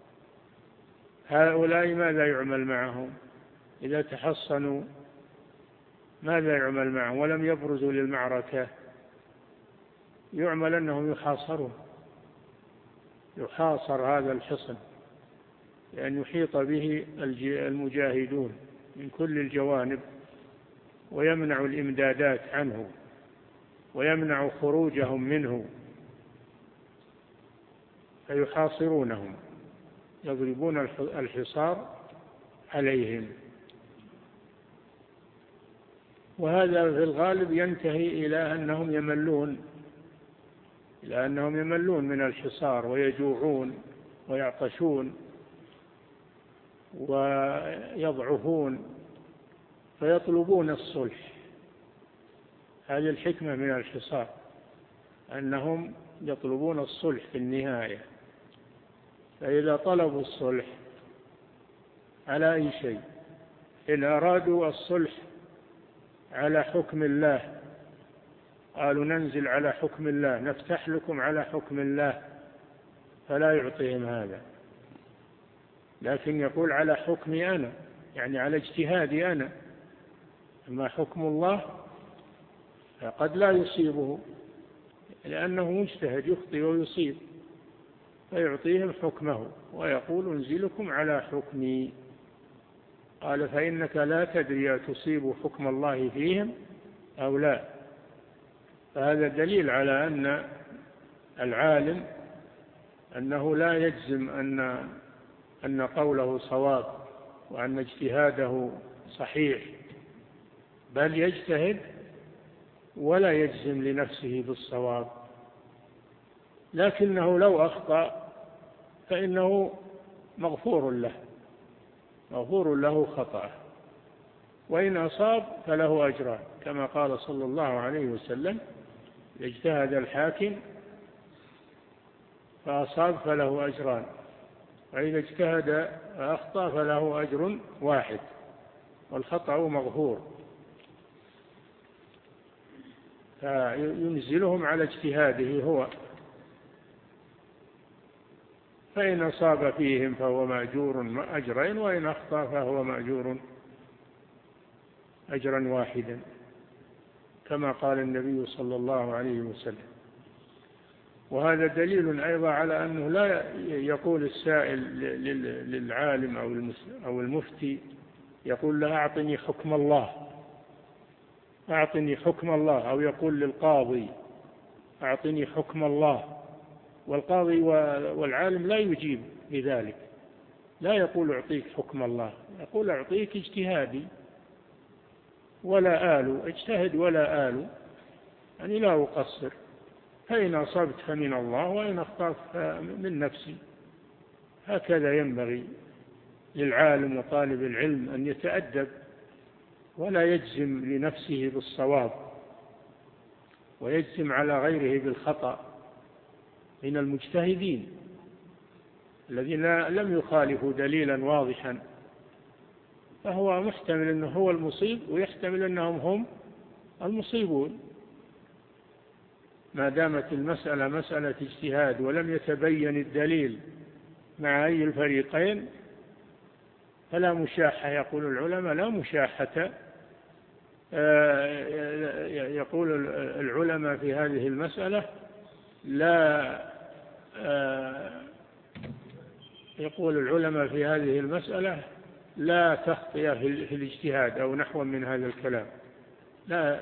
هؤلاء ماذا يعمل معهم إذا تحصنوا؟ ماذا يعمل معهم ولم يبرزوا للمعركة؟ يعمل أنهم يحاصرون، يحاصر هذا الحصن لأن يحيط به المجاهدون من كل الجوانب، ويمنع الإمدادات عنه ويمنع خروجهم منه، فيحاصرونهم، يضربون الحصار عليهم. وهذا في الغالب ينتهي إلى أنهم يملون إلى أنهم يملون من الحصار ويجوعون ويعطشون ويضعفون، فيطلبون الصلح. هذه الحكمة من الحصار، أنهم يطلبون الصلح في النهاية. فإذا طلبوا الصلح على أي شيء، إن أرادوا الصلح على حكم الله قالوا ننزل على حكم الله، نفتح لكم على حكم الله، فلا يعطيهم هذا، لكن يقول على حكمي أنا، يعني على اجتهادي أنا. أما حكم الله فقد لا يصيبه لأنه مجتهد، يخطئ ويصيب، فيعطيهم حكمه ويقول انزلكم على حكمي. قال فإنك لا تدري أتصيب حكم الله فيهم أو لا. فهذا دليل على أن العالم أنه لا يجزم أن أن قوله صواب وأن اجتهاده صحيح، بل يجتهد ولا يجزم لنفسه بالصواب، لكنه لو أخطأ فإنه مغفور له مغفور له خطأه، وإن أصاب فله أجران، كما قال صلى الله عليه وسلم: اجتهد الحاكم فأصاب فله أجران، وإذا اجتهد فأخطأ فله أجر واحد، والخطأ مغفور. فينزلهم على اجتهاده هو، فإن أصاب فيهم فهو مأجور أجرين، وإن أخطأ فهو مأجور أجرا واحدا، كما قال النبي صلى الله عليه وسلم. وهذا دليل أيضا على أنه لا يقول السائل للعالم أو المفتي، يقول له: أعطني حكم الله أعطني حكم الله أو يقول للقاضي: أعطني حكم الله. والقاضي والعالم لا يجيب بذلك، لا يقول: أعطيك حكم الله، يقول: أعطيك اجتهادي ولا آل، اجتهد ولا آل، يعني لا أقصر، فإن أصبت فمن الله، وإن أخطأت فمن نفسي. هكذا ينبغي للعالم وطالب العلم أن يتأدب، ولا يجزم لنفسه بالصواب ويجزم على غيره بالخطأ من المجتهدين الذين لم يخالفوا دليلا واضحا، فهو محتمل أنه هو المصيب، ويحتمل أنهم هم المصيبون. ما دامت المسألة مسألة اجتهاد ولم يتبين الدليل مع أي الفريقين فلا مشاحة، يقول العلماء لا مشاحة. يقول العلماء في هذه المسألة لا يقول العلماء في هذه المسألة لا تخطئ في الاجتهاد أو نحو من هذا الكلام، لا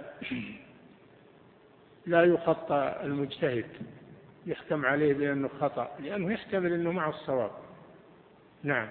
لا يخطأ المجتهد يحكم عليه بأنه خطأ، لأنه يحتمل أنه مع الصواب. نعم.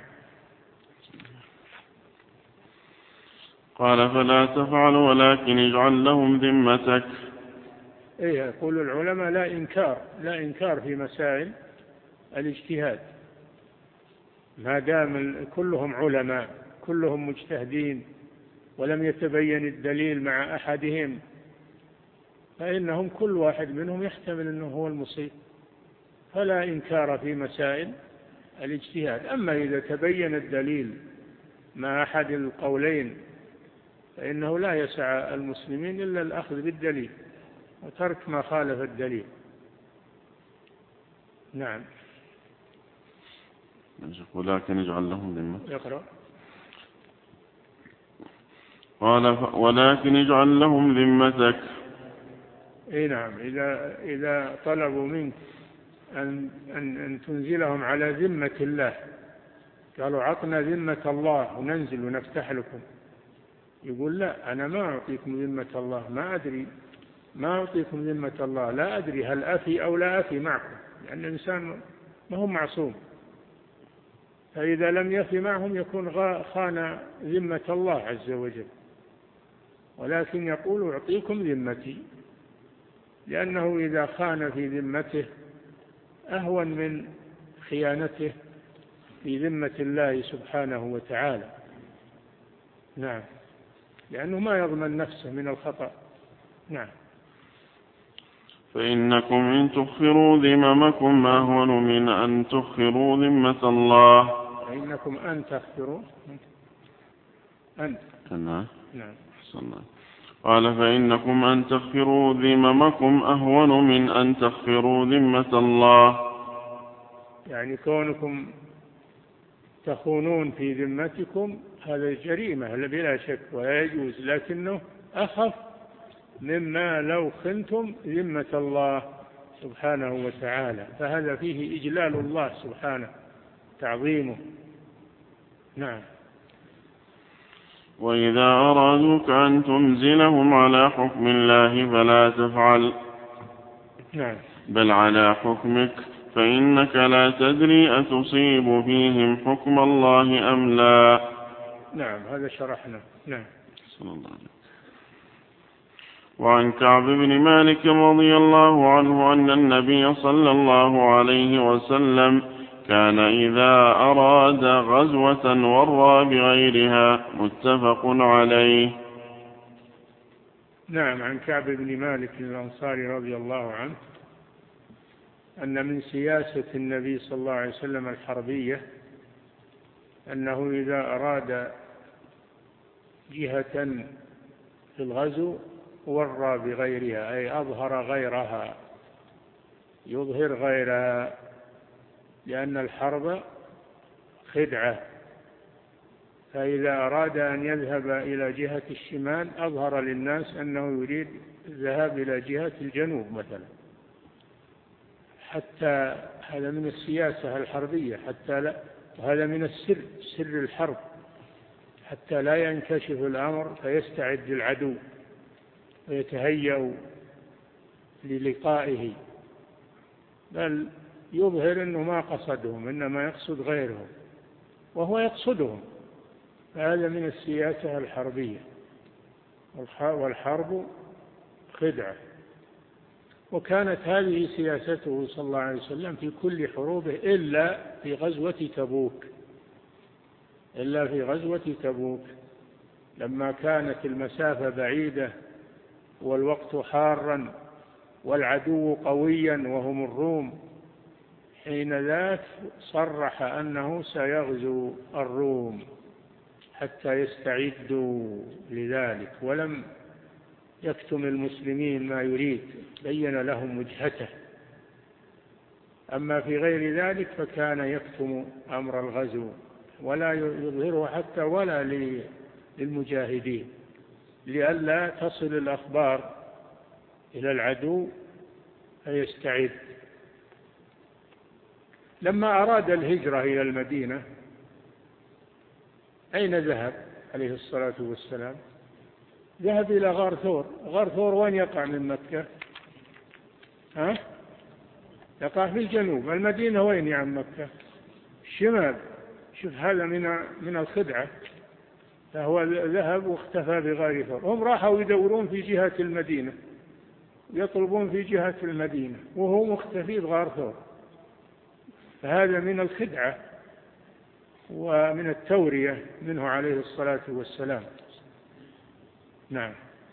قال: فلا تفعل ولكن اجعل لهم ذمتك. إيه، يقول العلماء لا إنكار لا إنكار في مسائل الاجتهاد، ما دام كلهم علماء كلهم مجتهدين ولم يتبين الدليل مع أحدهم، فإنهم كل واحد منهم يحتمل أنه هو المصيب، فلا إنكار في مسائل الاجتهاد. أما إذا تبين الدليل مع أحد القولين فإنه لا يسع المسلمين إلا الأخذ بالدليل وترك ما خالف الدليل. نعم. ولكن اجعل لهم ذمتك. يقرأ. قال: ولكن اجعل لهم ذمتك. اي نعم، إذا إذا طلبوا منك أن أن أن تنزلهم على ذمة الله، قالوا: عطنا ذمة الله وننزل ونفتح لكم، يقول: لا، أنا ما أعطيكم ذمة الله، ما أدري ما أعطيكم ذمة الله، لا أدري هل أفي أو لا أفي معكم، لأن الإنسان ما هو معصوم، فإذا لم يفي معهم يكون خان ذمة الله عز وجل. ولكن يقول: أعطيكم ذمتي، لأنه إذا خان في ذمته أهون من خيانته في ذمة الله سبحانه وتعالى. نعم، لأنه ما يضمن نفسه من الخطأ. نعم. فإنكم إن تخفروا ذممكم أهون من أن تخفروا ذمة الله. فإنكم أن تخفروا أنت. نعم. نعم. قال: فإنكم أن تخفروا ذممكم أهون من أن تخفروا ذمة الله. يعني كونكم تخونون في ذمتكم هذا جريمة بلا شك ولا يجوز، لكنه أخف مما لو خنتم ذمة الله سبحانه وتعالى، فهذا فيه إجلال الله سبحانه، تعظيمه. نعم. وإذا أرادوك أن تنزلهم على حكم الله فلا تفعل. نعم. بل على حكمك، فإنك لا تدري أتصيب فيهم حكم الله أم لا. نعم، هذا شرحنا. نعم. صلى الله عليه وسلم. وعن كعب بن مالك رضي الله عنه أن النبي صلى الله عليه وسلم كان إذا أراد غزوة ورى بغيرها. متفق عليه. نعم. عن كعب بن مالك الأنصاري رضي الله عنه أن من سياسة النبي صلى الله عليه وسلم الحربية أنه إذا أراد جهة في الغزو ورى بغيرها، أي أظهر غيرها، يظهر غيرها، لأن الحرب خدعة. فإذا أراد أن يذهب إلى جهة الشمال أظهر للناس أنه يريد الذهاب إلى جهة الجنوب مثلا، حتى هذا من السياسة الحربية، حتى لا، وهذا من السر، سر الحرب، حتى لا ينكشف الأمر فيستعد العدو ويتهيأ للقائه، بل يظهر أنه ما قصدهم، إنما يقصد غيرهم وهو يقصدهم. فهذا من السياسة الحربية، والحرب خدعة. وكانت هذه سياسته صلى الله عليه وسلم في كل حروبه إلا في غزوة تبوك، إلا في غزوة تبوك لما كانت المسافة بعيدة والوقت حارا والعدو قويا وهم الروم، حين ذاك صرح أنه سيغزو الروم حتى يستعدوا لذلك، ولم يكتم المسلمين ما يريد، بين لهم وجهته. أما في غير ذلك فكان يكتم أمر الغزو ولا يظهره حتى ولا للمجاهدين، لئلا تصل الأخبار إلى العدو فيستعد. لما أراد الهجرة إلى المدينة أين ذهب عليه الصلاة والسلام؟ ذهب إلى غار ثور. غار ثور وين يقع من مكة؟ ها؟ يقع في الجنوب. المدينة وين يا عم مكة؟ الشمال. شوف هذا من من الخدعة. فهو ذهب واختفى بغار ثور. هم راحوا يدورون في جهة المدينة، يطلبون في جهة المدينة وهو مختفي بغار ثور. فهذا من الخدعة ومن التورية منه عليه الصلاة والسلام. نعم.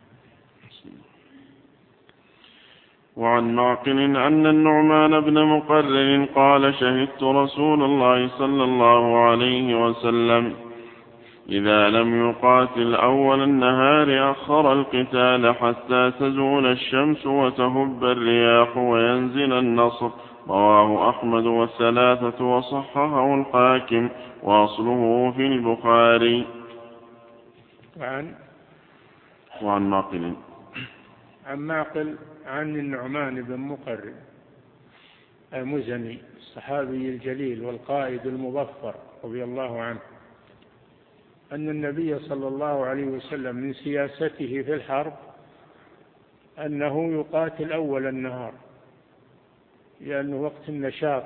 وعن معقل أن النعمان بن مقرر قال: شهدت رسول الله صلى الله عليه وسلم إذا لم يقاتل أول النهار أخر القتال حتى تزول الشمس وتهب الرياح وينزل النصر. رواه أحمد والثلاثة وصححه الحاكم وأصله في البخاري. وعن وعن معقل عن معقل عن النعمان بن مقرر المزني الصحابي الجليل والقائد المظفر رضي الله عنه أن النبي صلى الله عليه وسلم من سياسته في الحرب أنه يقاتل أول النهار، لأنه وقت النشاط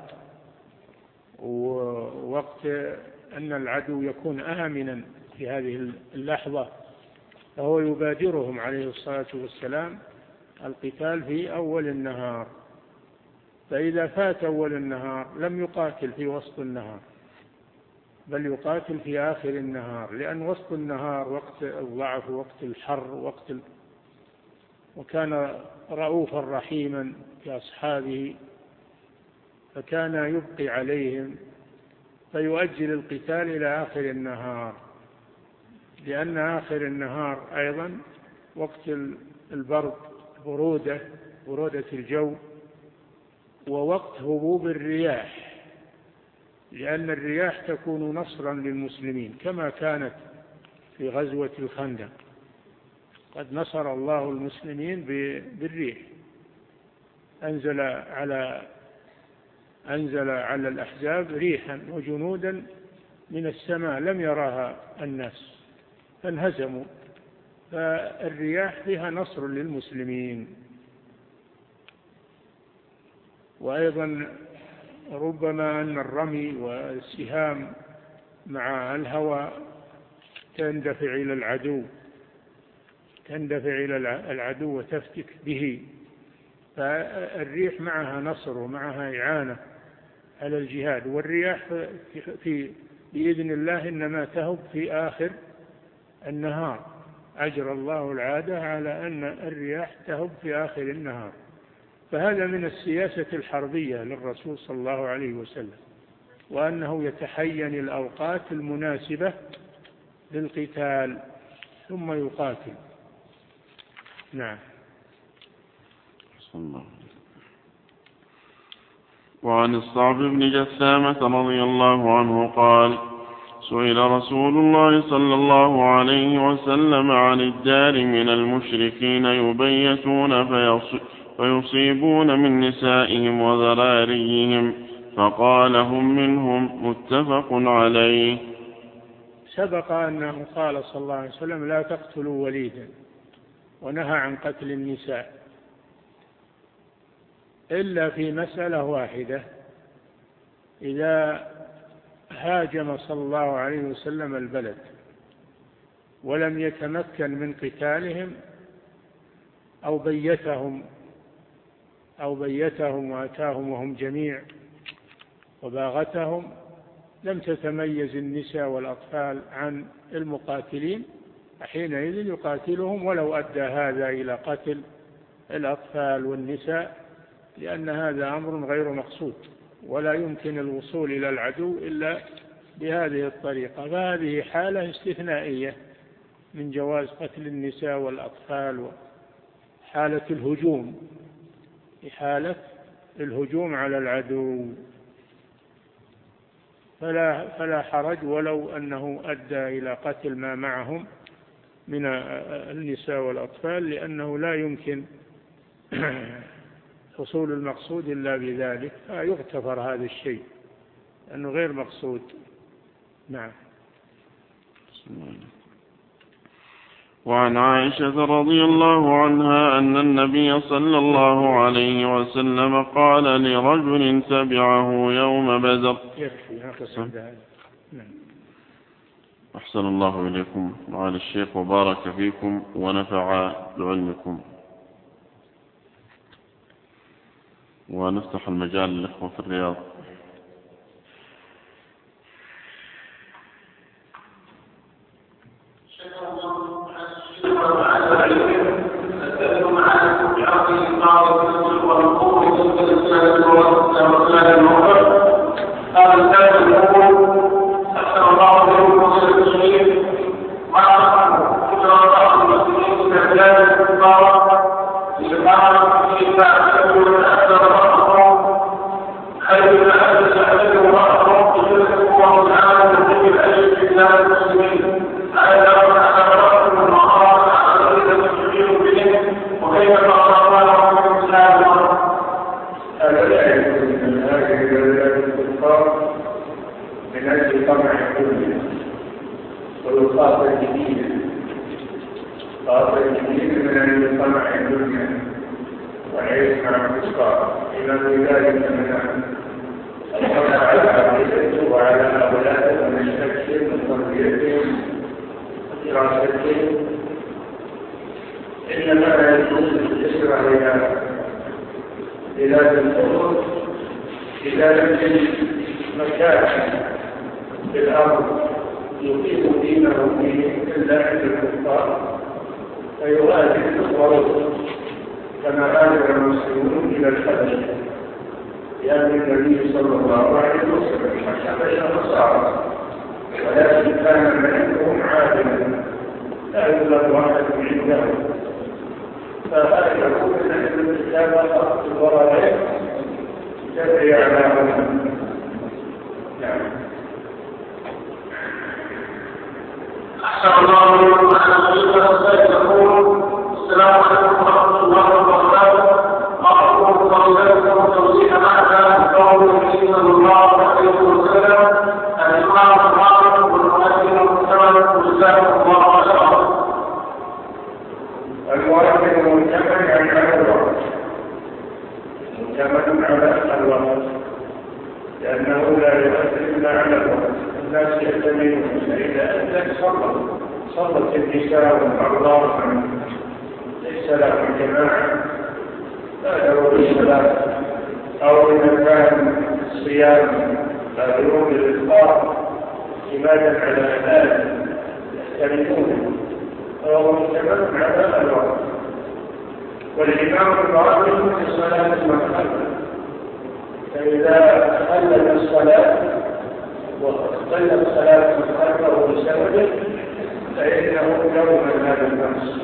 ووقت أن العدو يكون آمنا في هذه اللحظة، فهو يبادرهم عليه الصلاة والسلام القتال في أول النهار. فإذا فات أول النهار لم يقاتل في وسط النهار، بل يقاتل في آخر النهار، لأن وسط النهار وقت الضعف، وقت الحر، وقت ال... وكان رؤوفا رحيما بأصحابه، فكان يبقي عليهم فيؤجل القتال إلى آخر النهار، لأن آخر النهار أيضا وقت البرد، برودة برودة الجو، ووقت هبوب الرياح، لأن الرياح تكون نصرا للمسلمين كما كانت في غزوة الخندق. قد نصر الله المسلمين بالريح، أنزل على أنزل على الأحزاب ريحا وجنودا من السماء لم يراها الناس، فانهزموا. فالرياح فيها نصر للمسلمين. وأيضا ربما أن الرمي والسهام مع الهوى تندفع إلى العدو تندفع إلى العدو وتفتك به، فالريح معها نصر ومعها إعانة على الجهاد. والرياح في بإذن الله إنما تهب في آخر النهار، أجرى الله العادة على أن الرياح تهب في آخر النهار. فهذا من السياسة الحربية للرسول صلى الله عليه وسلم، وأنه يتحين الأوقات المناسبة للقتال ثم يقاتل. نعم. وعن الصعب بن جثامة رضي الله عنه قال: سئل رسول الله صلى الله عليه وسلم عن الدار من المشركين يبيتون فيصيبون من نسائهم وذراريهم، فقال: هم منهم، متفق عليه. سبق أنه قال صلى الله عليه وسلم: لا تقتلوا وليدا، ونهى عن قتل النساء إلا في مسألة واحدة: إذا هاجم صلى الله عليه وسلم البلد ولم يتمكن من قتالهم أو بيتهم أو بيتهم وأتاهم وهم جميع وباغتهم، لم تتميز النساء والأطفال عن المقاتلين، حينئذ يقاتلهم ولو أدى هذا إلى قتل الأطفال والنساء، لأن هذا أمر غير مقصود، ولا يمكن الوصول إلى العدو إلا بهذه الطريقة. فهذه حالة استثنائية من جواز قتل النساء والأطفال، وحالة الهجوم، حالة الهجوم على العدو، فلا, فلا حرج ولو أنه أدى إلى قتل ما معهم من النساء والأطفال، لأنه لا يمكن حصول المقصود إلا بذلك، فيغتفر هذا الشيء لأنه غير مقصود. نعم. وعن عائشة رضي الله عنها أن النبي صلى الله عليه وسلم قال لرجل تبعه يوم بدر: أحسن الله إليكم وعلى الشيخ وبارك فيكم ونفع بعلمكم. ونفتح المجال للإخوة في الرياض. الإمام الرابع والمؤذن والسبب والسابق والرابع صلت النساء والأرض ليس لهم جماعة لا يروا الصلاة أو إذا كان الصيام بادرون بالإفطار اعتمادا على الآن يختلفون فهو مجتمع على الوقت والإمام الراتب في صلاة المغرب فإذا خلت الصلاة واختلت صلاة المغرب بسببه فإنه يوم هذا النفس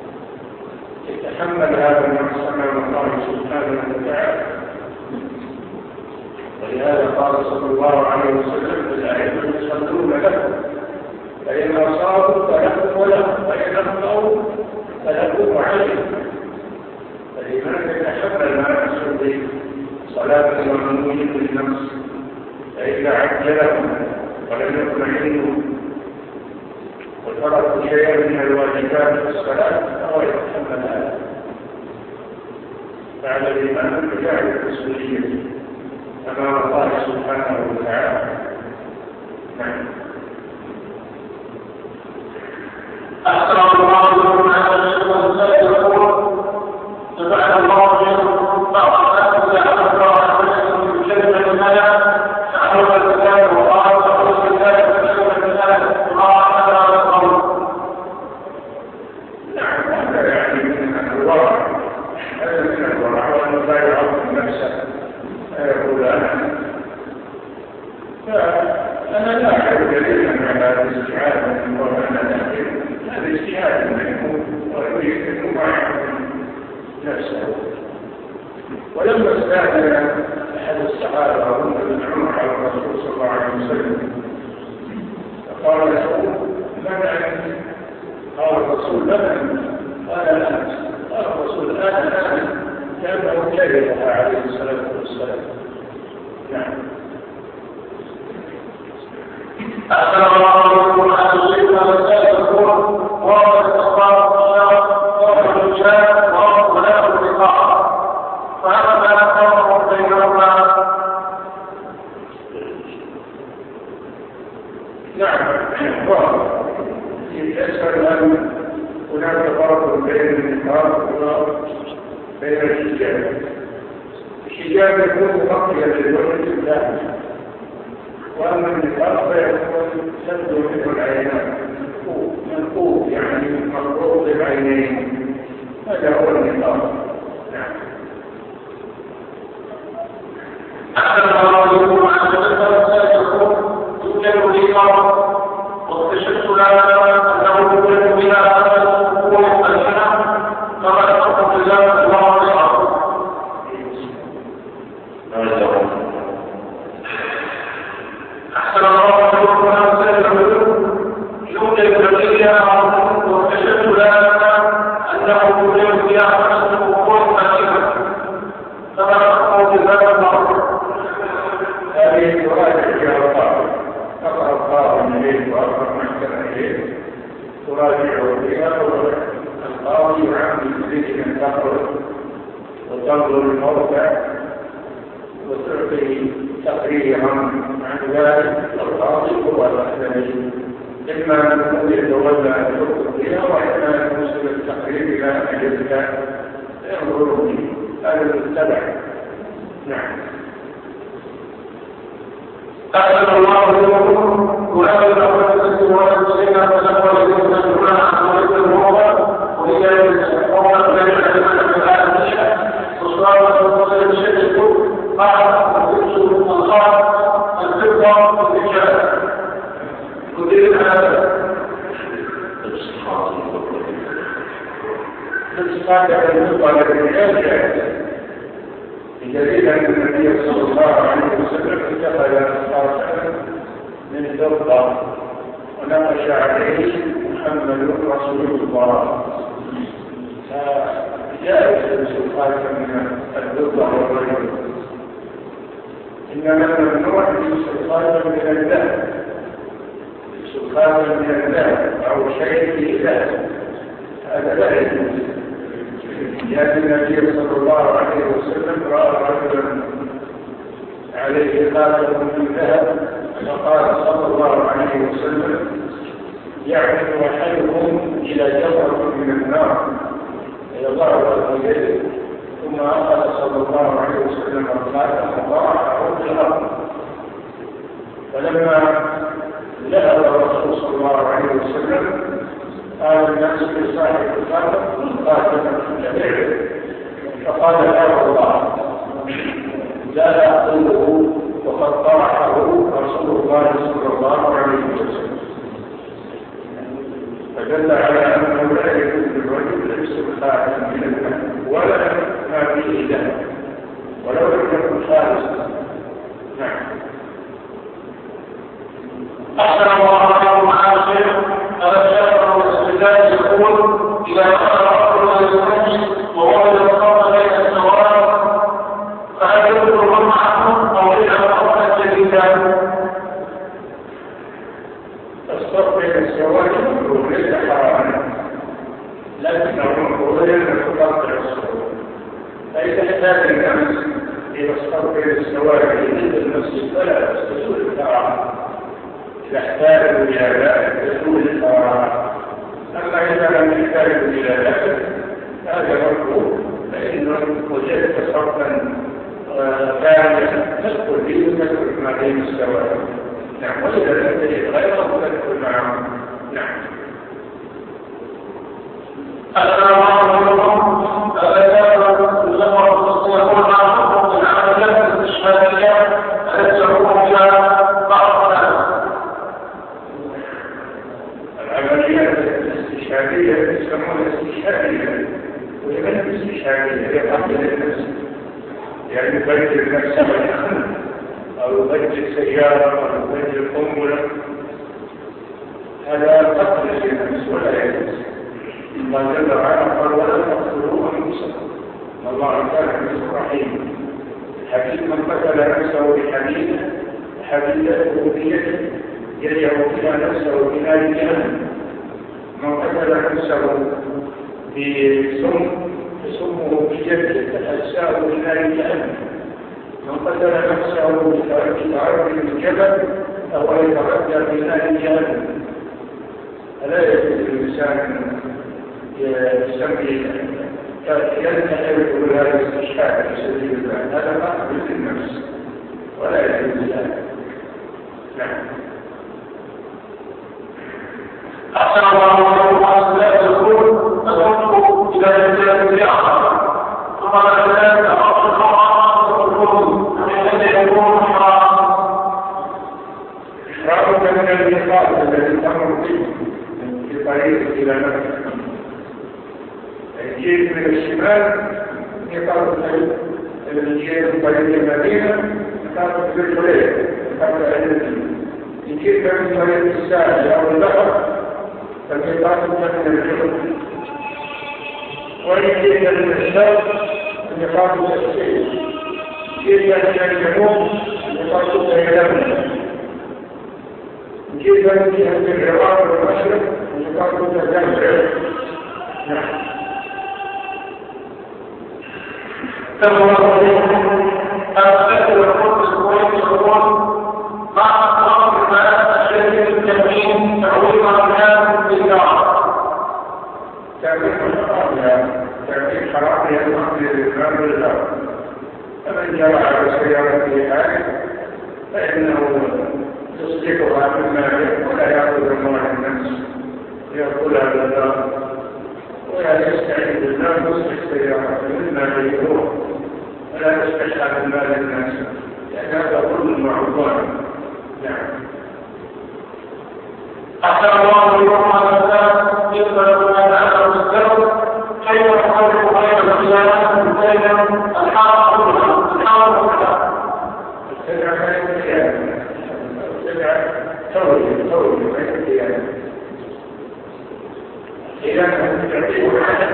يتحمل هذا النفس أمام الله سبحانه وتعالى ولهذا قال صلى الله عليه وسلم الأئمة يصلون له فإن أصابوا فلهم ولهم وإن أخطأوا فلهم عليهم فالإمام يتحمل ما يحصل به صلاة المأمومين بالنفس فإذا عجلهم ولم يطمئنوا وتركوا شيئا من الواجبات في الصلاة فهو يتحمل هذا فعلى الإمام بجعل المسؤولية أمام الله سبحانه وتعالى. نعم. أحسن الله لكم على الشيخ الثالث يقول سبحان الله يقول بعض الناس يعرف من كلمة المال فأول الكتاب وقال فأول الكتاب فأول الكتاب الله تعالى القول. نعم هذا يعني من الورع هذا من الورع وأنه لا يعرف نفسه يقول أنا فأنا لا أعرف دليلا على الاستعادة من وأنا لكن هذا اجتهاد منه ويريد أنه ما يعرف نفسه. ولما استأذن أحد الصحابة أظن بن عمر على الرسول صلى الله عليه وسلم فقال له من أنت؟ قال الرسول من أنت؟ قال لا أنت. قال الرسول أنا أنا كأنه كرهها عليه الصلاة والسلام. نعم. أحسن الله لكم على الشيخ الثالث يقول وقد استطاع وقد الإنشاء وقد لا اللقاء فهذا فرق بينهما. نعم يسأل أن هناك فرق بين النقاط وبين الحجاب. الحجاب يكون مغطيا للوجه الثاني وأما النقاط فيكون تبدو منه العينان منقوب يعني مقروض بالعينين هذا هو النقاط. نعم. أحسن الله لكم على الشيخ الثالث يقول يوجد لقاء واكتشفت لنا أنه يوجد بها حقوق الألسنة كما يحق الله الله الأرض. أحسن الله لكم على الثالث يقول يوجد بها واكتشفت لنا أنه يوجد بها حقوق الألسنة كما يحق الله الأرض. هذه تراجع فيها القاضي تقرأ القاضي إليه وأقرأ محكمة إليه تراجع فيها القاضي يعامل إليه أن تقرأ وتنظر الموقع وتعطي تقريرا عن ذلك القاضي هو الأحسن إما أن يتولى الحكم فيها وإما أن يوصل التقرير إلى أجلها ينظر فيه هذا المتبع. نعم. أحسن الله لكم وأنا الأول والمسلمين فلقوا لكم الجماعة ولكم الموضة وإلى الأمر بين العلماء العالمية وصارت المصير الشرك قال ويكسر الأنصار الفضة والرجال مدير هذا الاستفادة بالنسبة للرجال جائزة بدليل أن النبي صلى الله عليه وسلم اتخذ خاتما من فضة ونقش عليه محمد رسول الله فجائز لبس الخاتم من الفضة والرجل إنما الممنوع لبس الخاتم من الذهب لبس الخاتم من الذهب أو شيء في ذهب هذا لا يجوز. لأن النبي صلى الله عليه وسلم رأى رجلا عليه خاتم من ذهب فقال صلى الله عليه وسلم يعمد أحدهم إلى جمرة من النار فيضعها في يده ثم أخذ صلى الله عليه وسلم الخاتم وضعه في الأرض. فلما ذهب الرسول صلى الله عليه وسلم قال الناس لصاحب الخاتم خاتم جميل، فقال يا الله لا يأخذه وقد طرحه رسول الله صلى الله عليه وسلم. فدل على أنه لا يجوز للرجل لبس الخاتم من المال ولا ما فيه ذهب ولو لم يكن خالصا. نعم. أحسن الله عليكم عاشر الشيخ الاستدلال يقول إذا دخل رجل الحج وهو يتقرب بين السواد فهل يدخل معه أو يتقرب جديدا؟ الصف بين السواد ليس حراما لكنه مقبول أن تقطع الصور، فإذا احتاج الناس إلى الصف بين السواد عند المسجد فلا تستسوء الحرام، إذا احتاجوا إلى ذلك تسوء الحرام. أما إذا لم يحتاجوا إلى ذلك هذا مرفوض، فإنه وجدت صفا ثانيا تدخل فيه وتدخل ما بين السواد. نعم. وإذا لم تجد غيره تدخل معه. نعم. السلام عليكم. يقول معكم العمليات الاستشهادية التي يقوم بها بعض الناس. العمليات الاستشهادية يسمونها استشهادية، وهي الاستشهادية هي قتل النفس، يعني بيت النفس أو بيت السيارة أو بيت القنبلة، هذا قتل النفس ولا يجوز. الله جل وعلا قال ولا تقتلوا أنفسكم الله كان بكم رحيما. حديث من قتل نفسه بحديث حديثه بيده يدعو إلى نفسه بنار جهنم. من قتل نفسه بسم فسمه بيده تأساه بنار جهنم. من قتل نفسه بتعرض الجبل أو يتردى بنار جهنم. فلا يجوز للإنسان يسمي ينتحر بهذا الاستشهاد في سبيل الله، هذا قتل للنفس ولا يجوز ذلك. نعم. أحسن الله عليكم. لا يقول أدعوكم إلى جزاء الآخر ثم بعد ذلك أخذ الخطأ والحكم الذي يكون حرام. إحرامك من الميقات الذي تمر فيه في طريق إلى مكة، الجيل من الشمال ميقات الطريق، الجيل من طريق المدينة ميقات الحليفة ميقات العلم، الجيل من طريق الساحل أو البحر فالميقات من الجنوب، والجيل من الشرق ميقات التسجيل، الجيل من الجنوب ميقات اليمن، الجيل من جهة العراق والمشرق ميقات التجمع. نعم. كما يقولون الأكل والخبز الكويس يقول مع أطراف الماء الشديد التمرين تعويض الناس بالنار. تعميم حرام تعميم حرام ينقل للإسلام بالله. فمن جرى على سيارته حاجة فإنه يصدقها بالمال ولا يأخذ أموال الناس يأكلها بالله ولا يستعين بالله يصدق سيارته مما يجوه ولا يستشعر المال الناس لأن هذا كل معروضان. نعم. أحسن الله عليكم الناس يقبل ما نعلم الزوج كيف يخرج بين الخيانات بين الحق والحق والحق. السبع بين الخيانة السبع تولي تولي بين الخيانة خيانة تعطيه العهد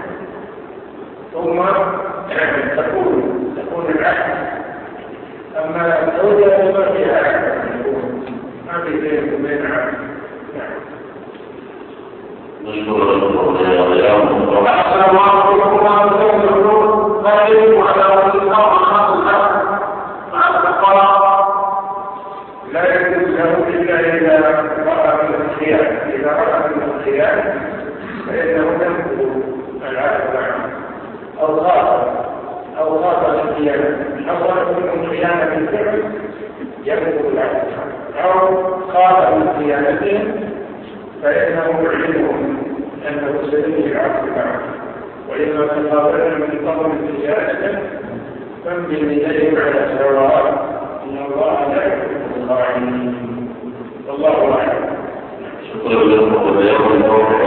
ثم تكون تكون العهد. أما الزوجة ما فيها عهد ما في بين وبين عهد. نشكر الله عليكم. أحسن الله عليكم النور لا يجب على الإنسان خاص الحق مع الفقراء لا يجوز له إلا إذا رأى من الخيانة إذا رأى الخيانة فإنه ينقض العهد عنه، أو خاطر أو خاطر الخيانة حصلت منهم خيانة بالفعل ينقض العهد عنه، أو خاطر من خيانتهم فإنه يعلمهم أنه سينهي العهد عنه. وإذا تخاطرنا من قوم تجارة فامضي إليهم على سواء إن الله لا يحب الظالمين. والله أعلم. شكرا لكم وبيان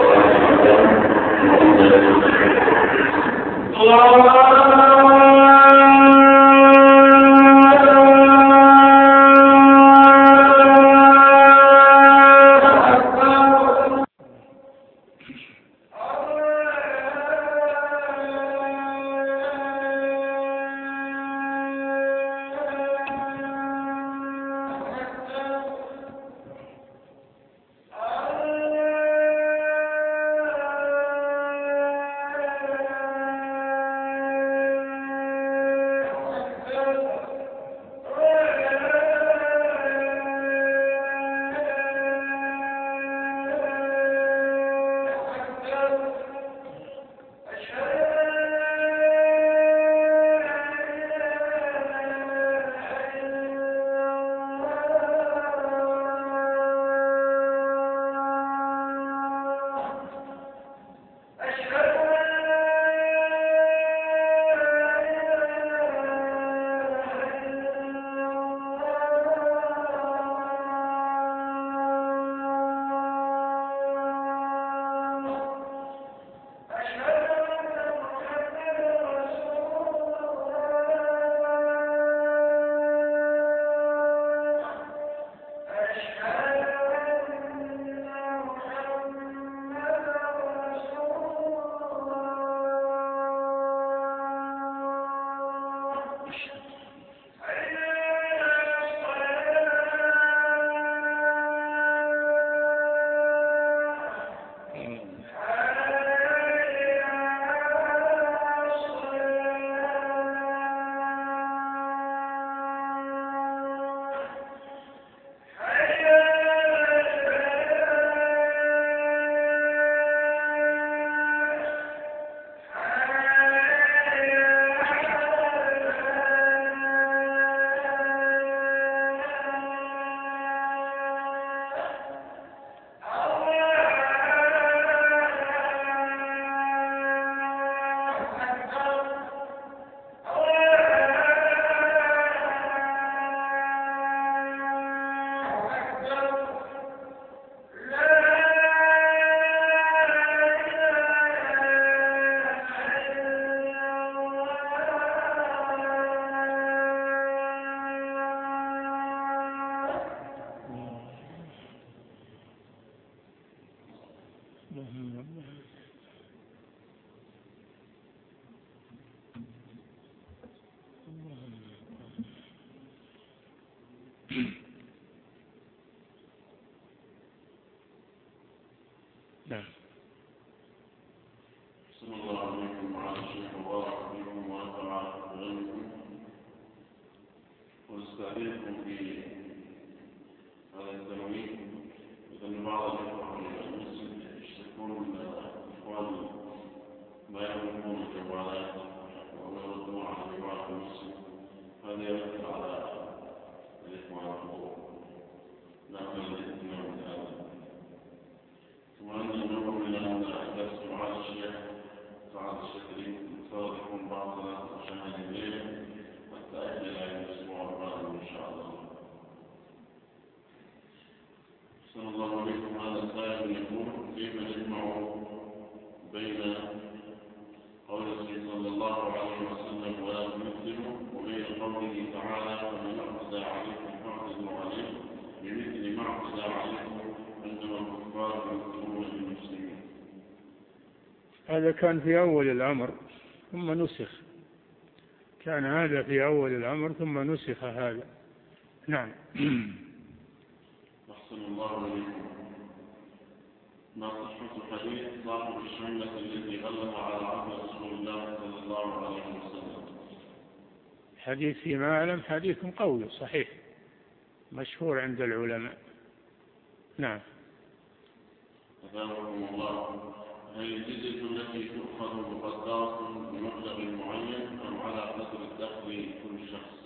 نعم. صلى الله عليكم وعلى الشيخ وبارك فيكم ونفع بعلمكم ونستعينكم في هذا التنويه، لأن بعض الإخوة المسلمين يشتكون من إخوان ما يعرفون الجوالات وما يردون على الجوال المسلم، هذا يؤثر على الإخوان نحن الإثنين من هذا. وأن ننظر إلى أن درس معالي الشيخ سعد الشكري يكون بعضنا مشاهد الليل حتى أجل إلى الأسبوع القادم إن شاء الله. صلى الله عليكم. هذا السائل يقول: كيف نجمع بين قول النبي صلى الله عليه وسلم ولا تمثلوا وبين قوله تعالى: فمن اعتدى عليكم فاعتدوا عليه بمثل ما اعتدى عليكم عندما الكفار يمثلون للمسلمين؟ هذا كان في أول الأمر ثم نسخ، كان هذا في أول الأمر ثم نسخ هذا. نعم. أحسن الله إليكم. ما صحة حديث صاحب الشملة الذي غلق على عهد رسول الله صلى الله عليه وسلم؟ حديث فيما أعلم حديث قوي صحيح مشهور عند العلماء. نعم. أثابكم الله. هل الجزية التي تؤخذ مقدرة بمبلغ معين أم على قدر الدخل كل شخص؟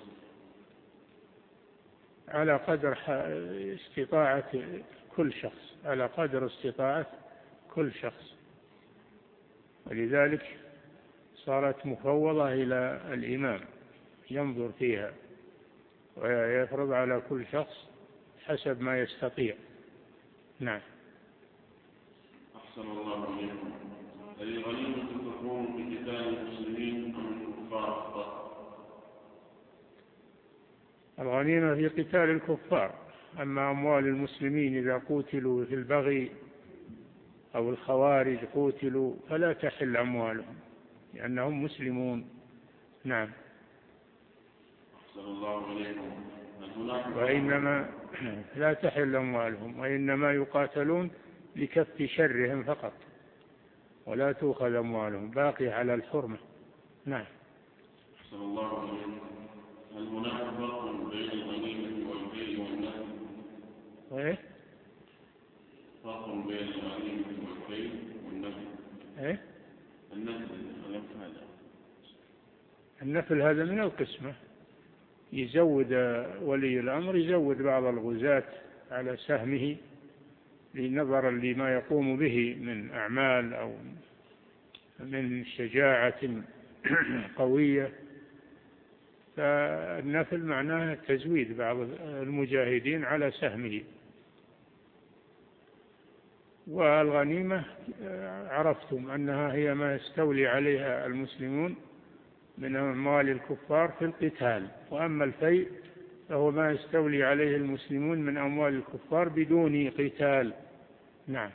على قدر استطاعة كل شخص، على قدر استطاعة كل شخص، ولذلك صارت مفوضة إلى الإمام ينظر فيها ويفرض على كل شخص حسب ما يستطيع. نعم. أحسن الله إليكم. هل الغنيمة تكون بقتال المسلمين أم الكفار فقط؟ الغنيمة في قتال الكفار، أما أموال المسلمين إذا قتلوا في البغي أو الخوارج قتلوا فلا تحل أموالهم لأنهم مسلمون. نعم. أحسن الله إليكم. وإنما لا تحل أموالهم، وإنما يقاتلون لكف شرهم فقط، ولا تؤخذ أموالهم، باقي على الحرمة. نعم. أحسن الله إليكم. هل هناك فرق بين الغنيمة والبيع والنهب؟ إيه؟ فرق بين الغنيمة والبيع والنهب؟ إيه؟ النفل هذا النفل هذا من القسمة، يزود ولي الأمر يزود بعض الغزاة على سهمه لنظرا لما يقوم به من أعمال أو من شجاعة قوية، فالنفل معناه تزويد بعض المجاهدين على سهمه. والغنيمة عرفتم أنها هي ما يستولي عليها المسلمون من أموال الكفار في القتال، وأما الفيء فهو ما يستولي عليه المسلمون من أموال الكفار بدون قتال. نعم.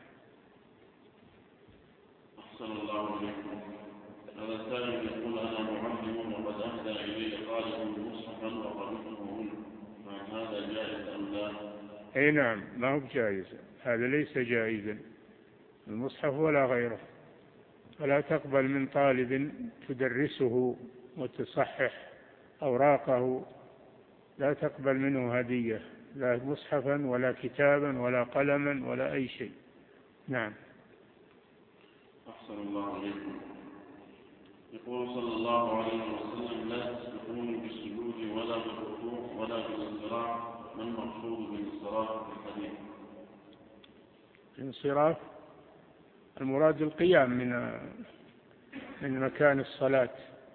أحسن الله إليكم. هذا سائل يقول أنا معلم وقد أهدى إلي طالب مصحفا وقرأته منه، فهل هذا جائز أم لا؟ أي نعم، ما هو جائز، هذا ليس جائزا المصحف ولا غيره، ولا تقبل من طالب تدرسه وتصحح أوراقه، لا تقبل منه هدية، لا مصحفا ولا كتابا ولا قلما ولا أي شيء. نعم. أحسن الله عليكم. يقول صلى الله عليه وسلم لا تسبقوني بالسجود ولا بالركوع ولا بالانصراف، ما المقصود بالانصراف في الحديث؟ الانصراف المراد القيام من من مكان الصلاة،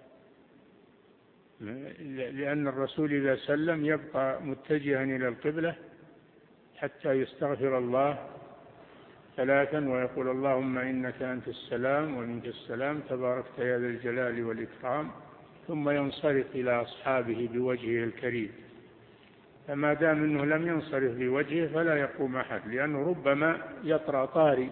لأن الرسول إذا سلم يبقى متجها إلى القبلة حتى يستغفر الله ثلاثا ويقول اللهم إنك أنت السلام ومنك السلام تباركت يا ذا الجلال والإكرام، ثم ينصرف إلى أصحابه بوجهه الكريم. فما دام أنه لم ينصرف بوجهه فلا يقوم أحد، لأنه ربما يطرأ طاري،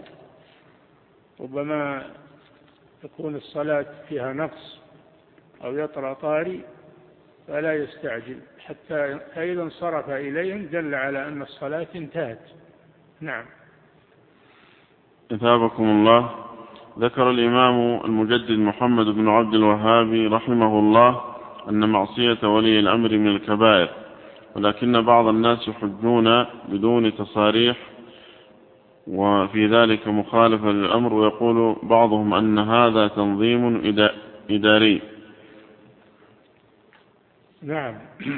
ربما تكون الصلاة فيها نقص أو يطرأ طاري فلا يستعجل، حتى فإذا انصرف إليهم دل على أن الصلاة انتهت. نعم. أثابكم الله. ذكر الإمام المجدد محمد بن عبد الوهاب رحمه الله أن معصية ولي الأمر من الكبائر، ولكن بعض الناس يحجون بدون تصاريح وفي ذلك مخالفة للأمر، ويقول بعضهم أن هذا تنظيم إداري. نعم.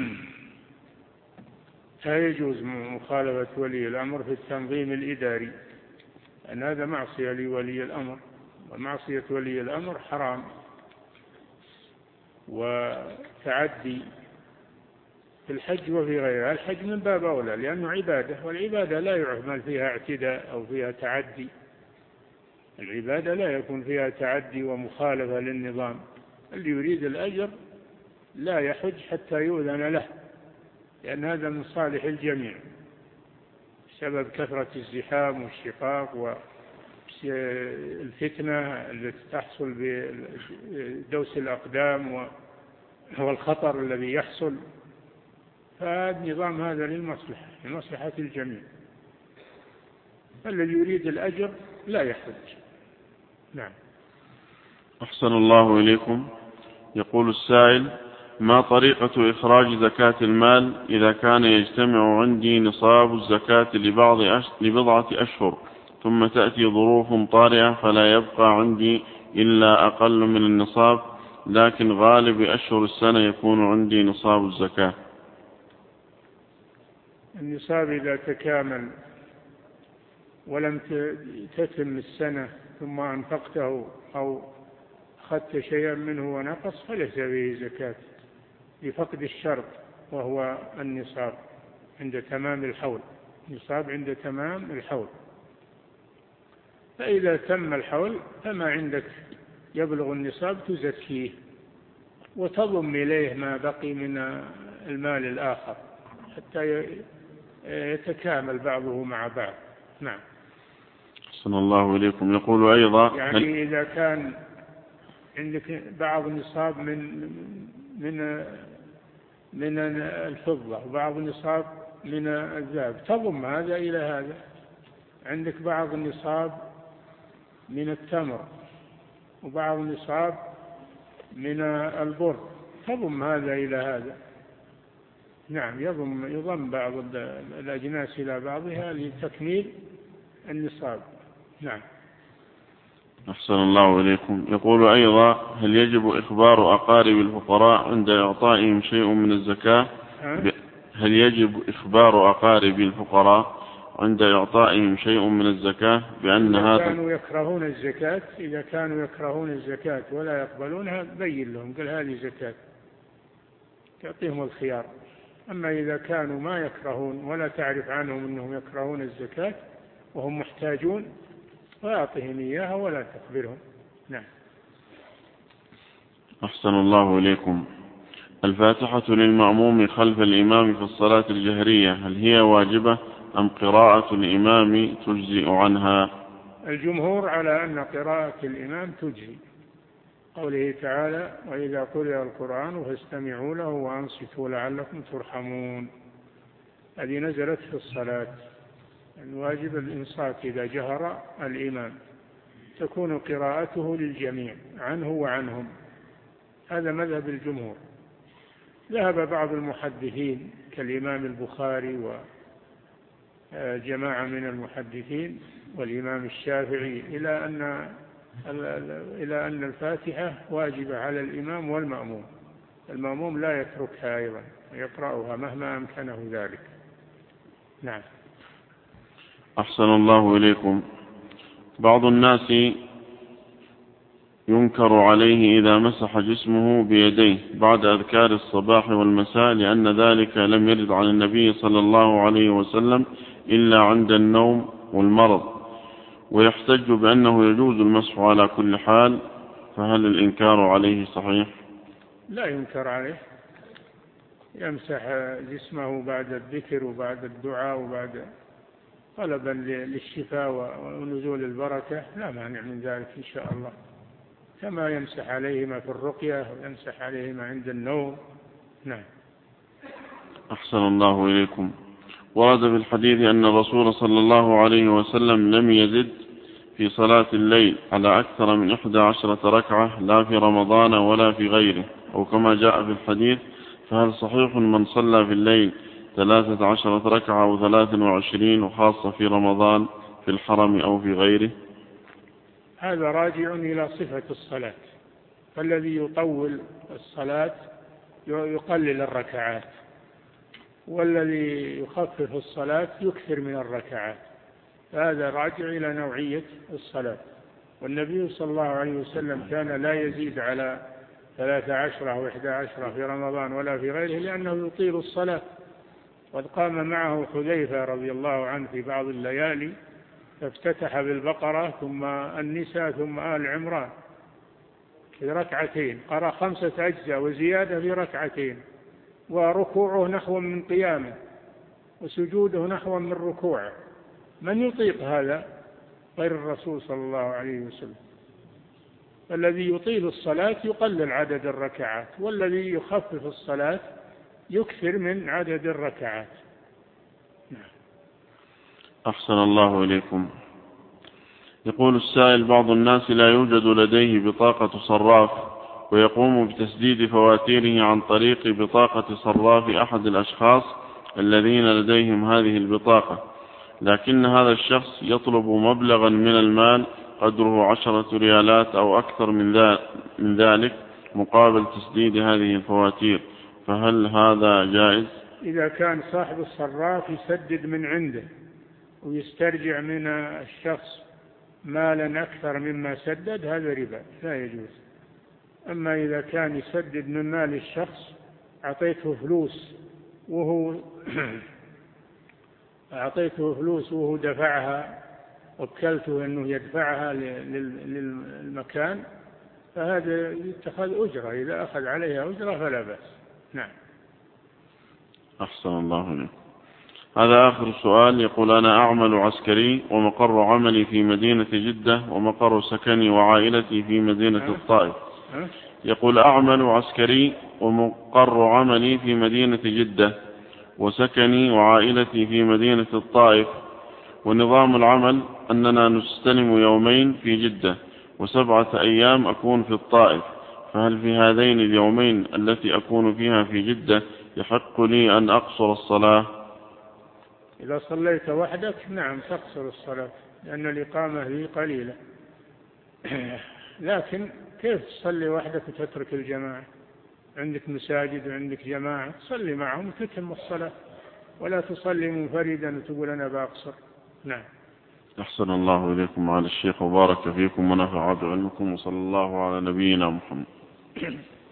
لا يجوز مخالفة ولي الأمر في التنظيم الإداري، أن هذا معصية لولي الأمر، ومعصية ولي الأمر حرام وتعدي في الحج وفي غيرها. الحج من باب أولى لأنه عبادة، والعبادة لا يعمل فيها اعتداء أو فيها تعدي، العبادة لا يكون فيها تعدي ومخالفة للنظام. اللي يريد الأجر لا يحج حتى يؤذن له، لأن هذا من صالح الجميع بسبب كثرة الزحام والشقاق والفتنة التي تحصل بدوس الأقدام والخطر الذي يحصل. فالنظام هذا للمصلحة، لمصلحة الجميع. الذي يريد الأجر لا يحج. نعم. أحسن الله إليكم. يقول السائل: ما طريقة إخراج زكاة المال إذا كان يجتمع عندي نصاب الزكاة لبعض أش... لبضعة أشهر، ثم تأتي ظروف طارئة فلا يبقى عندي إلا أقل من النصاب، لكن غالب أشهر السنة يكون عندي نصاب الزكاة. النصاب إذا تكامل ولم تتم السنة ثم أنفقته أو أخذت شيئا منه ونقص فليس به زكاة لفقد الشرط وهو النصاب عند تمام الحول. نصاب عند تمام الحول، فإذا تم الحول فما عندك يبلغ النصاب تزكيه وتضم إليه ما بقي من المال الآخر حتى يتكامل بعضه مع بعض. نعم. أحسن الله إليكم. يقول أيضا يعني هل... إذا كان عندك بعض النصاب من من من الفضة وبعض النصاب من الذهب تضم هذا إلى هذا. عندك بعض النصاب من التمر وبعض النصاب من البر تضم هذا إلى هذا. نعم، يضم يضم بعض الأجناس إلى بعضها لتكميل النصاب. نعم. أحسن الله إليكم. يقول أيضا هل يجب إخبار أقارب الفقراء عند إعطائهم شيء من الزكاة؟ هل يجب إخبار أقارب الفقراء عند إعطائهم شيء من الزكاة بأن هذا كانوا يكرهون الزكاة؟ إذا كانوا يكرهون الزكاة ولا يقبلونها بين لهم، قل هذه زكاة، تعطيهم الخيار. أما إذا كانوا ما يكرهون ولا تعرف عنهم أنهم يكرهون الزكاة وهم محتاجون فأعطهم إياها ولا تخبرهم. نعم. أحسن الله إليكم. الفاتحة للمأموم خلف الإمام في الصلاة الجهرية هل هي واجبة أم قراءة الإمام تجزئ عنها؟ الجمهور على أن قراءة الإمام تجزي، قوله تعالى وإذا قرئ القرآن فاستمعوا له وأنصتوا لعلكم ترحمون. هذه نزلت في الصلاة، الواجب الإنصات إذا جهر الإمام، تكون قراءته للجميع عنه وعنهم. هذا مذهب الجمهور. ذهب بعض المحدثين كالإمام البخاري وجماعة من المحدثين والإمام الشافعي إلى أن إلى أن الفاتحة واجبة على الإمام والمأموم. المأموم لا يتركها أيضا يقرأها مهما أمكنه ذلك. نعم. أحسن الله إليكم. بعض الناس ينكر عليه إذا مسح جسمه بيديه بعد أذكار الصباح والمساء لأن ذلك لم يرد عن النبي صلى الله عليه وسلم إلا عند النوم والمرض، ويحتج بأنه يجوز المسح على كل حال، فهل الإنكار عليه صحيح؟ لا ينكر عليه، يمسح جسمه بعد الذكر وبعد الدعاء وبعد طلبا للشفاء ونزول البركة، لا مانع من ذلك إن شاء الله، كما يمسح عليهما في الرقية ويمسح عليهما عند النوم. نعم. أحسن الله إليكم. ورد في الحديث أن الرسول صلى الله عليه وسلم لم يزد في صلاة الليل على أكثر من إحدى عشرة ركعة لا في رمضان ولا في غيره، أو كما جاء في الحديث، فهل صحيح من صلى في الليل ثلاثة عشرة ركعة أو ثلاث وعشرين وخاصة في رمضان في الحرم أو في غيره؟ هذا راجع إلى صفة الصلاة، فالذي يطول الصلاة يقلل الركعات، والذي يخفف الصلاة يكثر من الركعات، هذا راجع إلى نوعية الصلاة. والنبي صلى الله عليه وسلم كان لا يزيد على ثلاث عشرة وإحدى عشرة في رمضان ولا في غيره لأنه يطيل الصلاة. قد قام معه حذيفة رضي الله عنه في بعض الليالي فافتتح بالبقرة ثم النساء ثم آل عمران في ركعتين، قرأ خمسة أجزاء وزيادة في ركعتين، وركوعه نحو من قيامه وسجوده نحو من ركوعه. من يطيق هذا غير الرسول صلى الله عليه وسلم؟ الذي يطيل الصلاة يقلل عدد الركعات، والذي يخفف الصلاة يكثر من عدد الركعات. أحسن الله إليكم. يقول السائل بعض الناس لا يوجد لديه بطاقة صراف ويقوم بتسديد فواتيره عن طريق بطاقة صراف أحد الأشخاص الذين لديهم هذه البطاقة، لكن هذا الشخص يطلب مبلغا من المال قدره عشرة ريالات أو أكثر من ذلك مقابل تسديد هذه الفواتير، فهل هذا جائز؟ إذا كان صاحب الصراف يسدد من عنده ويسترجع من الشخص مالا أكثر مما سدد هذا ربا لا يجوز. أما إذا كان يسدد من مال الشخص أعطيته فلوس وهو أعطيته فلوس وهو دفعها وكلته أنه يدفعها للمكان فهذا يتخذ أجرة، إذا أخذ عليها أجرة فلا بأس. نعم. أحسن الله إليك. هذا آخر سؤال. يقول: أنا أعمل عسكري ومقر عملي في مدينة جدة ومقر سكني وعائلتي في مدينة الطائف. يقول: أعمل عسكري ومقر عملي في مدينة جدة وسكني وعائلتي في مدينة الطائف، ونظام العمل أننا نستلم يومين في جدة وسبعة أيام أكون في الطائف، فهل في هذين اليومين التي أكون فيها في جدة يحق لي أن أقصر الصلاة؟ إذا صليت وحدك نعم تقصر الصلاة لأن الإقامة هي قليلة، لكن كيف تصلي وحدك وتترك الجماعة؟ عندك مساجد وعندك جماعة تصلي معهم وتتم الصلاة، ولا تصلي منفردا وتقول أنا بأقصر. نعم. أحسن الله إليكم على الشيخ وبارك فيكم ونفع بعلمكم، وصلى الله على نبينا محمد.